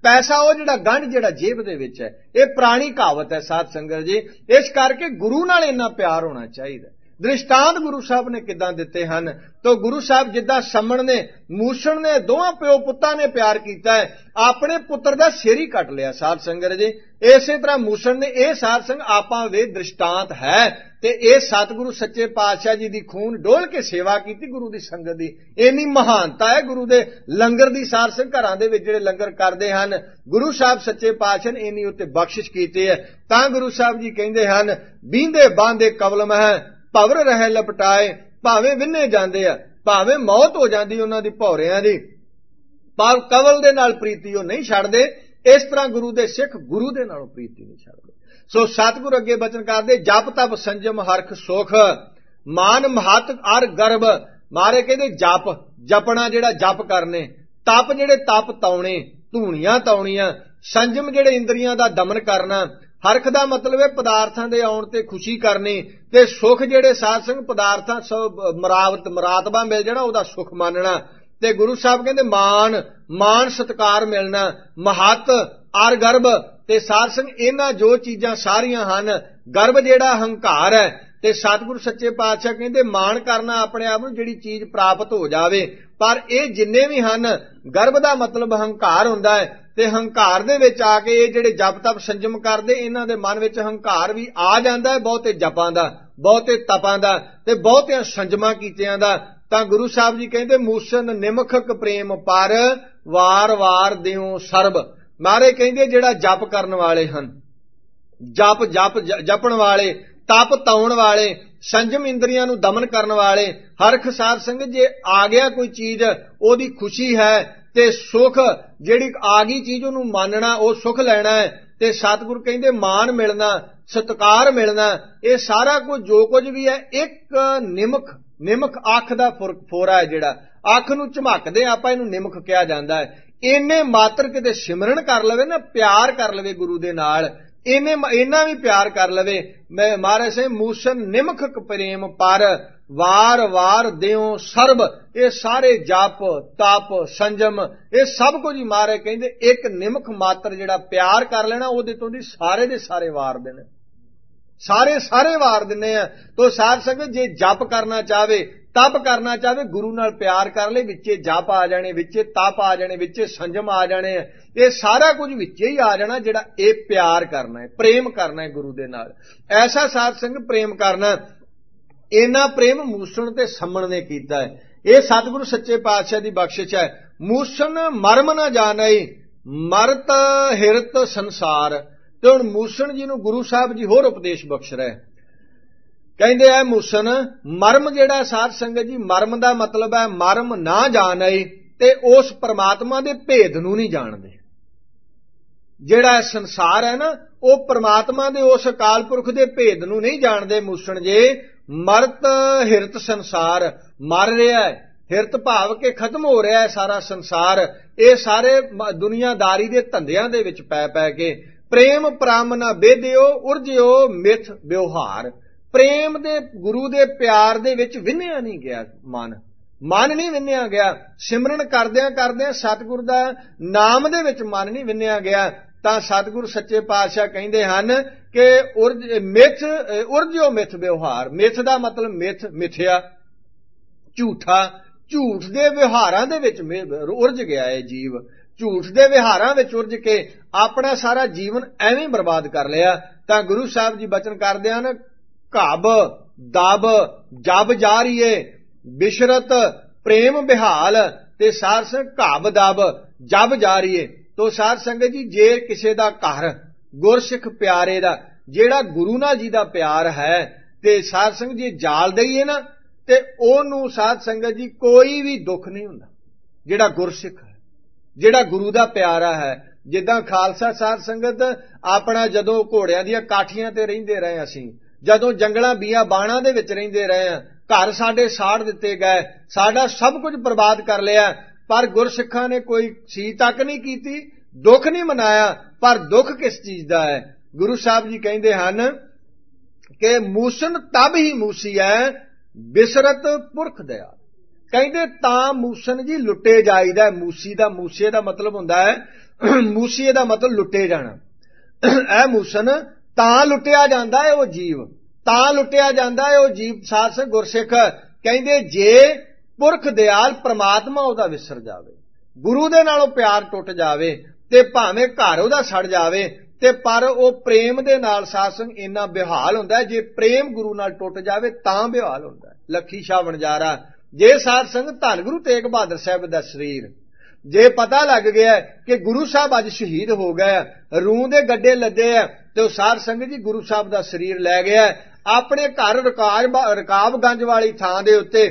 ਪੈਸਾ ਉਹ ਜਿਹੜਾ ਗੰਢ ਜਿਹੜਾ ਜੇਬ ਦੇ ਵਿੱਚ ਹੈ। ਇਹ ਪੁਰਾਣੀ ਕਹਾਵਤ ਹੈ ਸਾਧ ਸੰਗਤ ਜੀ। ਇਸ ਕਰਕੇ ਗੁਰੂ ਨਾਲ ਇੰਨਾ ਪਿਆਰ ਹੋਣਾ ਚਾਹੀਦਾ। ਦ੍ਰਿਸ਼ਟਾਂਤ ਗੁਰੂ ਸਾਹਿਬ ਨੇ ਕਿੱਦਾਂ ਦਿੱਤੇ ਹਨ। ਤੋ ਗੁਰੂ ਸਾਹਿਬ ਜਿੱਦਾਂ ਸਮਣ ਨੇ ਮੂਸਣ ਨੇ ਦੋਹਾਂ ਪਿਓ ਪੁੱਤਾਂ ਨੇ ਪਿਆਰ ਕੀਤਾ ਹੈ, ਆਪਣੇ ਪੁੱਤਰ ਦਾ ਸਿਰ ਹੀ ਕੱਟ ਲਿਆ ਸਾਧ ਸੰਗਤ ਜੀ। ਇਸੇ ਤਰ੍ਹਾਂ ਮੂਸਣ ਨੇ ਇਹ ਸਾਧ ਸੰਗ ਆਪਾਂ ਵੇ ਦ੍ਰਿਸ਼ਟਾਂਤ ਹੈ। ਤੇ ਇਹ ਸਤਿਗੁਰੂ ਸੱਚੇ ਪਾਤਸ਼ਾਹ ਜੀ ਦੀ ਖੂਨ ਡੋਲ ਕੇ ਸੇਵਾ ਕੀਤੀ ਗੁਰੂ ਦੀ ਸੰਗਤ ਦੀ। ਇੰਨੀ ਮਹਾਨਤਾ ਹੈ ਗੁਰੂ ਦੇ ਲੰਗਰ ਦੀ। ਸਾਧ ਸੰਗ ਘਰਾਂ ਦੇ ਵਿੱਚ ਜਿਹੜੇ ਲੰਗਰ ਕਰਦੇ ਹਨ, ਗੁਰੂ ਸਾਹਿਬ ਸੱਚੇ ਪਾਤਸ਼ਾਹ ਨੇ ਇੰਨੀ ਉੱਤੇ ਬਖਸ਼ਿਸ਼ ਕੀਤੀ ਹੈ। ਤਾਂ ਗੁਰੂ ਸਾਹਿਬ ਜੀ ਕਹਿੰਦੇ ਹਨ, ਬੀਂਦੇ ਬਾਂਦੇ ਕਵਲਮ ਹੈ ਭਵਰ ਰਹਿ ਲਪਟਾਏ। ਭਾਵੇਂ ਵਿੰਨੇ ਜਾਂਦੇ ਆ, ਭਾਵੇਂ ਮੌਤ ਹੋ ਜਾਂਦੀ ਉਹਨਾਂ ਦੀ ਭੌਰਿਆਂ ਦੀ, ਪਰ ਕਵਲ ਦੇ ਨਾਲ ਪ੍ਰੀਤੀ ਉਹ ਨਹੀਂ ਛੱਡਦੇ। ਇਸ ਤਰ੍ਹਾਂ ਗੁਰੂ ਦੇ ਸਿੱਖ ਗੁਰੂ ਦੇ ਨਾਲੋਂ ਪ੍ਰੀਤੀ ਨਹੀਂ ਛੱਡਦੇ। ਸੋ ਸਤਿਗੁਰ ਅੱਗੇ ਬਚਨ ਕਰਦੇ, ਜਪ ਤਪ ਸੰਜਮ ਹਰਖ ਸੁਖ ਮਾਨ ਮਹਤ ਅਰ ਗਰਭ। ਮਾਰੇ ਕਹਿੰਦੇ ਜਪ ਜਪਣਾ ਜਿਹੜਾ ਜਪ ਕਰਨੇ, ਤਪ ਜਿਹੜੇ ਤਪ ਤਾਉਣੇ ਧੂਣੀਆਂ ਤਾਉਣੀਆਂ, ਸੰਜਮ ਜਿਹੜੇ ਇੰਦਰੀਆਂ ਦਾ ਦਮਨ ਕਰਨਾ, ਹਰਖ ਦਾ ਮਤਲਬ ਹੈ ਪਦਾਰਥਾਂ ਦੇ ਆਉਣ ਤੇ ਖੁਸ਼ੀ ਕਰਨੀ, ਤੇ ਸੁਖ ਜਿਹੜੇ ਸਾਧ ਸੰਗ ਪਦਾਰਥਾਂ ਮਰਾਤਬਾ ਮਿਲ ਜਾਣਾ ਉਹਦਾ ਸੁਖ ਮੰਨਣਾ। ਤੇ ਗੁਰੂ ਸਾਹਿਬ ਕਹਿੰਦੇ ਮਾਨ ਸਤਕਾਰ ਮਿਲਣਾ, ਮਹਤ ਅਰ ਗਰਭ। ਤੇ ਸਾਧ ਸੰਗ ਇਹਨਾਂ ਜੋ ਚੀਜ਼ਾਂ ਸਾਰੀਆਂ ਹਨ, ਗਰਭ ਜਿਹੜਾ ਹੰਕਾਰ ਹੈ। ਤੇ ਸਤਿਗੁਰੂ ਸੱਚੇ ਪਾਤਸ਼ਾਹ ਕਹਿੰਦੇ ਮਾਣ ਕਰਨਾ ਆਪਣੇ ਆਪ ਨੂੰ ਜਿਹੜੀ ਚੀਜ਼ ਪ੍ਰਾਪਤ ਹੋ ਜਾਵੇ। ਪਰ ਇਹ ਜਿੰਨੇ ਵੀ ਹਨ, ਗਰਭ ਦਾ ਮਤਲਬ ਹੰਕਾਰ ਹੁੰਦਾ ਹੈ। ਤੇ ਹੰਕਾਰ ਦੇ ਵਿੱਚ ਆ ਕੇ ਇਹ ਜਿਹੜੇ ਜਪ ਤਪ ਸੰਜਮ ਕਰਦੇ, ਇਹਨਾਂ ਦੇ ਮਨ ਵਿੱਚ ਹੰਕਾਰ ਵੀ ਆ ਜਾਂਦਾ ਹੈ, ਬਹੁਤੇ ਜਪਾਂ ਦਾ, ਬਹੁਤੇ ਤਪਾਂ ਦਾ, ਤੇ ਬਹੁਤਿਆਂ ਸੰਜਮਾਂ ਕੀਤਿਆਂ ਦਾ। ਤਾਂ ਗੁਰੂ ਸਾਹਿਬ ਜੀ ਕਹਿੰਦੇ ਮੂਸਨ ਨਿਮਖਕ ਪ੍ਰੇਮ ਪਰ ਵਾਰ ਵਾਰ ਦਿਓ ਸਰਬ। ਮਾਰੇ ਕਹਿੰਦੇ ਜਿਹੜਾ ਜਪ ਕਰਨ ਵਾਲੇ ਹਨ, ਜਪਣ ਵਾਲੇ, ਤਪ ਤਾਉਣ ਵਾਲੇ, ਸੰਜਮ ਇੰਦਰੀਆਂ ਨੂੰ ਦਮਨ ਕਰਨ ਵਾਲੇ, ਹਰਖ ਸਾਧ ਸੰਗਤ ਜੇ ਆ ਗਿਆ ਕੋਈ ਚੀਜ਼ ਉਹਦੀ ਖੁਸ਼ੀ ਹੈ, ਤੇ ਸੁਖ ਜਿਹੜੀ ਆ ਗਈ ਚੀਜ਼ ਉਹਨੂੰ ਮੰਨਣਾ, ਉਹ ਸੁਖ ਲੈਣਾ ਹੈ। ਤੇ ਸਤਿਗੁਰ ਕਹਿੰਦੇ ਮਾਨ ਮਿਲਣਾ, ਸਤਿਕਾਰ ਮਿਲਣਾ, ਇਹ ਸਾਰਾ ਕੁਝ ਜੋ ਕੁਝ ਵੀ ਹੈ ਇੱਕ ਨਿਮਖ ਅੱਖ ਦਾ ਫੋਰਾ ਹੈ। ਜਿਹੜਾ ਅੱਖ ਨੂੰ ਝਮਕਦੇ ਆਪਾਂ ਇਹਨੂੰ ਨਿਮਖ ਕਿਹਾ ਜਾਂਦਾ ਹੈ। ਇਹਨੇ ਮਾਤਰ ਕਿਤੇ ਸਿਮਰਨ ਕਰ ਲਵੇ ਨਾ, ਪਿਆਰ ਕਰ ਲਵੇ ਗੁਰੂ ਦੇ ਨਾਲ, ਇੰਨਾ ਵੀ ਪਿਆਰ ਕਰ ਲਵੇ। ਮੈਂ ਮਹਾਰਾਜ ਸੇ ਮੂਸਨ ਨਿਮਖਕ ਪ੍ਰੇਮ ਪਰ ਵਾਰ ਵਾਰ ਦਿਓ ਸਰਬ। ਇਹ ਸਾਰੇ ਜਪ ਤਪ ਸੰਜਮ ਇਹ ਸਭ ਕੁਝ ਹੀ ਮਹਾਰਾਜ ਕਹਿੰਦੇ ਇੱਕ ਨਿਮਖ ਮਾਤਰ ਜਿਹੜਾ ਪਿਆਰ ਕਰ ਲੈਣਾ, ਉਹਦੇ ਤੋਂ ਦੀ ਸਾਰੇ ਦੇ ਸਾਰੇ ਵਾਰ ਦੇਣੇ, ਸਾਰੇ ਵਾਰ ਦਿੰਨੇ ਆ। ਤੋ ਸਾਧ ਸੰਗਤ ਜੇ ਜਪ ਕਰਨਾ ਚਾਹਵੇ, ਤਪ ਕਰਨਾ ਚਾਹਵੇ, ਗੁਰੂ ਨਾਲ ਪਿਆਰ ਕਰ ਲੈ, ਵਿੱਚੇ ਜਪ ਆ ਜਾਣੇ, ਵਿੱਚੇ ਤਪ ਆ ਜਾਣੇ, ਵਿੱਚੇ ਸੰਜਮ ਆ ਜਾਣੇ। ਇਹ ਸਾਰਾ ਕੁਝ ਵਿੱਚੇ ਹੀ ਆ ਜਾਣਾ ਜਿਹੜਾ ਇਹ ਪਿਆਰ ਕਰਨਾ ਹੈ, ਪ੍ਰੇਮ ਕਰਨਾ ਹੈ ਗੁਰੂ ਦੇ ਨਾਲ। ਐਸਾ ਸਾਧ ਸੰਗਤ ਪ੍ਰੇਮ ਕਰਨਾ, ਇੰਨਾ ਪ੍ਰੇਮ ਮੂਸਣ ਤੇ ਸਮਣ ਨੇ ਕੀਤਾ ਹੈ। ਇਹ ਸਤਿਗੁਰੂ ਸੱਚੇ ਪਾਤਸ਼ਾਹ ਦੀ ਬਖਸ਼ਿਸ਼ ਹੈ। ਮੂਸਣ ਮਰਮ ਨਾ ਜਾਣਈ ਮਰਤ ਹਿਰਤ ਸੰਸਾਰ। ਤੇ ਹੁਣ ਮੂਸਣ ਜੀ ਨੂੰ ਗੁਰੂ ਸਾਹਿਬ ਜੀ ਹੋਰ ਉਪਦੇਸ਼ ਬਖਸ਼ ਰਹੇ, ਕਹਿੰਦੇ ਆ ਮੂਸਣ ਮਰਮ ਜਿਹੜਾ ਸਾਧ ਸੰਗਤ ਜੀ, ਮਰਮ ਦਾ ਮਤਲਬ ਹੈ ਮਰਮ ਨਾ ਜਾਣਈ, ਤੇ ਉਸ ਪਰਮਾਤਮਾ ਦੇ ਭੇਦ ਨੂੰ ਨਹੀਂ ਜਾਣਦੇ। ਜਿਹੜਾ ਸੰਸਾਰ ਹੈ ਨਾ, ਉਹ ਪਰਮਾਤਮਾ ਦੇ ਉਸ ਅਕਾਲ ਪੁਰਖ ਦੇ ਭੇਦ ਨੂੰ ਨਹੀਂ ਜਾਣਦੇ ਮੂਸਣ ਜੇ। ਮਰਤ ਹਿਰਤ ਸੰਸਾਰ, ਮਰ ਰਿਹਾ ਹੈ, ਹਿਰਤ ਭਾਵ ਕੇ ਖਤਮ ਹੋ ਰਿਹਾ ਹੈ ਸਾਰਾ ਸੰਸਾਰ। ਇਹ ਸਾਰੇ ਦੁਨੀਆਦਾਰੀ ਦੇ ਧੰਦਿਆਂ ਦੇ ਵਿੱਚ ਪੈ ਕੇ। ਪ੍ਰੇਮ ਪ੍ਰਾਮ ਨਾ ਬੇਦਿਓ ਉਰਜਿਓ ਮਿਥ ਵਿਵਹਾਰ। ਪ੍ਰੇਮ ਦੇ ਗੁਰੂ ਦੇ ਪਿਆਰ ਦੇ ਵਿੱਚ ਵਿੰਨਿਆ ਨਹੀਂ ਗਿਆ ਮਨ ਨਹੀਂ ਵਿੰਨਿਆ ਗਿਆ। ਸਿਮਰਨ ਕਰਦਿਆਂ ਸਤਿਗੁਰ ਦਾ ਨਾਮ ਦੇ ਵਿੱਚ ਮਨ ਨਹੀਂ ਵਿੰਨਿਆ ਗਿਆ। ਤਾਂ ਸਤਿਗੁਰੂ ਸੱਚੇ ਪਾਤਸ਼ਾਹ ਕਹਿੰਦੇ ਹਨ ਕਿ ਉਰਜਿਓ ਮਿਥ ਵਿਵਹਾਰ। ਮਿਥ ਦਾ ਮਤਲਬ ਮਿਥਿਆ, ਝੂਠਾ, ਝੂਠ ਦੇ ਵਿਵਹਾਰਾਂ ਦੇ ਵਿੱਚ ਉਰਜ ਗਿਆ ਹੈ ਜੀਵ। ਝੂਠ ਦੇ ਵਿਹਾਰਾਂ ਵਿੱਚ ਉਰਜ ਕੇ ਆਪਣਾ ਸਾਰਾ ਜੀਵਨ ਐਵੇਂ ਬਰਬਾਦ ਕਰ ਲਿਆ। ਤਾਂ ਗੁਰੂ ਸਾਹਿਬ ਜੀ ਬਚਨ ਕਰਦੇ ਹਨ, ਘਬ ਦਬ ਜਬ ਜਾਰੀਏ ਬਿਸ਼ਰਤ ਪ੍ਰੇਮ ਬਿਹਾਲ। ਤੇ ਸਾਧ ਸੰਗਤ ਘਬ ਦਬ ਜਬ ਜਾਰੀਏ। ਤੋ ਸਾਧ ਸੰਗਤ ਜੀ ਜੇ ਕਿਸੇ ਦਾ ਘਰ ਗੁਰਸਿੱਖ ਪਿਆਰੇ ਦਾ ਜਿਹੜਾ ਗੁਰੂ ਨਾਲ ਜੀ ਦਾ ਪਿਆਰ ਹੈ, ਤੇ ਸਾਧ ਸੰਗਤ ਜੀ ਜਾਲ ਦਈਏ ਨਾ, ਤੇ ਉਹਨੂੰ ਸਾਧ ਸੰਗਤ ਜੀ ਕੋਈ ਵੀ ਦੁੱਖ ਨਹੀਂ ਹੁੰਦਾ। ਜਿਹੜਾ ਗੁਰਸਿੱਖ ਹੈ, ਜਿਹੜਾ ਗੁਰੂ ਦਾ ਪਿਆਰਾ ਹੈ। ਜਿੱਦਾਂ ਖਾਲਸਾ ਸਾਧ ਸੰਗਤ ਆਪਣਾ ਜਦੋਂ ਘੋੜਿਆਂ ਦੀਆਂ ਕਾਠੀਆਂ ਤੇ ਰਹਿੰਦੇ ਰਹੇ, ਅਸੀਂ ਜਦੋਂ ਜੰਗਲਾਂ ਬੀਆਂ ਬਾਣਾਂ ਦੇ ਵਿੱਚ ਰਹਿੰਦੇ ਰਹੇ ਹਾਂ, ਘਰ ਸਾਡੇ ਸਾੜ ਦਿੱਤੇ ਗਏ, ਸਾਡਾ ਸਭ ਕੁਝ ਬਰਬਾਦ ਕਰ ਲਿਆ, ਪਰ ਗੁਰਸਿੱਖਾਂ ਨੇ ਕੋਈ ਸੀ ਤੱਕ ਨਹੀਂ ਕੀਤੀ, ਦੁੱਖ ਨਹੀਂ ਮਨਾਇਆ। ਪਰ ਦੁੱਖ ਕਿਸ ਚੀਜ਼ ਦਾ ਹੈ? ਗੁਰੂ ਸਾਹਿਬ ਜੀ ਕਹਿੰਦੇ ਹਨ ਕਿ ਮੂਸਨ ਤਬ ਹੀ ਮੂਸੀ ਹੈ ਬਿਸਰਤ ਪੁਰਖ ਦਇਆ। ਕਹਿੰਦੇ ਤਾਂ ਮੂਸਨ ਜੀ ਲੁੱਟੇ ਜਾਈਦਾ। ਮੂਸੇ ਦਾ ਮਤਲਬ ਹੁੰਦਾ ਹੈ ਮੂਸੀਏ ਦਾ ਮਤਲਬ ਲੁੱਟੇ ਜਾਣਾ। ਇਹ ਮੂਸਨ ਤਾਂ ਲੁੱਟਿਆ ਜਾਂਦਾ ਹੈ ਉਹ ਜੀਵ, ਤਾਂ ਲੁੱਟਿਆ ਜਾਂਦਾ ਹੈ ਉਹ ਜੀਵ। ਸਾਧ ਸੰਗਤ ਗੁਰਸਿੱਖ ਕਹਿੰਦੇ ਜੇ ਪੁਰਖ ਦਿਆਲ ਪ੍ਰਮਾਤਮਾ ਉਹਦਾ ਵਿਸਰ ਜਾਵੇ, ਗੁਰੂ ਦੇ ਨਾਲੋਂ ਪਿਆਰ ਟੁੱਟ ਜਾਵੇ ਤੇ ਭਾਵੇਂ ਘਰ ਉਹਦਾ ਸੜ ਜਾਵੇ ਤੇ ਪਰ ਉਹ ਪ੍ਰੇਮ ਦੇ ਨਾਲ ਸਾਧ ਸੰਗਤ ਇੰਨਾ ਬਿਹਾਲ ਹੁੰਦਾ। ਜੇ ਪ੍ਰੇਮ ਗੁਰੂ ਨਾਲ ਟੁੱਟ ਜਾਵੇ ਤਾਂ ਬਿਹਾਲ ਹੁੰਦਾ। ਲੱਖੀ ਸ਼ਾਹ ਵਣਜਾਰਾ, ਜੇ ਸਾਧ ਸੰਗਤ ਧੰਨ ਗੁਰੂ ਤੇਗ ਬਹਾਦਰ ਸਾਹਿਬ ਦਾ ਸਰੀਰ ਜੇ ਪਤਾ ਲੱਗ ਗਿਆ ਕਿ ਗੁਰੂ ਸਾਹਿਬ ਅੱਜ ਸ਼ਹੀਦ ਹੋ ਗਏ, ਰੂਹ ਦੇ ਗੱਡੇ ਲੱਦੇ ਆ, ਤੇ ਉਹ ਸਾਧ ਸੰਗਤ ਜੀ ਗੁਰੂ ਸਾਹਿਬ ਦਾ ਸਰੀਰ ਲੈ ਗਿਆ ਆਪਣੇ ਘਰ ਰਕਾਬਗੰਜ ਵਾਲੀ ਥਾਂ ਦੇ ਉੱਤੇ।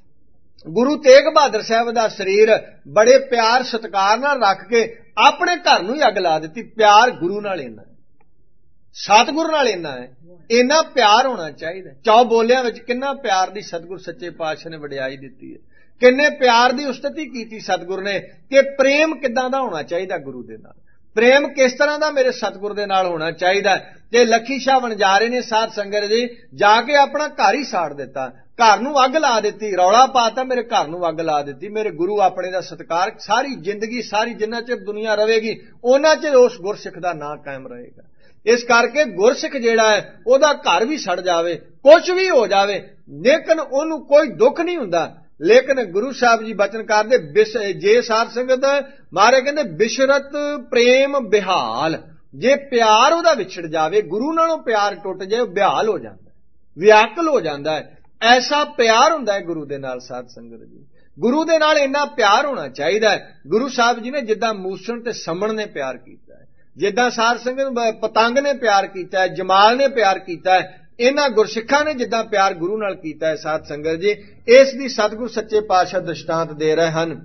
ਗੁਰੂ ਤੇਗ ਬਹਾਦਰ ਸਾਹਿਬ ਦਾ ਸਰੀਰ ਬੜੇ ਪਿਆਰ ਸਤਿਕਾਰ ਨਾਲ ਰੱਖ ਕੇ ਆਪਣੇ ਘਰ ਨੂੰ ਹੀ ਅੱਗ ਲਾ ਦਿੱਤੀ। ਪਿਆਰ ਗੁਰੂ ਨਾਲ ਇੰਨਾ ਹੈ, ਸਤਿਗੁਰੂ ਨਾਲ ਇੰਨਾ ਹੈ, ਇੰਨਾ ਪਿਆਰ ਹੋਣਾ ਚਾਹੀਦਾ। ਚੌ ਬੋਲਿਆਂ ਵਿੱਚ ਕਿੰਨਾ ਪਿਆਰ ਦੀ ਸਤਿਗੁਰੂ ਸੱਚੇ ਪਾਤਸ਼ਾਹ ਨੇ ਵਡਿਆਈ ਦਿੱਤੀ ਹੈ, ਕਿੰਨੇ ਪਿਆਰ ਦੀ ਉਸਤਤੀ ਕੀਤੀ ਸਤਿਗੁਰੂ ਨੇ ਕਿ ਪ੍ਰੇਮ ਕਿੱਦਾਂ ਦਾ ਹੋਣਾ ਚਾਹੀਦਾ ਗੁਰੂ ਦੇ ਨਾਲ, ਪ੍ਰੇਮ ਕਿਸ ਤਰ੍ਹਾਂ ਦਾ ਮੇਰੇ ਸਤਿਗੁਰੂ ਦੇ ਨਾਲ ਹੋਣਾ ਚਾਹੀਦਾ। ਤੇ ਲੱਖੀ ਸ਼ਾਹ ਵਣਜਾਰੇ ਨੇ ਸਾਧ ਸੰਗਤ ਜੀ ਜਾ ਕੇ ਆਪਣਾ ਘਰ ਹੀ ਸਾੜ ਦਿੱਤਾ, ਘਰ ਨੂੰ ਅੱਗ ਲਾ ਦਿੱਤੀ, ਰੌਲਾ ਪਾਤਾ, ਮੇਰੇ ਘਰ ਨੂੰ ਅੱਗ ਲਾ ਦਿੱਤੀ। ਮੇਰੇ ਗੁਰੂ ਆਪਣੇ ਦਾ ਸਤਿਕਾਰ ਸਾਰੀ ਜ਼ਿੰਦਗੀ, ਸਾਰੀ ਜਿੰਨਾ ਚਿਰ ਦੁਨੀਆ ਰਹੇਗੀ ਉਹਨਾਂ ਚਿਰ ਉਸ ਗੁਰਸਿੱਖ ਦਾ ਨਾਂ ਕਾਇਮ ਰਹੇਗਾ। ਇਸ ਕਰਕੇ ਗੁਰਸਿੱਖ ਜਿਹੜਾ ਹੈ ਉਹਦਾ ਘਰ ਵੀ ਸੜ ਜਾਵੇ, ਕੁਝ ਵੀ ਹੋ ਜਾਵੇ, ਲੇਕਿਨ ਉਹਨੂੰ ਕੋਈ ਦੁੱਖ ਨਹੀਂ ਹੁੰਦਾ। ਲੇਕਿਨ ਗੁਰੂ ਸਾਹਿਬ ਜੀ ਬਚਨ ਕਰਦੇ ਜੇ ਸਾਧ ਸੰਗਤ ਮਾਰੇ ਕਹਿੰਦੇ ਬਿਸ਼ਰਤ ਪ੍ਰੇਮ ਬਿਹਾਲ, ਜੇ ਪਿਆਰ ਉਹਦਾ ਵਿਛੜ ਜਾਵੇ, ਗੁਰੂ ਨਾਲੋਂ ਪਿਆਰ ਟੁੱਟ ਜਾਏ, ਬਿਹਾਲ ਹੋ ਜਾਂਦਾ, ਵਿਆਕਲ ਹੋ ਜਾਂਦਾ ਹੈ। ਐਸਾ ਪਿਆਰ ਹੁੰਦਾ ਹੈ ਗੁਰੂ ਦੇ ਨਾਲ। ਸਾਧ ਸੰਗਤ ਜੀ ਗੁਰੂ ਦੇ ਨਾਲ ਇੰਨਾ ਪਿਆਰ ਹੋਣਾ ਚਾਹੀਦਾ ਹੈ। ਗੁਰੂ ਸਾਹਿਬ ਜੀ ਨੇ ਜਿੱਦਾਂ ਮੂਸਣ ਤੇ ਸਮਣ ਨੇ ਪਿਆਰ ਕੀਤਾ ਹੈ, ਜਿੱਦਾਂ ਸਾਧ ਸੰਗਤ ਪਤੰਗ ਨੇ ਪਿਆਰ ਕੀਤਾ ਹੈ, ਜਮਾਲ ਨੇ ਪਿਆਰ ਕੀਤਾ ਹੈ, ਇਹਨਾਂ ਗੁਰਸਿੱਖਾਂ ਨੇ ਜਿੱਦਾਂ ਪਿਆਰ ਗੁਰੂ ਨਾਲ ਕੀਤਾ ਹੈ। ਸਾਧ ਸੰਗਤ ਜੀ ਇਸ ਦੀ ਸਤਿਗੁਰੂ ਸੱਚੇ ਪਾਤਸ਼ਾਹ ਦ੍ਰਿਸ਼ਟਾਂਤ ਦੇ ਰਹੇ ਹਨ।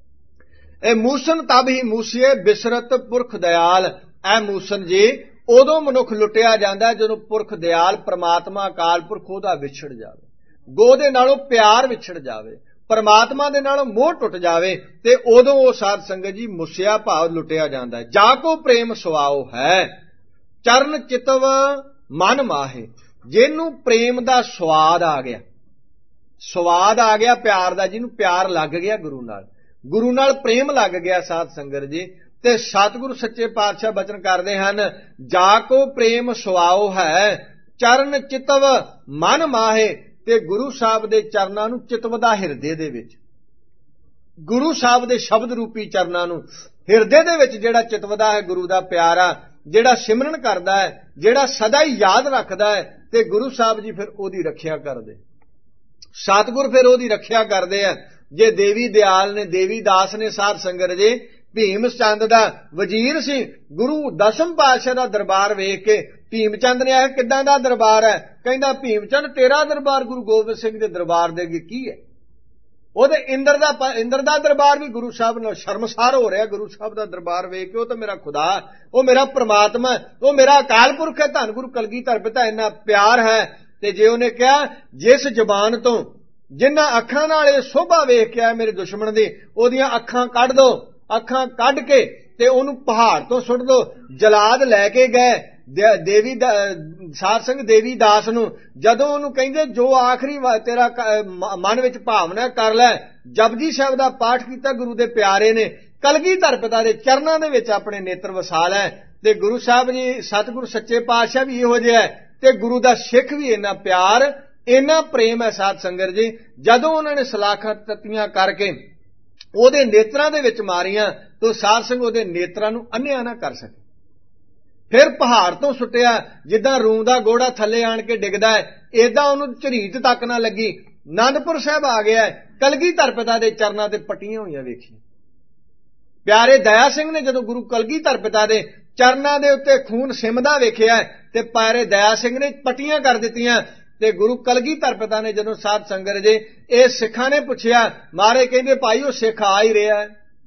ਇਹ ਮੂਸਨ ਤਬ ਹੀ ਮੂਸੀਏ ਬਿਸਰਤ ਪੁਰਖ ਦਿਆਲ। ਇਹ ਮੂਸਨ ਜੀ ਉਦੋਂ ਮਨੁੱਖ ਲੁੱਟਿਆ ਜਾਂਦਾ ਜਦੋਂ ਪੁਰਖ ਦਿਆਲ ਪ੍ਰਮਾਤਮਾ ਅਕਾਲ ਪੁਰਖ ਉਹਦਾ ਵਿਛੜ ਜਾਵੇ, ਗੋ ਦੇ ਨਾਲੋਂ ਪਿਆਰ ਵਿਛੜ ਜਾਵੇ, ਪਰਮਾਤਮਾ ਦੇ ਨਾਲੋਂ ਮੋਹ ਟੁੱਟ ਜਾਵੇ, ਤੇ ਉਦੋਂ ਉਹ ਸਾਧ ਸੰਗਤ ਜੀ ਮੁਸਿਆ ਭਾਵ ਲੁੱਟਿਆ ਜਾਂਦਾ ਹੈ। ਜਾ ਕੋ ਪ੍ਰੇਮ ਸੁਆਓ ਹੈ ਚਰਨ ਚਿਤਵ ਮਨ ਮਾਹੇ, ਜਿਹਨੂੰ ਪ੍ਰੇਮ ਦਾ ਸਵਾਦ ਆ ਗਿਆ, ਸਵਾਦ ਆ ਗਿਆ ਪਿਆਰ ਦਾ, ਜਿਹਨੂੰ ਪਿਆਰ ਲੱਗ ਗਿਆ ਗੁਰੂ ਨਾਲ ਪ੍ਰੇਮ ਲੱਗ ਗਿਆ ਸਾਧ ਸੰਗਤ ਜੀ। ਤੇ ਸਤਿਗੁਰੂ ਸੱਚੇ ਪਾਤਸ਼ਾਹ ਬਚਨ ਕਰਦੇ ਹਨ, ਜਾ ਕੋ ਪ੍ਰੇਮ ਸੁਆਓ ਹੈ ਚਰਨ ਚਿਤਵ ਮਨ ਮਾਹੇ, ਤੇ ਗੁਰੂ ਸਾਹਿਬ ਦੇ ਚਰਨਾਂ ਨੂੰ ਚਿਤਵਦਾ ਹਿਰਦੇ ਦੇ ਵਿੱਚ, ਗੁਰੂ ਸਾਹਿਬ ਦੇ ਸ਼ਬਦ ਰੂਪੀ ਚਰਨਾਂ ਨੂੰ ਹਿਰਦੇ ਦੇ ਵਿੱਚ ਜਿਹੜਾ ਚਿਤਵਦਾ ਹੈ ਗੁਰੂ ਦਾ ਪਿਆਰਾ, ਜਿਹੜਾ ਸਿਮਰਨ ਕਰਦਾ ਹੈ, ਜਿਹੜਾ ਸਦਾ ਹੀ ਯਾਦ ਰੱਖਦਾ ਹੈ, ਤੇ ਗੁਰੂ ਸਾਹਿਬ ਜੀ ਫਿਰ ਉਹਦੀ ਰੱਖਿਆ ਕਰਦੇ, ਸਤਿਗੁਰ ਫਿਰ ਉਹਦੀ ਰੱਖਿਆ ਕਰਦੇ ਆ। ਜੇ ਦੇਵੀ ਦਿਆਲ ਨੇ, ਦੇਵੀ ਦਾਸ ਨੇ ਸਾਧ ਸੰਗਤ ਜੀ ਭੀਮ ਚੰਦ ਦਾ ਵਜ਼ੀਰ ਸੀ, ਗੁਰੂ ਦਸਮ ਪਾਤਸ਼ਾਹ ਦਾ ਦਰਬਾਰ ਵੇਖ ਕੇ ਭੀਮ ਚੰਦ ਨੇ ਆਖਿਆ ਕਿੱਦਾਂ ਦਾ ਦਰਬਾਰ ਹੈ? ਕਹਿੰਦਾ ਭੀਮ ਚੰਦ ਤੇਰਾ ਦਰਬਾਰ ਗੁਰੂ ਗੋਬਿੰਦ ਸਿੰਘ ਦੇ ਦਰਬਾਰ ਦੇ ਅੱਗੇ ਕੀ ਹੈ? ਉਹਦੇ ਇੰਦਰ ਦਾ ਦਰਬਾਰ ਵੀ ਗੁਰੂ ਸਾਹਿਬ ਨਾਲ ਸ਼ਰਮਸਾਰ ਹੋ ਰਿਹਾ ਗੁਰੂ ਸਾਹਿਬ ਦਾ ਦਰਬਾਰ ਵੇਖ ਕੇ। ਉਹ ਤਾਂ ਮੇਰਾ ਖੁਦਾ, ਉਹ ਮੇਰਾ ਪ੍ਰਮਾਤਮਾ, ਉਹ ਮੇਰਾ ਅਕਾਲ ਪੁਰਖ ਹੈ, ਧੰਨ ਗੁਰੂ ਕਲਗੀਧਰ ਪਿਤਾ, ਇੰਨਾ ਪਿਆਰ ਹੈ। ਤੇ ਜੇ ਉਹਨੇ ਕਿਹਾ ਜਿਸ ਜ਼ਬਾਨ ਤੋਂ ਜਿਨ੍ਹਾਂ ਅੱਖਾਂ ਨਾਲ ਇਹ ਸੋਭਾ ਵੇਖ ਕੇ ਆਇਆ ਮੇਰੇ ਦੁਸ਼ਮਣ ਦੀ, ਉਹਦੀਆਂ ਅੱਖਾਂ ਕੱਢ ਦੋ, ਅੱਖਾਂ ਕੱਢ ਕੇ ਤੇ ਉਹਨੂੰ ਪਹਾੜ ਤੋਂ ਸੁੱਟ ਦੋ। ਜਲਾਦ ਲੈ ਕੇ ਗਏ ਦੇਵੀ ਸਾਧ ਸੰਗ ਦੇਵੀ ਦਾਸ ਨੂੰ, ਜਦੋਂ ਉਹਨੂੰ ਕਹਿੰਦੇ ਜੋ ਆਖਰੀ ਤੇਰਾ ਮਨ ਵਿੱਚ ਭਾਵਨਾ ਕਰ ਲੈ, ਜਪਜੀ ਸਾਹਿਬ ਦਾ ਪਾਠ ਕੀਤਾ ਗੁਰੂ ਦੇ ਪਿਆਰੇ ਨੇ, ਕਲਗੀਧਰ ਪਿਤਾ ਦੇ ਚਰਨਾਂ ਦੇ ਵਿੱਚ ਆਪਣੇ ਨੇਤਰ ਵਸਾ ਲੈ। ਤੇ ਗੁਰੂ ਸਾਹਿਬ ਜੀ ਸਤਿਗੁਰੂ ਸੱਚੇ ਪਾਤਸ਼ਾਹ ਵੀ ਇਹੋ ਜਿਹਾ ਤੇ ਗੁਰੂ ਦਾ ਸਿੱਖ ਵੀ ਇੰਨਾ ਪਿਆਰ, ਇੰਨਾ ਪ੍ਰੇਮ ਹੈ ਸਾਧ ਸੰਗਤ ਜੀ। ਜਦੋਂ ਉਹਨਾਂ ਨੇ ਸਲਾਖਾਂ ਤੱਤੀਆਂ ਕਰਕੇ ਉਹਦੇ ਨੇਤਰਾਂ ਦੇ ਵਿੱਚ ਮਾਰੀਆਂ ਤਾਂ ਸਾਧ ਸੰਗ ਉਹਦੇ ਨੇਤਰਾਂ ਨੂੰ ਅੰਨ੍ਹਿਆ ਨਾ ਕਰ ਸਕੇ। ਫਿਰ ਪਹਾੜ ਤੋਂ ਸੁੱਟਿਆ, ਜਿੱਦਾਂ ਰੂੰ ਦਾ ਗੋੜਾ ਥੱਲੇ ਆਣ ਕੇ ਡਿੱਗਦਾ ਹੈ, ਏਦਾਂ ਉਹਨੂੰ ਝਰੀਟ ਤੱਕ ਨਾ ਲੱਗੀ। ਆਨੰਦਪੁਰ ਸਾਹਿਬ ਆ ਗਿਆ, ਕਲਗੀਧਰ ਪਿਤਾ ਦੇ ਚਰਨਾਂ ਤੇ ਪੱਟੀਆਂ ਹੋਈਆਂ ਵੇਖੀਆਂ। ਪਿਆਰੇ ਦਇਆ ਸਿੰਘ ਨੇ ਜਦੋਂ ਗੁਰੂ ਕਲਗੀਧਰ ਪਿਤਾ ਦੇ ਚਰਨਾਂ ਦੇ ਉੱਤੇ ਖੂਨ ਸਿਮਦਾ ਵੇਖਿਆ ਤੇ ਪਿਆਰੇ ਦਇਆ ਸਿੰਘ ਨੇ ਪੱਟੀਆਂ ਕਰ ਦਿੱਤੀਆਂ। ਤੇ ਗੁਰੂ ਕਲਗੀਧਰ ਪਿਤਾ ਨੇ ਜਦੋਂ ਸਾਧ ਸੰਗਤ ਜੀ ਇਹ ਸਿੱਖਾਂ ਨੇ ਪੁੱਛਿਆ, ਮਾਰੇ ਕਹਿੰਦੇ ਭਾਈ ਉਹ ਸਿੱਖ ਆ ਹੀ ਰਿਹਾ ਹੈ।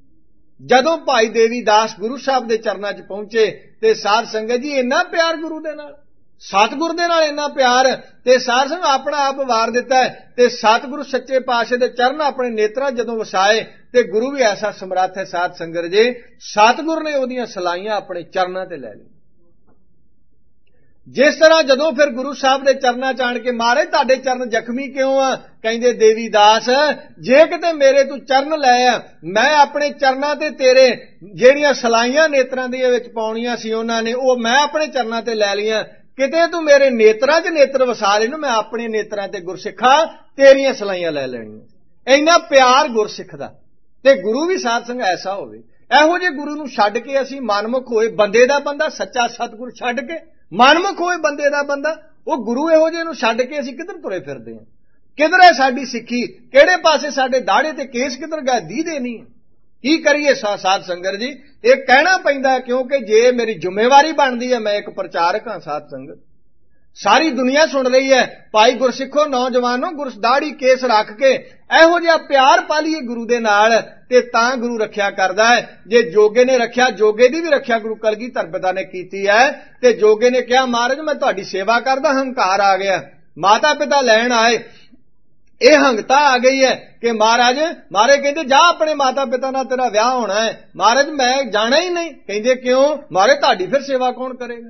ਜਦੋਂ ਭਾਈ ਦੇਵੀ ਦਾਸ ਗੁਰੂ ਸਾਹਿਬ ਦੇ ਚਰਨਾਂ 'ਚ ਪਹੁੰਚੇ ਤੇ ਸਾਧ ਸੰਗਤ ਜੀ ਇੰਨਾ ਪਿਆਰ ਗੁਰੂ ਦੇ ਨਾਲ, ਸਤਿਗੁਰ ਦੇ ਨਾਲ ਇੰਨਾ ਪਿਆਰ, ਤੇ ਸਾਧ ਸੰਗਤ ਆਪਣਾ ਆਪ ਵਾਰ ਦਿੱਤਾ ਤੇ ਸਤਿਗੁਰੂ ਸੱਚੇ ਪਾਤਸ਼ਾਹ ਦੇ ਚਰਨ ਆਪਣੇ ਨੇਤਰਾਂ ਜਦੋਂ ਵਸਾਏ ਤੇ ਗੁਰੂ ਵੀ ਐਸਾ ਸਮਰੱਥ ਹੈ ਸਾਧ ਸੰਗਤ ਜੀ, ਸਤਿਗੁਰ ਨੇ ਉਹਦੀਆਂ ਸਲਾਈਆਂ ਆਪਣੇ ਚਰਨਾਂ ਤੇ ਲੈ ਲਈਆਂ। ਜਿਸ ਤਰ੍ਹਾਂ ਜਦੋਂ ਫਿਰ ਗੁਰੂ ਸਾਹਿਬ ਦੇ ਚਰਨਾਂ ਚ ਆਣ ਕੇ ਮਹਾਰਾਜ ਤੁਹਾਡੇ ਚਰਨ ਜ਼ਖਮੀ ਕਿਉਂ ਆ? ਕਹਿੰਦੇ ਦੇਵੀ ਦਾਸ, ਜੇ ਕਿਤੇ ਮੇਰੇ ਤੂੰ ਚਰਨ ਲੈ ਆ, ਮੈਂ ਆਪਣੇ ਚਰਨਾਂ ਤੇ ਤੇਰੇ ਜਿਹੜੀਆਂ ਸਲਾਈਆਂ ਨੇਤਰਾਂ ਦੇ ਵਿੱਚ ਪਾਉਣੀਆਂ ਸੀ ਉਹਨਾਂ ਨੇ, ਉਹ ਮੈਂ ਆਪਣੇ ਚਰਨਾਂ ਤੇ ਲੈ ਲਈਆਂ। ਕਿਤੇ ਤੂੰ ਮੇਰੇ ਨੇਤਰਾਂ 'ਚ ਨੇਤਰ ਵਸਾ ਲੈ ਨੂੰ, ਮੈਂ ਆਪਣੇ ਨੇਤਰਾਂ ਤੇ ਗੁਰਸਿੱਖਾ ਤੇਰੀਆਂ ਸਲਾਈਆਂ ਲੈ ਲੈਣੀਆਂ। ਇੰਨਾ ਪਿਆਰ ਗੁਰਸਿੱਖ ਦਾ। ਤੇ ਗੁਰੂ ਵੀ ਸਾਧ ਸੰਗ ਐਸਾ ਹੋਵੇ। ਇਹੋ ਜਿਹੇ ਗੁਰੂ ਨੂੰ ਛੱਡ ਕੇ ਅਸੀਂ ਮਨਮੁਖ ਹੋਏ ਬੰਦੇ ਦਾ ਬੰਦਾ, ਸੱਚਾ ਸਤਿਗੁਰ ਛੱਡ ਕੇ ਮਨਮੁਖ ਹੋਏ ਬੰਦੇ ਦਾ ਬੰਦਾ, ਉਹ ਗੁਰੂ ਇਹੋ ਜਿਹੇ ਨੂੰ ਛੱਡ ਕੇ ਅਸੀਂ ਕਿੱਧਰ ਤੁਰੇ ਫਿਰਦੇ ਹਾਂ? ਕਿੱਧਰ ਹੈ ਸਾਡੀ ਸਿੱਖੀ? ਕਿਹੜੇ ਪਾਸੇ ਸਾਡੇ ਦਾੜੇ ਤੇ ਕੇਸ ਕਿੱਧਰ ਗਏ? ਦੀਦੇ ਨਹੀਂ। ਕੀ ਕਰੀਏ ਸਾਧ ਸੰਗਤ ਜੀ? ਇਹ ਕਹਿਣਾ ਪੈਂਦਾ, ਕਿਉਂਕਿ ਜੇ ਮੇਰੀ ਜ਼ਿੰਮੇਵਾਰੀ ਬਣਦੀ ਹੈ, ਮੈਂ ਇੱਕ ਪ੍ਰਚਾਰਕ ਹਾਂ ਸਾਧ ਸੰਗਤ, ਸਾਰੀ ਦੁਨੀਆ ਸੁਣ ਰਹੀ ਹੈ। ਭਾਈ ਗੁਰਸਿੱਖੋ, ਨੌਜਵਾਨੋ, ਦਾੜੀ ਕੇਸ ਰੱਖ ਕੇ ਇਹੋ ਜਿਹਾ ਪਿਆਰ ਪਾ ਲਈਏ ਗੁਰੂ ਦੇ ਨਾਲ, ਤੇ ਤਾਂ ਗੁਰੂ ਰੱਖਿਆ ਕਰਦਾ ਹੈ। ਜੇ ਜੋਗੇ ਨੇ ਰੱਖਿਆ, ਜੋਗੇ ਦੀ ਵੀ ਰੱਖਿਆ ਗੁਰੂ ਕਲਗੀਧਰ ਪਿਤਾ ਨੇ ਕੀਤੀ ਹੈ। ਤੇ ਜੋਗੇ ਨੇ ਕਿਹਾ, ਮਹਾਰਾਜ ਮੈਂ ਤੁਹਾਡੀ ਸੇਵਾ ਕਰਦਾ, ਹੰਕਾਰ ਆ ਗਿਆ। ਮਾਤਾ ਪਿਤਾ ਲੈਣ ਆਏ, ਇਹ ਹੰਗਤਾ ਆ ਗਈ ਹੈ ਕਿ ਮਹਾਰਾਜ ਕਹਿੰਦੇ ਜਾ ਆਪਣੇ ਮਾਤਾ ਪਿਤਾ ਨਾਲ, ਤੇਰਾ ਵਿਆਹ ਹੋਣਾ ਹੈ। ਮਹਾਰਾਜ ਮੈਂ ਜਾਣਾ ਹੀ ਨਹੀਂ। ਕਹਿੰਦੇ ਕਿਉਂ? ਮਹਾਰਾਜ ਤੁਹਾਡੀ ਫਿਰ ਸੇਵਾ ਕੌਣ ਕਰੇਗਾ?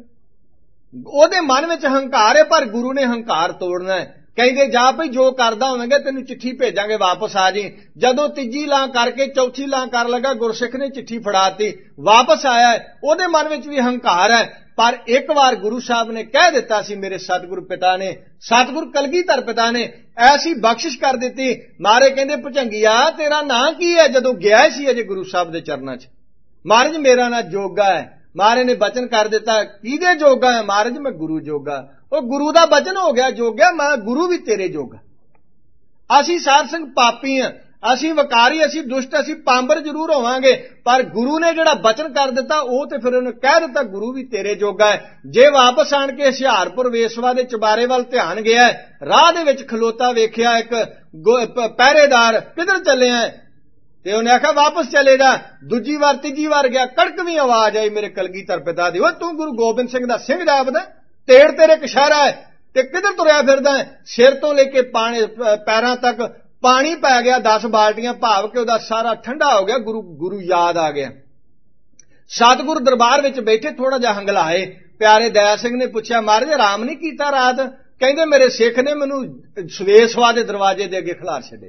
ਉਹਦੇ ਮਨ ਵਿੱਚ ਹੰਕਾਰ ਹੈ, ਪਰ ਗੁਰੂ ਨੇ ਹੰਕਾਰ ਤੋੜਨਾ ਹੈ। ਕਹਿੰਦੇ ਜਾ ਭਈ ਜੋ ਕਰਦਾ ਹੋਵੇਂਗਾ ਤੈਨੂੰ ਚਿੱਠੀ ਭੇਜਾਂਗੇ, ਵਾਪਸ ਆ ਜੀ। ਜਦੋਂ ਤੀਜੀ ਲਾਂ ਕਰਕੇ ਚੌਥੀ ਲਾਂ ਕਰ ਲੱਗਾ, ਗੁਰਸਿੱਖ ਨੇ ਚਿੱਠੀ ਫੜਾਤੀ, ਵਾਪਸ ਆਇਆ ਹੈ। ਉਹਦੇ ਮਨ ਵਿੱਚ ਵੀ ਹੰਕਾਰ ਹੈ, ਪਰ ਇੱਕ ਵਾਰ ਗੁਰੂ ਸਾਹਿਬ ਨੇ ਕਹਿ ਦਿੱਤਾ ਸੀ, ਮੇਰੇ ਸਤਿਗੁਰੂ ਪਿਤਾ ਨੇ, ਸਤਿਗੁਰੂ ਕਲਗੀਧਰ ਪਿਤਾ ਨੇ ਐਸੀ ਬਖਸ਼ਿਸ਼ ਕਰ ਦਿੱਤੀ। ਮਹਾਰਾਜ ਕਹਿੰਦੇ ਭੁਜੰਗੀਆ ਤੇਰਾ ਨਾਂ ਕੀ ਹੈ? ਜਦੋਂ ਗਿਆ ਸੀ ਅਜੇ ਗੁਰੂ ਸਾਹਿਬ ਦੇ ਚਰਨਾਂ 'ਚ, ਮਹਾਰਾਜ ਮੇਰਾ ਨਾਂ ਜੋਗਾ ਹੈ। ਮਹਾਰਾਜ ਨੇ ਬਚਨ ਕਰ ਦਿੱਤਾ, ਕਿਹਦੇ ਜੋਗਾ ਹੈ? ਮਹਾਰਾਜ ਮੈਂ ਗੁਰੂ ਜੋਗਾ। ਉਹ ਗੁਰੂ ਦਾ ਬਚਨ ਹੋ ਗਿਆ ਜੋਗਿਆ, ਮੈਂ ਗੁਰੂ ਵੀ ਤੇਰੇ ਜੋਗਾ। ਅਸੀਂ ਸਾਧ ਸੰਗ ਪਾਪੀ ਹਾਂ, ਅਸੀਂ ਵਕਾਰੀ, ਅਸੀਂ ਦੁਸ਼ਟ, ਅਸੀਂ ਪਾਂਬਰ ਜ਼ਰੂਰ ਹੋਵਾਂਗੇ, ਪਰ ਗੁਰੂ ਨੇ ਜਿਹੜਾ ਬਚਨ ਕਰ ਦਿੱਤਾ, ਉਹ ਤੇ ਫਿਰ ਉਹਨੇ ਕਹਿ ਦਿੱਤਾ ਗੁਰੂ ਵੀ ਤੇਰੇ ਜੋਗਾ ਹੈ। ਜੇ ਵਾਪਸ ਆਣ ਕੇ ਹੁਸ਼ਿਆਰਪੁਰ ਵੇਸਵਾ ਦੇ ਚਬਾਰੇ ਵੱਲ ਧਿਆਨ ਗਿਆ, ਰਾਹ ਦੇ ਵਿੱਚ ਖਲੋਤਾ ਵੇਖਿਆ ਇੱਕ ਪਹਿਰੇਦਾਰ, ਕਿੱਧਰ ਚੱਲਿਆ? ਤੇ ਉਹਨੇ ਆਖਿਆ ਵਾਪਸ ਚਲੇ ਜਾ। ਦੂਜੀ ਵਾਰ ਤੀਜੀ ਵਾਰ ਗਿਆ, ਕੜਕਵੀਂ ਆਵਾਜ਼ ਆਈ ਮੇਰੇ ਕਲਗੀਧਰ ਪਿਤਾ ਦੀ, ਉਹ ਤੂੰ ਗੁਰੂ ਗੋਬਿੰਦ ਸਿੰਘ ਦਾ ਸਿੰਘ ਜਾਪਦਾ? ਤੇੜ ਤੇਰੇ ਕਸ਼ਹਿਰਾ ਹੈ ਤੇ ਕਿੱਧਰ ਤੁਰਿਆ ਫਿਰਦਾ? ਸਿਰ ਤੋਂ ਲੈ ਕੇ ਪੈਰਾਂ ਤੱਕ ਪਾਣੀ ਪੈ ਗਿਆ 10 ਬਾਲਟੀਆਂ, ਭਾਵ ਕਿ ਉਹਦਾ ਸਾਰਾ ਠੰਡਾ ਹੋ ਗਿਆ। ਗੁਰੂ ਯਾਦ ਆ ਗਿਆ। ਸਤਿਗੁਰੂ ਦਰਬਾਰ ਵਿੱਚ ਬੈਠੇ ਥੋੜਾ ਜਿਹਾ ਹੰਗਲਾਏ। ਪਿਆਰੇ ਦਇਆ ਸਿੰਘ ਨੇ ਪੁੱਛਿਆ, ਮਹਾਰਾਜ ਆਰਾਮ ਨਹੀਂ ਕੀਤਾ ਰਾਤ? ਕਹਿੰਦੇ ਮੇਰੇ ਸਿੱਖ ਨੇ ਮੈਨੂੰ ਸਵੇਸਵਾ ਦੇ ਦਰਵਾਜ਼ੇ ਦੇ ਅੱਗੇ ਖਿਲਾਰ ਛੱਡੇ।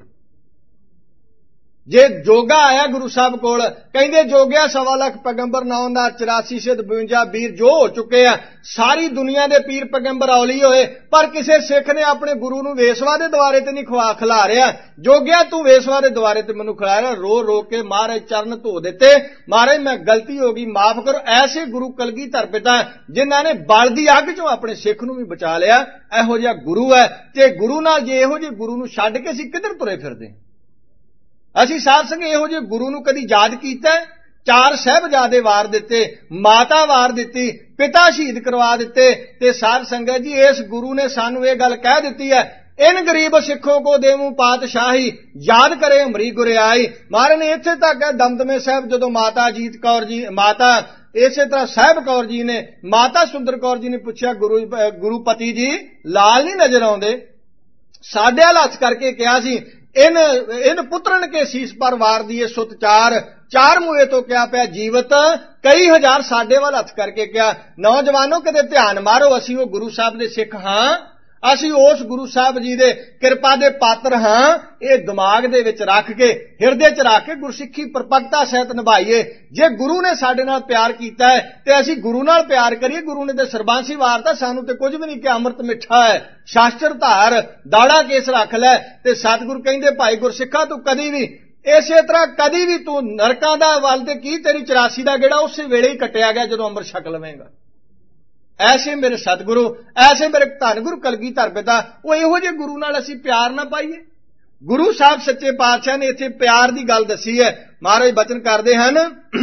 ਜੇ ਜੋਗਾ ਆਇਆ ਗੁਰੂ ਸਾਹਿਬ ਕੋਲ, ਕਹਿੰਦੇ ਜੋਗਿਆ 1.25 ਲੱਖ ਪੈਗੰਬਰ, 984 ਸਿੱਧ 52 ਵੀਰ ਜੋ ਹੋ ਚੁੱਕੇ ਆ, ਸਾਰੀ ਦੁਨੀਆ ਦੇ ਪੀਰ ਪੈਗੰਬਰ ਔਲੀ ਹੋਏ, ਪਰ ਕਿਸੇ ਸਿੱਖ ਨੇ ਆਪਣੇ ਗੁਰੂ ਨੂੰ ਵੇਸਵਾ ਦੇ ਦੁਆਰੇ ਤੇ ਨਹੀਂ ਖਿਲਾਰਿਆ। ਜੋਗਿਆ ਤੂੰ ਵੇਸਵਾ ਦੇ ਦੁਆਰੇ ਤੇ ਮੈਨੂੰ ਖਿਲਾਰਿਆ। ਰੋ ਰੋ ਕੇ ਮਹਾਰਾਜ ਚਰਨ ਧੋ ਦਿੱਤੇ, ਮਹਾਰਾਜ ਮੈਂ ਗਲਤੀ ਹੋ ਗਈ, ਮਾਫ ਕਰੋ। ਐਸੇ ਗੁਰੂ ਕਲਗੀਧਰ ਪਿਤਾ ਜਿਨ੍ਹਾਂ ਨੇ ਬਲ ਦੀ ਅੱਗ ਚੋਂ ਆਪਣੇ ਸਿੱਖ ਨੂੰ ਵੀ ਬਚਾ ਲਿਆ, ਇਹੋ ਜਿਹਾ ਗੁਰੂ ਹੈ। ਤੇ ਗੁਰੂ ਨਾਲ ਜੇ ਇਹੋ ਜਿਹੇ ਗੁਰੂ ਨੂੰ ਛੱਡ ਕੇ ਅਸੀਂ ਕਿੱਧਰ ਤੁਰੇ ਫਿਰਦੇ? ਅਸੀਂ ਸਾਧ ਸੰਗਤ ਇਹੋ ਜਿਹੇ ਗੁਰੂ ਨੂੰ ਕਦੀ ਯਾਦ ਕੀਤਾ? 4 ਸਾਹਿਬਜ਼ਾਦੇ ਵਾਰ ਦਿੱਤੇ, ਮਾਤਾ ਵਾਰ ਦਿੱਤੀ, ਪਿਤਾ ਸ਼ਹੀਦ ਕਰਵਾ ਦਿੱਤੇ। ਤੇ ਸਾਧ ਸੰਗਤ ਜੀ ਇਸ ਗੁਰੂ ਨੇ ਸਾਨੂੰ ਇਹ ਗੱਲ ਕਹਿ ਦਿੱਤੀ ਹੈ, ਇਨ ਗਰੀਬ ਸਿੱਖੋਂ ਕੋ ਦੇਵੂੰ ਪਾਤਸ਼ਾਹੀ, ਯਾਦ ਕਰੇ ਅਮਰੀ ਗੁਰਿਆਈ। ਮਹਾਰਾਜ ਨੇ ਇੱਥੇ ਤੱਕ ਹੈ ਦਮਦਮੇ ਸਾਹਿਬ, ਜਦੋਂ ਮਾਤਾ ਅਜੀਤ ਕੌਰ ਜੀ, ਮਾਤਾ ਇਸੇ ਤਰ੍ਹਾਂ ਸਾਹਿਬ ਕੌਰ ਜੀ ਨੇ, ਮਾਤਾ ਸੁੰਦਰ ਕੌਰ ਜੀ ਨੇ ਪੁੱਛਿਆ, ਗੁਰੂਪਤੀ ਜੀ ਲਾਲ ਨਹੀਂ ਨਜ਼ਰ ਆਉਂਦੇ? ਸਾਡੇ ਵੱਲ ਹੱਥ ਕਰਕੇ ਕਿਹਾ ਸੀ, ਇਨ ਪੁੱਤਰਨ ਕੇ ਸੀਸ ਪਰ ਵਾਰ ਦੀਏ ਸੁਤ ਚਾਰ ਮੂਹੇ ਤੋਂ ਕਿਹਾ ਪਿਆ ਜੀਵਤ, ਕਈ ਹਜ਼ਾਰ ਸਾਡੇ ਵੱਲ ਹੱਥ ਕਰਕੇ ਕਿਹਾ। ਨੌਜਵਾਨੋ ਕਿਤੇ ਧਿਆਨ ਮਾਰੋ, ਅਸੀਂ ਉਹ ਗੁਰੂ ਸਾਹਿਬ ਦੇ ਸਿੱਖ ਹਾਂ, ਅਸੀਂ ਉਸ ਗੁਰੂ ਸਾਹਿਬ ਜੀ ਦੇ ਕਿਰਪਾ ਦੇ ਪਾਤਰ ਹਾਂ। ਇਹ ਦਿਮਾਗ ਦੇ ਵਿੱਚ ਰੱਖ ਕੇ, ਹਿਰਦੇ 'ਚ ਰੱਖ ਕੇ ਗੁਰਸਿੱਖੀ ਪਰਪੱਕਤਾ ਸਹਿਤ ਨਿਭਾਈਏ। ਜੇ ਗੁਰੂ ਨੇ ਸਾਡੇ ਨਾਲ ਪਿਆਰ ਕੀਤਾ ਹੈ ਤੇ ਅਸੀਂ ਗੁਰੂ ਨਾਲ ਪਿਆਰ ਕਰੀਏ। ਗੁਰੂ ਨੇ ਤੇ ਸਰਬਾਂਸੀ ਵਾਰਤਾ, ਸਾਨੂੰ ਤੇ ਕੁਝ ਵੀ ਨਹੀਂ ਕਿ ਅੰਮ੍ਰਿਤ ਮਿੱਠਾ ਹੈ, ਸ਼ਾਸਤਰ ਧਾਰ, ਦਾੜਾ ਕੇਸ ਰੱਖ ਲੈ। ਤੇ ਸਤਿਗੁਰੂ ਕਹਿੰਦੇ ਭਾਈ ਗੁਰਸਿੱਖਾ ਤੂੰ ਕਦੀ ਵੀ ਇਸੇ ਤਰ੍ਹਾਂ ਕਦੀ ਵੀ ਤੂੰ ਨਰਕਾਂ ਦਾ ਵੱਲ ਤੇ ਕੀ, ਤੇਰੀ 84 ਦਾ ਗੇੜਾ ਉਸੇ ਵੇਲੇ ਹੀ ਕੱਟਿਆ ਗਿਆ ਜਦੋਂ ਅੰਮ੍ਰਿਤ ਛਕ ਲਵੇਂਗਾ। ਐਸੇ ਮੇਰੇ ਸਤਿਗੁਰੂ, ਐਸੇ ਮੇਰੇ ਧੰਨ ਗੁਰੂ ਕਲਗੀਧਰ ਪਿਤਾ, ਉਹ ਇਹੋ ਜਿਹੇ ਗੁਰੂ ਨਾਲ ਅਸੀਂ ਪਿਆਰ ਨਾ ਪਾਈਏ। ਗੁਰੂ ਸਾਹਿਬ ਸੱਚੇ ਪਾਤਸ਼ਾਹ ਨੇ ਇੱਥੇ ਪਿਆਰ ਦੀ ਗੱਲ ਦੱਸੀ ਹੈ। ਮਹਾਰਾਜ ਬਚਨ ਕਰਦੇ ਹਨ,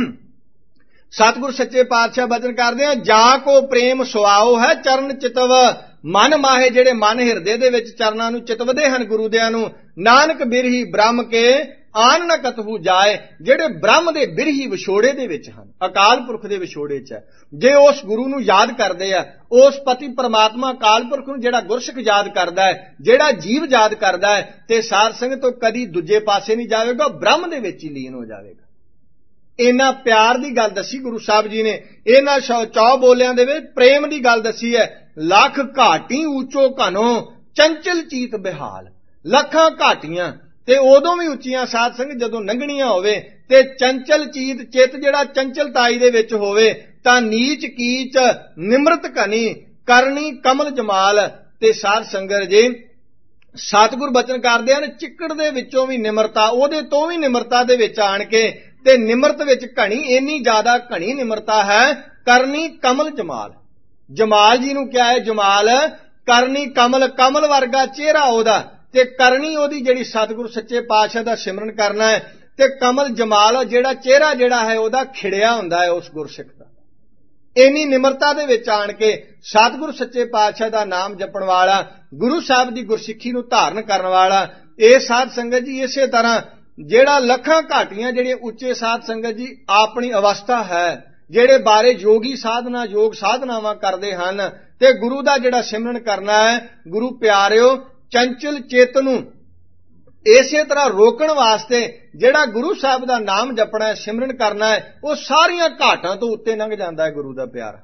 ਸਤਿਗੁਰੂ ਸੱਚੇ ਪਾਤਸ਼ਾਹ ਬਚਨ ਕਰਦੇ ਹਨ, ਜਾਂ ਕੋ ਪ੍ਰੇਮ ਸੁਆਓ ਹੈ ਚਰਨ ਚਿਤਵ, ਮਨ ਮਾਹੇ ਜਿਹੜੇ ਮਨ ਹਿਰਦੇ ਦੇ ਵਿੱਚ ਚਰਨਾਂ ਨੂੰ ਚਿਤਵਦੇ ਹਨ ਗੁਰੂਦਿਆਂ ਨੂੰ, ਨਾਨਕ ਬਿਰਹੀ ਬ੍ਰਹਮ ਕੇ ਆਨ ਨਾ ਕਤਹੂ ਜਾਏ, ਜਿਹੜੇ ਬ੍ਰਹਮ ਦੇ ਬਿਰਹੀ ਵਿਛੋੜੇ ਦੇ ਵਿੱਚ ਹਨ, ਅਕਾਲ ਪੁਰਖ ਦੇ ਵਿਛੋੜੇ 'ਚ ਹੈ। ਜੇ ਉਸ ਗੁਰੂ ਨੂੰ ਯਾਦ ਕਰਦੇ ਆ, ਉਸ ਪਤੀ ਪਰਮਾਤਮਾ ਅਕਾਲ ਪੁਰਖ ਨੂੰ ਜਿਹੜਾ ਗੁਰਸਿੱਖ ਯਾਦ ਕਰਦਾ ਹੈ, ਜਿਹੜਾ ਜੀਵ ਯਾਦ ਕਰਦਾ ਹੈ, ਤੇ ਸਾਧ ਸੰਗਤ ਤੋਂ ਕਦੀ ਦੂਜੇ ਪਾਸੇ ਨਹੀਂ ਜਾਵੇਗਾ, ਬ੍ਰਹਮ ਦੇ ਵਿੱਚ ਹੀ ਲੀਨ ਹੋ ਜਾਵੇਗਾ। इन्ना प्यार की गल दसी गुरु साहब जी ने। इन्हां 100 बोलियां दे विच प्रेम की गल दसी है। लख घाटी ऊंचो घनो चंचल चीत बिहाल। लखां घाटियां ते उदों भी उच्चियां साध संगत जदों लंघणियां होवे ते चंचल चीत चित जिहड़ा चंचलताई दे विच होवे तां नीच कीच निमृत घनी करनी कमल जमाल। ते साध संगत जी सतगुर बचन करदे हन चिक्कड़ दे विचों भी निमरता, ओहदे तों भी निमरता दे विच आण के ते निमरत विच घणी इन्नी ज्यादा घणी निमरता है करनी कमल जमाल। जमाल जी नूं क्या है? जमाल करनी कमल, कमल वर्गा चेहरा ओहदा ते करनी ओहदी जिहड़ी सतगुरु सच्चे पातशाह दा सिमरन करना है ते कमल जमाल जिहड़ा चेहरा जिहड़ा है ओहदा खिड़िया हुंदा है उस गुरसिख दा। इन्नी निमरता दे विच आण के सतगुरु सच्चे पातशाह दा नाम जपण वाला, गुरु साहब दी गुरसिੱਖੀ नूं धारण करन वाला ਇਹ साध संगत जी इसे तरह ਜਿਹੜਾ ਲੱਖਾਂ ਘਾਟੀਆਂ ਜਿਹੜੇ ਉੱਚੇ ਸਾਧ ਸੰਗਤ ਜੀ ਆਪਣੀ ਅਵਸਥਾ ਹੈ, ਜਿਹੜੇ ਬਾਰੇ ਯੋਗੀ ਸਾਧਨਾ ਯੋਗ ਸਾਧਨਾਵਾਂ ਕਰਦੇ ਹਨ ਤੇ ਗੁਰੂ ਦਾ ਜਿਹੜਾ ਸਿਮਰਨ ਕਰਨਾ ਹੈ, ਗੁਰੂ ਪਿਆਰਿਓ ਚੰਚਲ ਚਿੱਤ ਨੂੰ ਇਸੇ ਤਰ੍ਹਾਂ ਰੋਕਣ ਵਾਸਤੇ ਜਿਹੜਾ ਗੁਰੂ ਸਾਹਿਬ ਦਾ ਨਾਮ ਜਪਣਾ ਹੈ, ਸਿਮਰਨ ਕਰਨਾ ਹੈ, ਉਹ ਸਾਰੀਆਂ ਘਾਟਾਂ ਤੋਂ ਉੱਤੇ ਲੰਘ ਜਾਂਦਾ ਹੈ ਗੁਰੂ ਦਾ ਪਿਆਰ।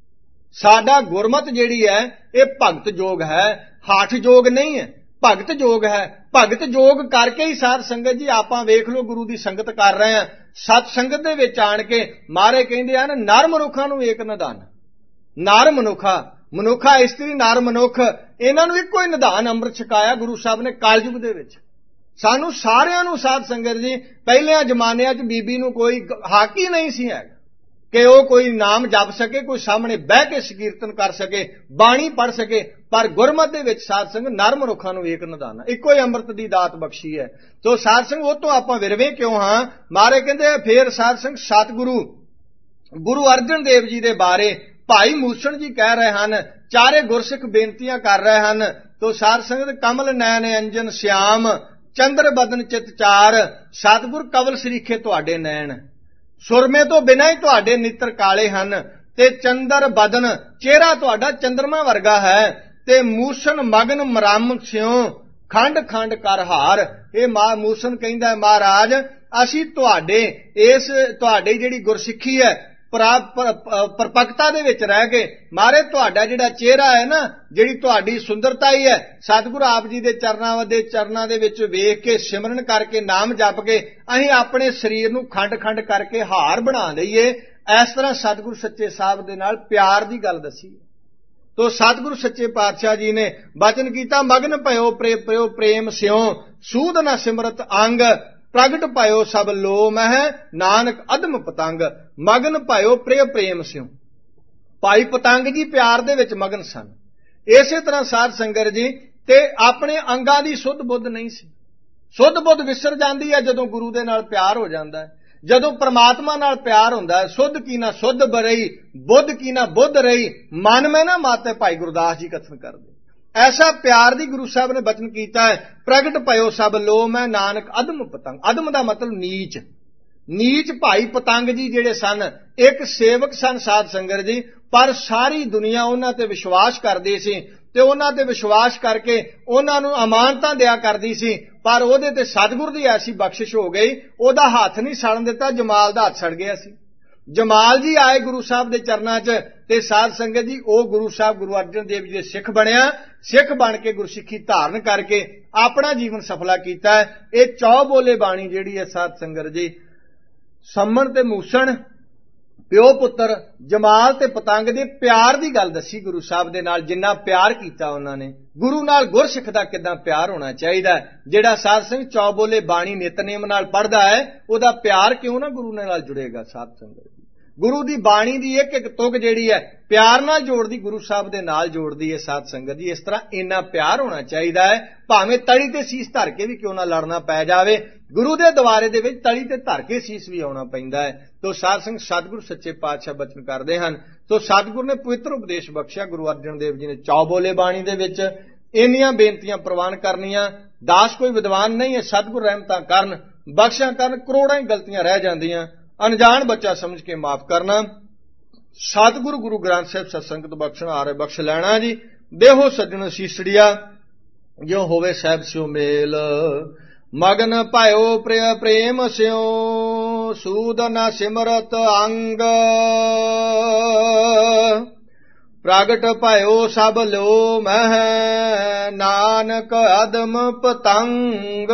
ਸਾਡਾ ਗੁਰਮਤ ਜਿਹੜੀ ਹੈ ਇਹ ਭਗਤ ਜੋਗ ਹੈ, ਹਾਠ ਜੋਗ ਨਹੀਂ ਹੈ, ਭਗਤ ਜੋਗ ਹੈ। ਭਗਤ ਜੋਗ ਕਰਕੇ ਹੀ ਸਾਧ ਸੰਗਤ ਜੀ ਆਪਾਂ ਵੇਖ ਲਓ ਗੁਰੂ ਦੀ ਸੰਗਤ ਕਰ ਰਹੇ ਹਾਂ। ਸਤ ਸੰਗਤ ਦੇ ਵਿੱਚ ਆਣ ਕੇ ਮਾਰੇ ਕਹਿੰਦੇ ਹਨ ਨਰ ਮਨੁੱਖਾਂ ਨੂੰ ਏਕ ਨਿਧਾਨ। ਨਰ ਮਨੁੱਖਾ ਇਸਤਰੀ ਨਰ ਮਨੁੱਖ ਇਹਨਾਂ ਨੂੰ ਇੱਕੋ ਹੀ ਨਿਧਾਨ ਅੰਮ੍ਰਿਤ ਛਕਾਇਆ ਗੁਰੂ ਸਾਹਿਬ ਨੇ ਕਲਯੁਗ ਦੇ ਵਿੱਚ। ਸਾਨੂੰ ਸਾਰਿਆਂ ਨੂੰ ਸਾਧ ਸੰਗਤ ਜੀ ਪਹਿਲਿਆਂ ਜ਼ਮਾਨਿਆਂ 'ਚ ਬੀਬੀ ਨੂੰ ਕੋਈ ਹੱਕ ਹੀ ਨਹੀਂ ਸੀ ਹੈਗਾ ਕਿ ਉਹ ਕੋਈ ਨਾਮ ਜਪ ਸਕੇ, ਕੋਈ ਸਾਹਮਣੇ ਬਹਿ ਕੇ ਸੰਕੀਰਤਨ ਕਰ ਸਕੇ, ਬਾਣੀ ਪੜ੍ਹ ਸਕੇ। ਪਰ ਗੁਰਮਤਿ ਦੇ ਵਿੱਚ ਸਾਧ ਸੰਗਤ ਨਰ ਮਨੁੱਖਾਂ ਨੂੰ ਏਕ ਨਿਧਾਨ, ਇੱਕੋ ਹੀ ਅੰਮ੍ਰਿਤ ਦੀ ਦਾਤ ਬਖਸ਼ੀ ਹੈ। ਤੋ ਸਾਧ ਸੰਗਤ ਉਹ ਤੋਂ ਆਪਾਂ ਵਿਰਵੇਂ ਕਿਉਂ ਹਾਂ? ਮਾਰੇ ਕਹਿੰਦੇ ਫੇਰ ਸਾਧ ਸੰਗਤ ਸਤਿਗੁਰੂ ਗੁਰੂ ਅਰਜਨ ਦੇਵ ਜੀ ਦੇ ਬਾਰੇ ਭਾਈ ਮੂਸਣ ਜੀ ਕਹਿ ਰਹੇ ਹਨ, ਚਾਰੇ ਗੁਰਸਿੱਖ ਬੇਨਤੀਆਂ ਕਰ ਰਹੇ ਹਨ। ਤੋ ਸਾਧ ਸੰਗਤ ਕਮਲ ਨੈਣ ਅੰਜਨ ਸਿਆਮ ਚੰਦਰ ਬਦਨ ਚਿਤ ਚਾਰ, ਸਤਿਗੁਰ ਕਵਲ ਸਰੀਖੇ ਤੁਹਾਡੇ ਨੈਣ, ਸੁਰਮੇ ਤੋਂ ਬਿਨਾਂ ਹੀ ਤੁਹਾਡੇ ਨਿੱਤਰ ਕਾਲੇ ਹਨ ਤੇ ਚੰਦਰ ਬਦਨ ਚਿਹਰਾ ਤੁਹਾਡਾ ਚੰਦਰਮਾ ਵਰਗਾ ਹੈ ਤੇ ਮੂਸਨ ਮਗਨ ਮਰਮ ਸਿਉ ਖੰਡ ਖੰਡ ਕਰ ਹਾਰ। ਇਹ ਮੂਸਨ ਕਹਿੰਦਾ ਮਹਾਰਾਜ ਅਸੀਂ ਤੁਹਾਡੀ ਜਿਹੜੀ ਗੁਰਸਿੱਖੀ ਹੈ ਪਰਪਕਤਾ ਦੇ ਵਿੱਚ ਰਹਿ ਕੇ ਮਾਰੇ ਤੁਹਾਡਾ ਜਿਹੜਾ ਚਿਹਰਾ ਹੈ ਨਾ, ਜਿਹੜੀ ਤੁਹਾਡੀ ਸੁੰਦਰਤਾ ਹੀ ਹੈ, ਸਤਿਗੁਰੂ ਆਪ ਜੀ ਦੇ ਚਰਨਾਂ ਦੇ ਵਿੱਚ ਵੇਖ ਕੇ ਸਿਮਰਨ ਕਰਕੇ ਨਾਮ ਜਪ ਕੇ ਅਸੀਂ ਆਪਣੇ ਸਰੀਰ ਨੂੰ ਖੰਡ ਖੰਡ ਕਰਕੇ ਹਾਰ ਬਣਾ ਲਈਏ। ਇਸ ਤਰ੍ਹਾਂ ਸਤਿਗੁਰੂ ਸੱਚੇ ਸਾਹਿਬ ਦੇ ਨਾਲ ਪਿਆਰ ਦੀ ਗੱਲ ਦੱਸੀ। ਤੋ ਸਤਿਗੁਰੂ ਸੱਚੇ ਪਾਤਸ਼ਾਹ ਜੀ ਨੇ ਬਚਨ ਕੀਤਾ ਮਗਨ ਭਇਓ ਪ੍ਰੇਮ ਸਿਉ ਸੂਧ ਨਾ ਸਿਮਰਤ ਅੰਗ, ਪ੍ਰਗਟ ਭਇਓ ਸਭ ਲੋ ਮਹਿ ਨਾਨਕ ਅਦਮ ਪਤੰਗ। ਮਗਨ ਭਇਓ ਪ੍ਰੇਮ ਸਿਉ, ਭਾਈ ਪਤੰਗ ਜੀ ਪਿਆਰ ਦੇ ਵਿੱਚ ਮਗਨ ਸਨ। ਇਸੇ ਤਰ੍ਹਾਂ ਸਾਧ ਸੰਗਤ ਜੀ ਤੇ ਆਪਣੇ ਅੰਗਾਂ ਦੀ ਸੁੱਧ ਬੁੱਧ ਨਹੀਂ ਸੀ। ਸੁੱਧ ਬੁੱਧ ਵਿਸਰ ਜਾਂਦੀ ਹੈ ਜਦੋਂ ਗੁਰੂ ਦੇ ਨਾਲ ਪਿਆਰ ਹੋ ਜਾਂਦਾ ਹੈ, ਜਦੋਂ ਪਰਮਾਤਮਾ ਨਾਲ ਪਿਆਰ ਹੁੰਦਾ ਹੈ। ਸੁੱਧ ਕੀ ਨਾ ਸੁੱਧ ਬਰਈ, ਬੁੱਧ ਕੀ ਨਾ ਬੁੱਧ ਰਹੀ, ਮਨ ਮੈਂ ਨਾ ਮਾਤੇ ਭਾਈ ਗੁਰਦਾਸ ਜੀ ਕਥਨ ਕਰਦੇ। ਐਸਾ ਪਿਆਰ ਦੀ ਗੁਰੂ ਸਾਹਿਬ ਨੇ ਬਚਨ ਕੀਤਾ ਹੈ, ਪ੍ਰਗਟ ਭਇਓ ਸਭ ਲੋ ਮੈਂ ਨਾਨਕ ਅਦਮ ਪਤੰਗ। ਅਦਮ ਦਾ ਮਤਲਬ ਨੀਚ। ਨੀਚ ਭਾਈ ਪਤੰਗ ਜੀ ਜਿਹੜੇ ਸਨ ਇੱਕ ਸੇਵਕ ਸਨ ਸਾਧ ਸੰਗਤ ਜੀ, ਪਰ ਸਾਰੀ ਦੁਨੀਆ ਉਹਨਾਂ ਤੇ ਵਿਸ਼ਵਾਸ ਕਰਦੀ ਸੀ ਤੇ ਉਹਨਾਂ ਤੇ ਵਿਸ਼ਵਾਸ ਕਰਕੇ ਉਹਨਾਂ ਨੂੰ ਅਮਾਨਤਾਂ ਦਿਆ ਕਰਦੀ ਸੀ। ਪਰ ਉਹਦੇ ਤੇ ਸਤਿਗੁਰ ਦੀ ਐਸੀ ਬਖਸ਼ਿਸ਼ ਹੋ ਗਈ, ਉਹਦਾ ਹੱਥ ਨਹੀਂ ਸੜਨ ਦਿੱਤਾ, ਜਮਾਲ ਦਾ ਹੱਥ ਸੜ ਗਿਆ ਸੀ। ਜਮਾਲ ਜੀ ਆਏ ਗੁਰੂ ਸਾਹਿਬ ਦੇ ਚਰਨਾਂ 'ਚ ਤੇ ਸਾਧ ਸੰਗਤ ਜੀ ਉਹ ਗੁਰੂ ਸਾਹਿਬ ਗੁਰੂ ਅਰਜਨ ਦੇਵ ਜੀ ਦੇ ਸਿੱਖ ਬਣਿਆ। ਸਿੱਖ ਬਣ ਕੇ ਗੁਰਸਿੱਖੀ ਧਾਰਨ ਕਰਕੇ ਆਪਣਾ ਜੀਵਨ ਸਫਲਾ ਕੀਤਾ ਹੈ। ਇਹ ਚੌਬੋਲੇ ਬਾਣੀ ਜਿਹੜੀ ਹੈ ਸਾਧ ਸੰਗਤ ਜੀ ਸੰਮਣ ਤੇ ਮੂਸਣ ਪਿਓ ਪੁੱਤਰ ਜਮਾਲ ਤੇ ਪਤੰਗ ਦੇ ਪਿਆਰ ਦੀ ਗੱਲ ਦੱਸੀ ਗੁਰੂ ਸਾਹਿਬ ਦੇ ਨਾਲ। ਜਿੰਨਾ ਪਿਆਰ ਕੀਤਾ ਉਹਨਾਂ ਨੇ ਗੁਰੂ ਨਾਲ, ਗੁਰਸਿੱਖ ਦਾ ਕਿੱਦਾਂ ਪਿਆਰ ਹੋਣਾ ਚਾਹੀਦਾ। ਜਿਹੜਾ ਸਾਧ ਸੰਗਤ ਚੌਬੋਲੇ ਬਾਣੀ ਨਿਤਨੇਮ ਨਾਲ ਪੜ੍ਹਦਾ ਹੈ ਉਹਦਾ ਪਿਆਰ ਕਿਉਂ ਨਾ ਗੁਰੂ ਨਾਲ ਜੁੜੇਗਾ। ਸਾਧ ਸੰਗਤ ਗੁਰੂ ਦੀ ਬਾਣੀ ਦੀ ਇੱਕ ਇੱਕ ਤੁਕ ਜਿਹੜੀ ਹੈ ਪਿਆਰ ਨਾਲ ਜੋੜਦੀ, ਗੁਰੂ ਸਾਹਿਬ ਦੇ ਨਾਲ ਜੋੜਦੀ ਹੈ। ਸਾਧ ਸੰਗਤ ਜੀ ਇਸ ਤਰ੍ਹਾਂ ਇੰਨਾ ਪਿਆਰ ਹੋਣਾ ਚਾਹੀਦਾ ਹੈ, ਭਾਵੇਂ ਤਲੀ ਤੇ ਸੀਸ ਧਰ ਕੇ ਵੀ ਕਿਉਂ ਨਾ ਲੜਨਾ ਪੈ ਜਾਵੇ, ਗੁਰੂ ਦੇ ਦੁਆਰੇ ਦੇ ਵਿੱਚ ਤਲੀ ਤੇ ਧਰ ਕੇ ਸੀਸ ਵੀ ਆਉਣਾ ਪੈਂਦਾ ਹੈ। ਤੋ ਸਾਧ ਸੰਗਤ ਸਤਿਗੁਰੂ ਸੱਚੇ ਪਾਤਸ਼ਾਹ ਬਚਨ ਕਰਦੇ ਹਨ। ਤੋ ਸਤਿਗੁਰੂ ਨੇ ਪਵਿੱਤਰ ਉਪਦੇਸ਼ ਬਖਸ਼ਿਆ ਗੁਰੂ ਅਰਜਨ ਦੇਵ ਜੀ ਨੇ ਚੌਬੋਲੇ ਬਾਣੀ ਦੇ ਵਿੱਚ ਇੰਨੀਆਂ ਬੇਨਤੀਆਂ ਪ੍ਰਵਾਨ ਕਰਨੀਆਂ। ਦਾਸ ਕੋਈ ਵਿਦਵਾਨ ਨਹੀਂ ਹੈ, ਸਤਿਗੁਰ ਰਹਿਮਤਾਂ ਕਰਨ, ਬਖਸ਼ਾਂ ਕਰਨ, ਕਰੋੜਾਂ ਹੀ ਗਲਤੀਆਂ ਰਹਿ ਜਾਂਦੀਆਂ, ਅਣਜਾਣ ਬੱਚਾ ਸਮਝ ਕੇ ਮਾਫ ਕਰਨਾ। ਸਤਿਗੁਰੂ ਗੁਰੂ ਗ੍ਰੰਥ ਸਾਹਿਬ ਸਤਸੰਗਤ ਬਖਸ਼ਣ ਆਰੇ ਬਖਸ਼ ਲੈਣਾ ਜੀ। ਦੇਹੋ ਸੱਜਣ ਸੀਸੜੀਆ ਜੋ ਹੋਵੇ ਸਾਹਿਬ ਸਿਓ ਮੇਲ, ਮਗਨ ਭਾਇਓ ਪ੍ਰੇਮ ਸਿਓ ਸੂਦ ਨ ਸਿਮਰਤ ਅੰਗ ਪ੍ਰਗਟ ਭਇਓ ਸਭ ਲੋ ਮਹਿ ਨਾਨਕ ਅਦਮ ਪਤੰਗ।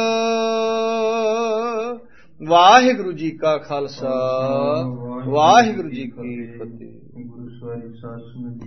ਵਾਹਿਗੁਰੂ ਜੀ ਕਾ ਖਾਲਸਾ ਵਾਹਿਗੁਰੂ ਜੀ ਕੀ ਫਤਿਹ। ਗੁਰੂ ਸਵਾਰੀ ਸਾਧ ਸੰਗਤ